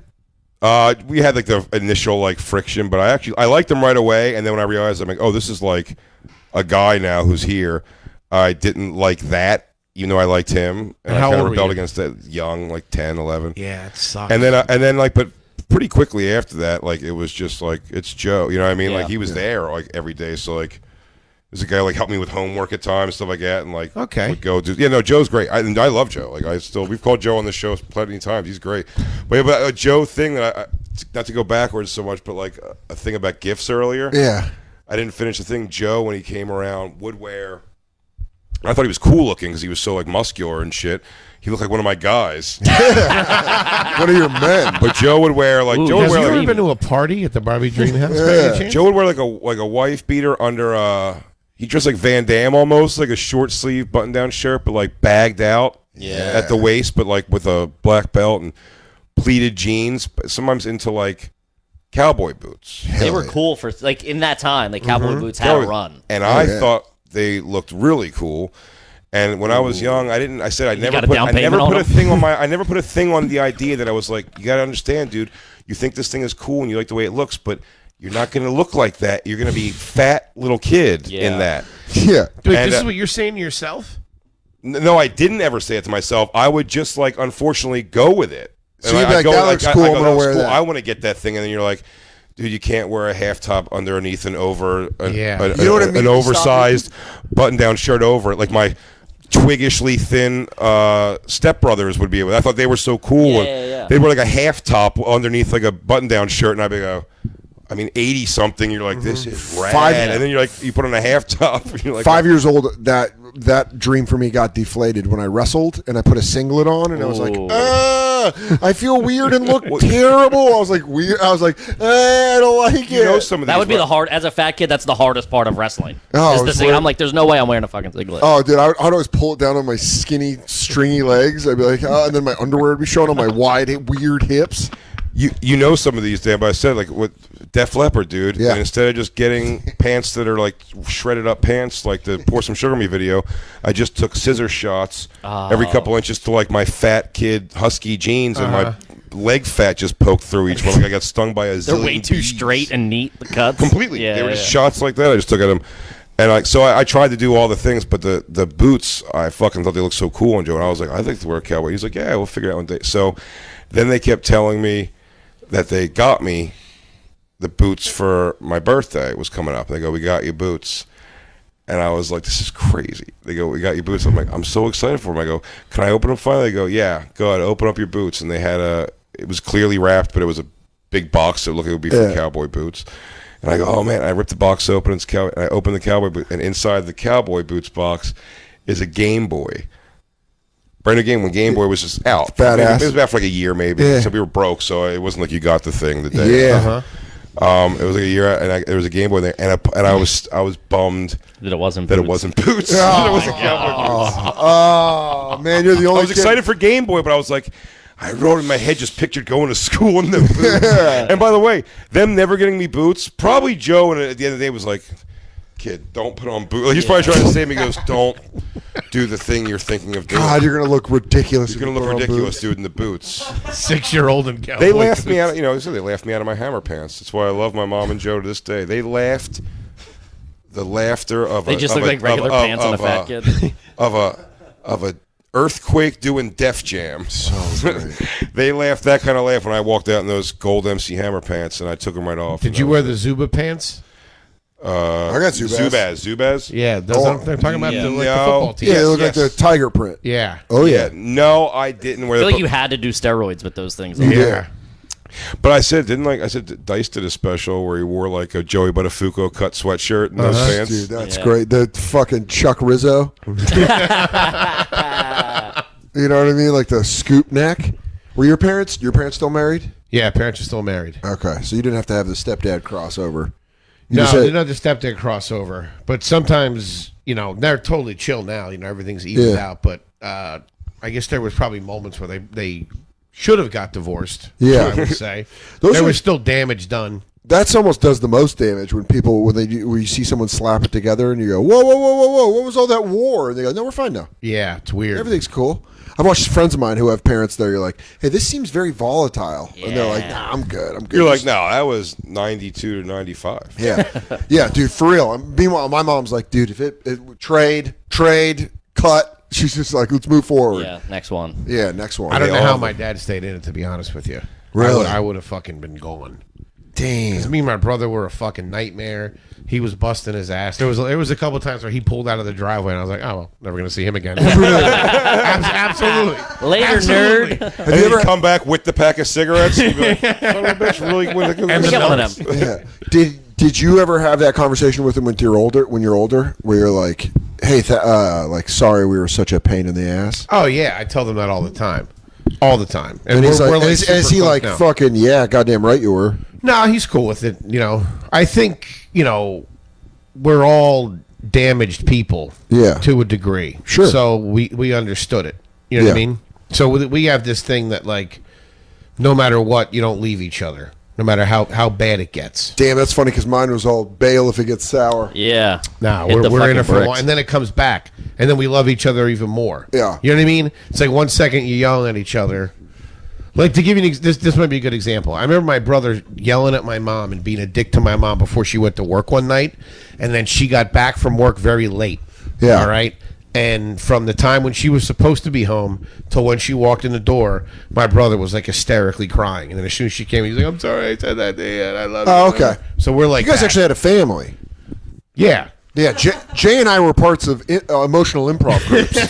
We had like the initial like friction, but I liked him right away, and then when I realized I'm like, oh, this is like a guy now who's here. I didn't like that, even though I liked him, and How I kind old of were rebelled you? against that young, like 10, 11. Yeah, it sucks. And then like, but pretty quickly after that, like it was just like it's Joe. You know what I mean? Yeah. Like he was there like every day. So like, there's a guy like helped me with homework at times, stuff like that, and like Okay. would go do. Yeah, no, Joe's great. I love Joe. Like we've called Joe on the show plenty of times. He's great. But a Joe thing that I not to go backwards so much, but like a thing about gifts earlier. Yeah. I didn't finish the thing. Joe, when he came around, would wear. I thought he was cool looking because he was so like muscular and shit. He looked like one of my guys. One of your men. But Joe would wear like Ooh, Joe would Has wear you like, ever been to a party at the Barbie Dream House? by any chance? Joe would wear like a wife beater under he dressed like Van Damme almost, like a short sleeve button down shirt, but like bagged out at the waist, but like with a black belt and pleated jeans. But sometimes into like cowboy boots. They were cool for like in that time. Like cowboy boots had a run. And I thought they looked really cool. And when I was young, I said I never got a put down I never payment on put a them? thing on I never put a thing on the idea that I was like, you got to understand, dude, you think this thing is cool and you like the way it looks, but you're not going to look like that. You're going to be fat little kid Yeah. in that. Yeah. Wait, And, this is what you're saying to yourself? No, I didn't ever say it to myself. I would just like, unfortunately, go with it. So And you'd be I'd like, "That looks cool, I'm "That gonna looks wear cool. that." I want to get that thing, and then you're like, dude, you can't wear a half top underneath and over Yeah. You know what I mean? an oversized button down shirt over it, like my twiggishly thin stepbrothers would be able. I thought they were so cool. Yeah. They were like a half top underneath like a button down shirt, and I'd be go. I mean, 80 something. You're like, this is rad. And then you're like, you put on a half top. And you're like, 5 years old, that dream for me got deflated when I wrestled and I put a singlet on and I was like, I feel weird and look terrible. I was like, weird. I was like, I don't like you it. know, some of That these would be the hard. As a fat kid, that's the hardest part of wrestling. Oh, is the it's thing. like- I'm like, there's no way I'm wearing a fucking singlet. Oh, dude, I'd always pull it down on my skinny, stringy legs. I'd be like, oh, and then my underwear would be showing on my wide, weird hips. You know some of these, Dan, but I said like with Def Leppard, dude. Yeah. And instead of just getting pants that are like shredded up pants, like the Pour Some Sugar Me video, I just took scissor shots every couple inches to like my fat kid husky jeans, and my leg fat just poked through each one. Like I got stung by a They're zillion way too bees. straight and neat. The cuts Completely. Yeah, they were yeah. just shots like that. I just took at them. And like, so I tried to do all the things, but the boots, I fucking thought they looked so cool on Joe. And I was like, I'd like to wear a cowboy. He's like, yeah, we'll figure it out one day. So then they kept telling me that they got me the boots for my birthday was coming up. They go, we got you boots. And I was like, this is crazy. They go, we got you boots. I'm like, I'm so excited for them. I go, can I open them finally? They go, yeah, go ahead, open up your boots. And they had it was clearly wrapped, but it was a big box, so it looked like it would be for cowboy boots. And I go, oh man, I ripped the box open, and I opened the cowboy boot, and inside the cowboy boots box is a Game Boy. Brand new game when Game Boy was just out. Badass. It was about for like a year maybe. Yeah. So we were broke, so it wasn't like you got the thing the day. Yeah. It was like a year, and there was a Game Boy there, and I was bummed That it wasn't. that it boots. wasn't boots. That it wasn't cowboy boots. Oh, man, you're the only I was kid. excited for Game Boy, but I was like, I wrote in my head, just pictured going to school in the boots. And by the way, them never getting me boots, probably Joe, and at the end of the day was like, kid, don't put on boots. Like, he's probably trying to save me. He goes, don't do the thing you're thinking of doing. God, you're gonna look ridiculous. You're going to look ridiculous, dude, in the boots. 6-year-old and They laughed me out. You know, they laughed me out of my hammer pants. That's why I love my mom and Joe to this day. They laughed. The laughter of They just look like regular pants on a fat kid. Of a earthquake doing Def Jam. They laughed that kind of laugh when I walked out in those gold MC Hammer pants, and I took them right off. Did you wear the Zuba pants? I got Zubaz. Yeah, they're talking about the No. football team. Yeah, they look like the tiger print. Yeah. Oh yeah. No, I didn't wear I feel the like you had to do steroids with those things. Yeah. But I said, Dice did a special where he wore like a Joey Buttafuoco cut sweatshirt and those pants. Dude, that's great. The fucking Chuck Rizzo. You know what I mean? Like the scoop neck. Were your parents still married? Yeah, parents are still married. Okay, so you didn't have to have the stepdad crossover. No, they're not the stepdad crossover. But sometimes, they're totally chill now. Everything's evened out. But I guess there was probably moments where they should have got divorced. Yeah. I would say Those there are- was still damage done. That's almost does the most damage when you see someone slap it together and you go, whoa, what was all that war? And they go, no, we're fine now. Yeah, it's weird. Everything's cool. I've watched friends of mine who have parents there. You're like, hey, this seems very volatile. And they're like, nah, I'm good. You're like, no, that was 92 to 95. Yeah, dude, for real. Meanwhile, my mom's like, dude, if it trade, cut. She's just like, let's move forward. Yeah, next one. Yeah, next one. I don't know Yeah. how my dad stayed in it, to be honest with you. Really? I would have fucking been gone. Damn. Me and my brother were a fucking nightmare. He was busting his ass. There was a couple times where he pulled out of the driveway, and I was like, oh, well, never going to see him again. Absolutely. Later, Absolutely. nerd. Have you ever come back with the pack of cigarettes? You'd be like, son of a bitch, really? And Get one of them. Yeah. Did you ever have that conversation with him when you're older, where you're like, hey, sorry, we were such a pain in the ass? Oh, yeah. I tell them that all the time. All the time. And he's like, is super he close like, now. fucking, yeah, goddamn right you were. No, he's cool with it. I think, we're all damaged people. Yeah. To a degree. Sure. So we understood it. You know what I Yeah. mean? So we have this thing that, like, no matter what, you don't leave each other. No matter how bad it gets. Damn, that's funny because mine was all bail if it gets sour. Yeah. No, Hit the we're in fucking it for a bricks. while, and then it comes back, and then we love each other even more. Yeah. You know what I mean? It's like 1 second you're yelling at each other. Like, to give you this might be a good example. I remember my brother yelling at my mom and being a dick to my mom before she went to work one night, and then she got back from work very late. Yeah. All right? And from the time when she was supposed to be home till when she walked in the door, my brother was like hysterically crying. And then as soon as she came, he was like, I'm sorry I said that to you, and I love you. Oh, okay. So we're like, You guys that. actually had a family. Yeah. Yeah, Jay and I were parts of emotional improv groups.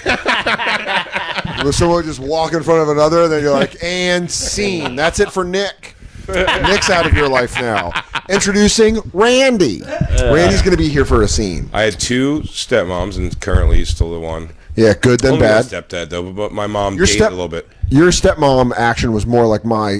Where someone would just walk in front of another, and then you're like, and scene. That's it for Nick. Nick's out of your life now. Introducing Randy. Randy's going to be here for a scene. I had two stepmoms, and currently he's still the one. Yeah, good then Only my bad. stepdad, though, but my mom Your dated a little bit. Your stepmom action was more like my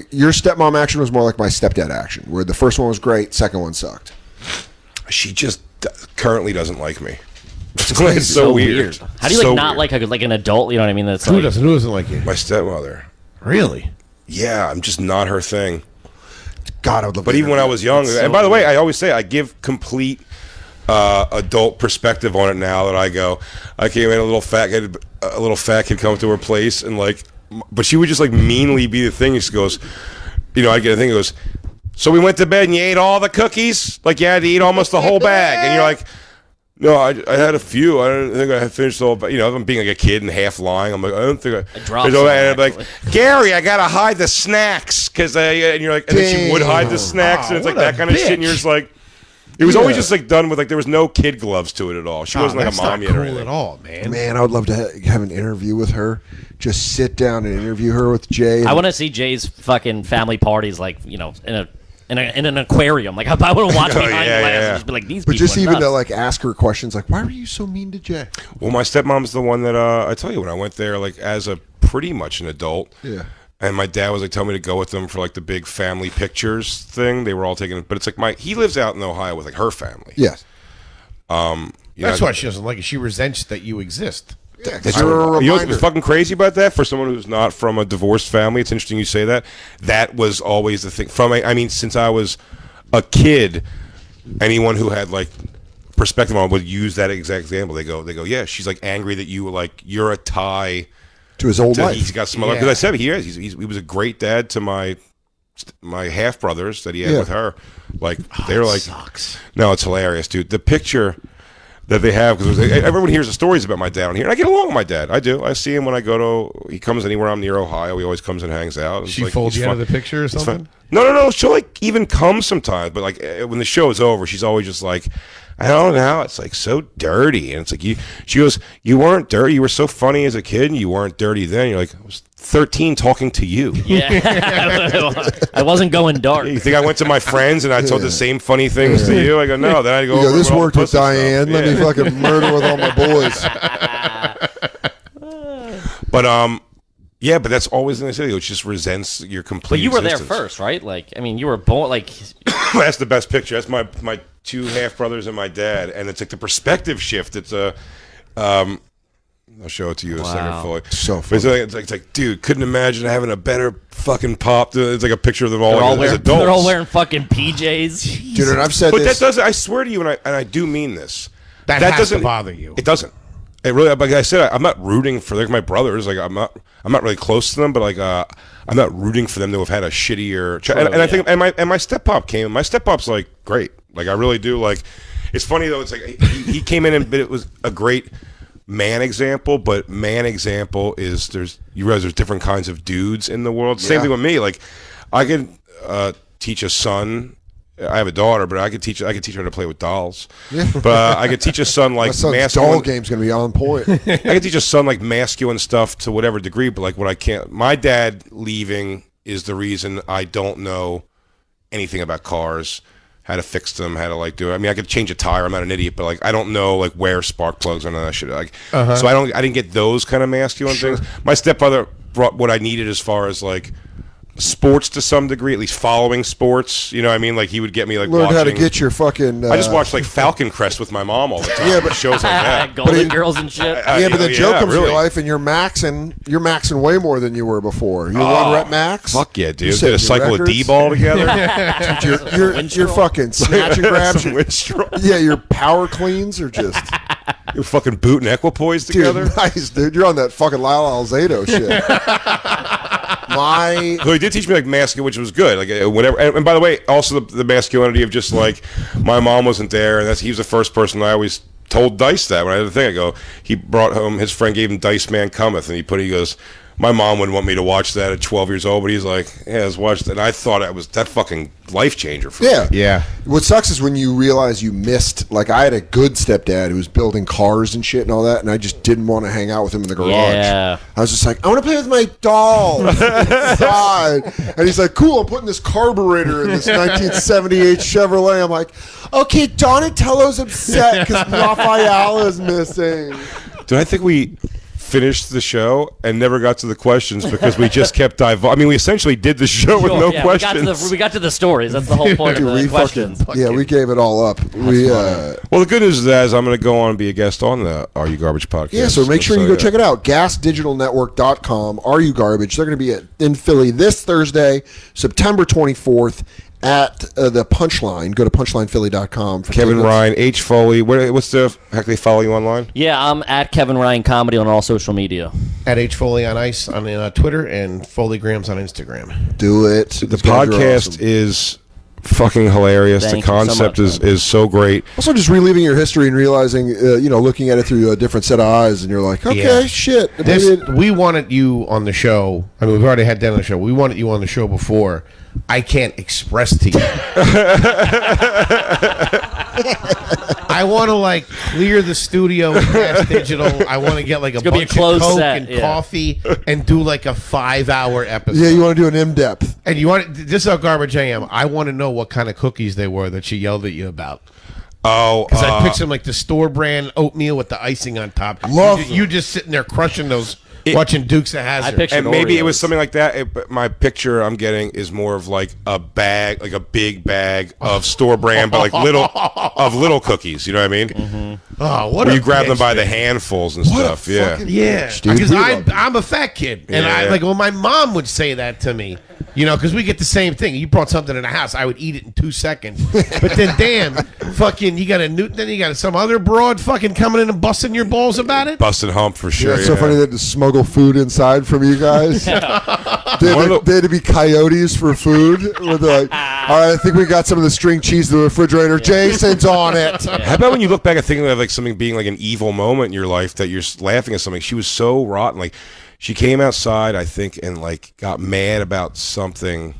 stepdad action, where the first one was great, second one sucked. She just currently doesn't like me. crazy. It's so weird. How do you So not weird. like an adult? You know what I mean? That's Who like, doesn't like you? My stepmother. Really? Yeah, I'm just not her thing. God, I would love But to even when I interview was young, her. and by the way, I always say I give complete adult perspective on it now that I came in a little fat kid come to her place and like, but she would just like meanly be the thing. She goes, I'd get a thing that goes, so we went to bed and you ate all the cookies? Like you had to eat almost the whole bag. And you're like, no, I had a few. I don't think I had finished the whole bag. I'm being like a kid and half lying. I'm like, I don't think I dropped finished all some, that. And I'm like, actually. Gary, I got to hide the snacks. And you're like, and then she would hide the snacks. And it's like what a that kind of shit. And bitch. you're just like, it was always just like done with like, there was no kid gloves to it at all. She wasn't like a That's mom not yet or cool anything. at all, man. Man, I would love to have an interview with her. Just sit down and interview her with Jay. I want to see Jay's fucking family parties, like in an aquarium. Like I want to watch behind yeah, glass yeah. and just be like, these But people just are even nuts. to like ask her questions like, why were you so mean to Jay? Well, my stepmom's the one that I tell you when I went there like as a pretty much an adult. Yeah. And my dad was like telling me to go with them for like the big family pictures thing. They were all taking, but it's like he lives out in Ohio with like her family. Yes. That's why she doesn't like it. She resents that you exist. 'cause you're a You know what's reminder. fucking crazy about that? For someone who's not from a divorced family, it's interesting you say that. That was always the thing. I mean, since I was a kid, anyone who had like perspective on it would use that exact example. They go, yeah, she's like angry that you're a tie to his old life. He's got some other. Because I said he is. He was a great dad to my half brothers that he had with her. Like they're like, sucks. No, it's hilarious, dude. The picture that they have, because everyone hears the stories about my dad on here, and I get along with my dad. I do. I see him when I go to. He comes anywhere I'm near Ohio. He always comes and hangs out. And She it's like, folds he's you out fun. of the picture or It's something? fun. No. She'll like even come sometimes, but like when the show is over, she's always just like, I don't know. It's like so dirty, and it's like she goes, you weren't dirty. You were so funny as a kid, and you weren't dirty then. You're like, I was 13 talking to you. Yeah. I wasn't going dark. You think I went to my friends and I told the same funny things to you? I go, no. Then I go, You go, over this all the worked with pussy stuff." Diane. Let me Yeah. fucking murder with all my boys. But yeah, but that's always in the city. It just resents your complete. But you were there existence. first, right? Like, I mean, you were born like. That's the best picture. That's my two half brothers and my dad, and it's like the perspective shift. It's a. I'll show it to you a second fully. So But it's like, dude, couldn't imagine having a better fucking pop. It's like a picture of them all, They're all, as wearing, adults. they're all wearing fucking PJs. Dude, and I've said But this. that doesn't. I swear to you, and I do mean this. That has doesn't to bother you. It doesn't. It really. Like I said, I'm not rooting for like my brothers. Like I'm not really close to them, but like I'm not rooting for them to have had a shittier. And I think and my step pop came. My step pop's like great. Like I really do. Like it's funny though. It's like he came in and but it was a great man example. But man example is you realize there's different kinds of dudes in the world. Same thing with me. Like I could teach a son. I have a daughter, but I could teach her how to play with dolls. Yeah. But I could teach a son like My son's masculine. doll game's going to be on point. I could teach a son like masculine stuff to whatever degree, but like what I can't. My dad leaving is the reason I don't know anything about cars, how to fix them, how to like do it. I mean, I could change a tire. I'm not an idiot, but like I don't know like where spark plugs and all that shit. Like, so I didn't get those kind of masculine things. My stepfather brought what I needed as far as like sports to some degree, at least following sports. You know what I mean? Like he would get me like Learn watching. how to get your fucking. I just watched like Falcon Crest with my mom all the time. Yeah, but- shows like that. Golden Girls and shit. Yeah, but then Joe comes to really. your life and you're maxing way more than you were before. You're one rep max. Fuck yeah, dude. You're Did setting a cycle of records. D-ball together. You're fucking snatch and grabs. Some Winstrol. Yeah, your power cleans are just You're fucking boot and equipoise dude, together. nice, dude. You're on that fucking Lyle Alzado shit. So he did teach me like masculine, which was good. Like whatever. And by the way, also the masculinity of just like my mom wasn't there, and he was the first person I always told Dice that when I had the thing. I go, he brought home his friend gave him Dice Man Cometh, and he goes. My mom wouldn't want me to watch that at 12 years old, but he's like, yeah, let's watch that. And I thought it was that fucking life changer for Yeah. me. Yeah. What sucks is when you realize you missed. Like I had a good stepdad who was building cars and shit and all that, and I just didn't want to hang out with him in the garage. Yeah. I was just like, I want to play with my dolls inside. And he's like, cool, I'm putting this carburetor in this 1978 Chevrolet. I'm like, okay, Donatello's upset because Raphael is missing. Dude, I think we finished the show and never got to the questions because we just kept we essentially did the show with no Yeah, questions. We got to the stories. That's the whole point Dude, of we the questions. we gave it all up. Well, the good news is that I'm going to go on and be a guest on the Are You Garbage podcast. Yeah, so make sure you go check it out. GasDigitalNetwork.com. Are You Garbage? They're going to be in Philly this Thursday, September 24th at the Punchline. Go to punchlinephilly.com. For Kevin tickets. Ryan, H. Foley. What's the heck they follow you online? Yeah, I'm at Kevin Ryan Comedy on all social media. At H Foley on Ice on Twitter and Foleygrams on Instagram. Do it. The These guys are podcast awesome. is fucking hilarious. Thank the you so concept much, is so great. Also, just reliving your history and realizing, looking at it through a different set of eyes, and you're like, okay, Yeah. shit. We wanted you on the show. I mean, we've already had Dan on the show. We wanted you on the show before. I can't express to you. I want to clear the studio with Gas Digital. I want to get like a gonna be a bunch closed of Coke set, and yeah. coffee and do like a 5-hour episode. Yeah, you want to do an in-depth. And you want this is how garbage I am. I want to know what kind of cookies they were that she yelled at you about. Oh, Because I picture them like the store brand oatmeal with the icing on top. Love you just sitting there crushing those, watching Dukes of Hazzard. picture- and maybe it was Oreos. something like that. But my picture I'm getting is more of like a bag, like a big bag of store brand, but like little cookies. You know what I mean? Oh, what Where a you grab them bitch, by the man. handfuls and What a stuff. Yeah. fucking Yeah, bitch, dude. because We love it. I'm a fat kid, and I Yeah. like when my mom would say that to me, because we get the same thing. You brought something in the house, I would eat it in 2 seconds. But then, damn, fucking, you got then you got some other broad fucking coming in and busting your balls about it. Busted hump for Yeah, sure. it's so funny that to smuggle food inside from you guys. They had to be coyotes for food. With like, all right, I think we got some of the string cheese in the refrigerator. Jason's on it. How about when you look back at thinking of like something being like an evil moment in your life that you're laughing at something? She was so rotten. Like she came outside, I think, and like got mad about something.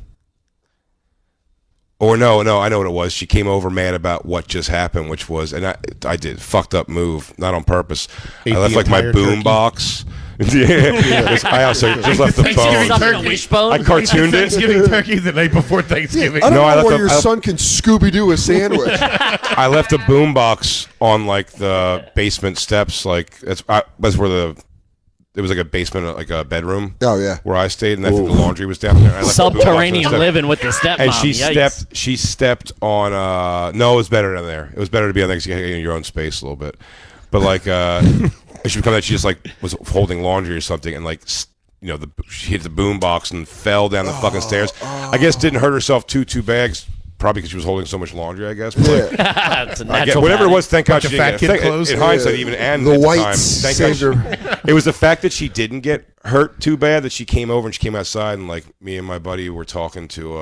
Or no, I know what it was. She came over mad about what just happened, which was, and I did fucked up move, not on purpose. Ate I left the like my entire boom turkey? box. Yeah, I also just left the Thanksgiving bone. turkey. Wishbone? I cartooned it. Thanksgiving turkey the night before Thanksgiving. I don't No, I know left where a- your son can Scooby Doo a sandwich. I left a boom box on like the basement steps. Like that's where it was like a basement, like a bedroom. Oh, yeah. Where I stayed, and I think the laundry was down there. I left the boom box on the Subterranean step. living with the stepmom. And she Yikes. stepped on. No, it was better down there. It was better to be on there because you get your own space a little bit. But like, she become that she just like was holding laundry or something, and like. She hit the boom box and fell down the fucking stairs. I guess didn't hurt herself too bad, probably because she was holding so much laundry. I guess. But like, It's a I get- natural whatever it body. was, thank God Bunch she of didn't fat get kid it. clothes. In hindsight, even and The at whites time, thank God saved her. it was the fact that she didn't get hurt too bad that she came over and she came outside and like me and my buddy were talking to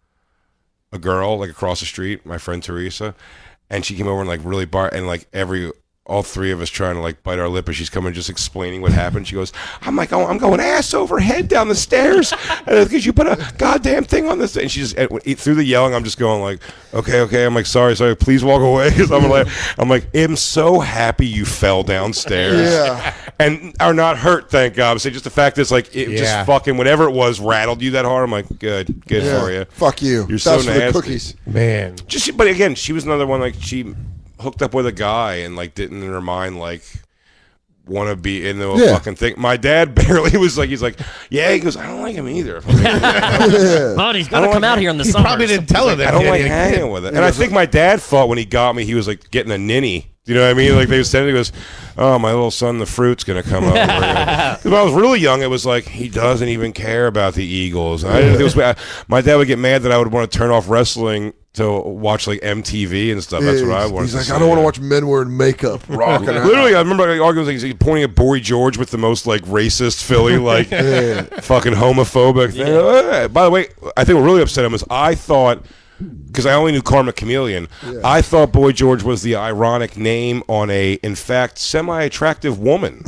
a girl like across the street, my friend Teresa, and she came over and like really and like all three of us trying to like bite our lip as she's coming, just explaining what happened. She goes, I'm like, oh, I'm going ass over head down the stairs because you put a goddamn thing on this. And she just through the yelling, I'm just going like, okay. I'm like, sorry, please walk away. Because I'm like, I'm so happy you fell downstairs. Yeah. And are not hurt, thank God. So just the fact that it's like it just fucking whatever it was rattled you that hard. I'm like, good Yeah. for you. Fuck you. You're so That's for the nasty. cookies. Man. But again, she was another one like she hooked up with a guy and like didn't in her mind like want to be into a fucking thing. My dad barely was like, he's like, yeah, he goes, I don't like him either. But he's gonna come out here in the summer. Probably didn't tell her that. I don't he had like a hanging kid. with it. And I think my dad thought when he got me, he was like getting a ninny. You know what I mean? Like they was saying, he goes, "Oh, my little son, the fruit's gonna come up." Because when I was really young, it was like he doesn't even care about the Eagles. And I didn't think it was, my dad would get mad that I would want to turn off wrestling to watch like MTV and stuff. That's what I wanted. He's like, I don't want to watch men wearing makeup rocking out. Literally, I remember like, arguing like he's pointing at Boy George with the most like racist Philly like fucking homophobic thing. By the way, I think what really upset him is I thought, because I only knew Karma Chameleon, I thought Boy George was the ironic name on a, in fact, semi-attractive woman.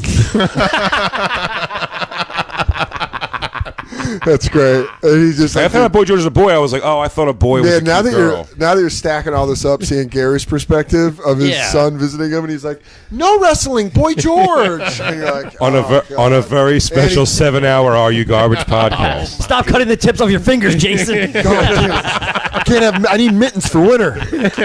That's great. And he's just I like, thought Boy George was a boy. I was like, oh, I thought a boy was a now cute that girl. you're stacking all this up, seeing Gary's perspective of his Yeah. son visiting him, and he's like, "No wrestling, Boy George." And you're like, On "Oh, a very special And he- 7-hour Are You Garbage podcast. Stop cutting the tips off your fingers, Jason. God, I can't have. I need mittens for winter.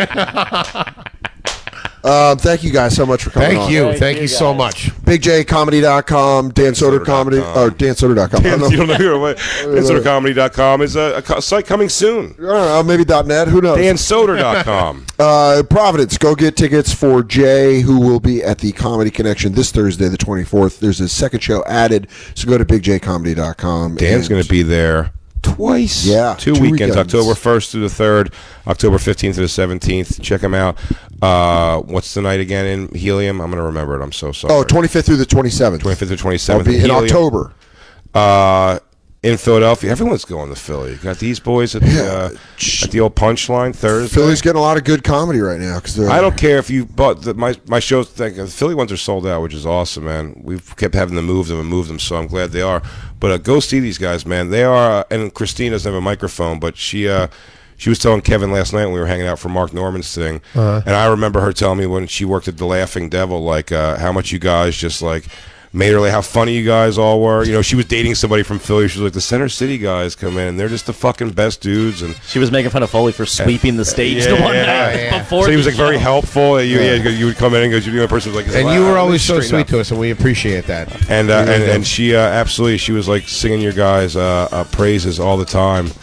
Thank you guys so much for coming on. Thank you. Thank you so much. BigJComedy.com, Dan Soder Comedy, or DanSoder.com. I don't know. You don't know what DanSoderComedy.com is a site coming soon. I don't know, maybe .net. Who knows? DanSoder.com. Providence, go get tickets for Jay, who will be at the Comedy Connection this Thursday, the 24th. There's a second show added, so go to BigJComedy.com. Dan's and- going to be there twice. Yeah, two two weekends, weekends. October 1st through the 3rd, October 15th to the 17th. Check him out. What's the night again in Helium? I'm going to remember it. I'm so sorry. Oh, 25th through the 27th. 25th to 27th. I'll be in Helium. October. In Philadelphia. Everyone's going to Philly. You got these boys at the old Punchline Thursday. Philly's getting a lot of good comedy right now. I don't care if you bought my shows. The Philly ones are sold out, which is awesome, man. We've kept having to move them, so I'm glad they are. But go see these guys, man. They are. And Christine doesn't have a microphone, but she was telling Kevin last night when we were hanging out for Mark Norman's thing, and I remember her telling me when she worked at the Laughing Devil, like how much you guys just like made her, like how funny you guys all were. You know, she was dating somebody from Philly. She was like, the Center City guys come in, and they're just the fucking best dudes. And She was making fun of Foley for sweeping the stage the one night before. so he was the like very show. helpful. You would come in and go, you're the only person who's like, And you were "Wow, always so straighten sweet up." to us, and we appreciate that. And she absolutely, she was like singing your guys' praises all the time.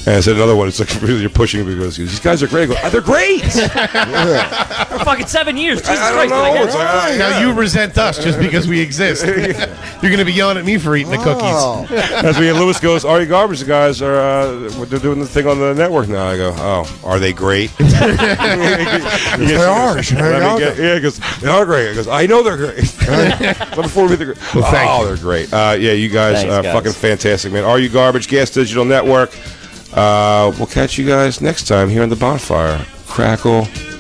And I said another one. It's like really you're pushing because these guys are great. I go, they're great. For fucking 7 years. Jesus I don't Christ. know. did I get It's it? like, Now you resent us just because we exist. You're going to be yelling at me for eating the cookies. As we Lewis goes, Are You Garbage? The guys are they're doing the thing on the network now. I go, oh, are they great? They are. You should hang out with them. Yeah, because they are great. I goes, I know they're great. Before we think, thank they're great. Yeah, you guys, Thanks, guys. fucking fantastic, man. Are You Garbage? Gas Digital Network. We'll catch you guys next time here on the Bonfire. Crackle.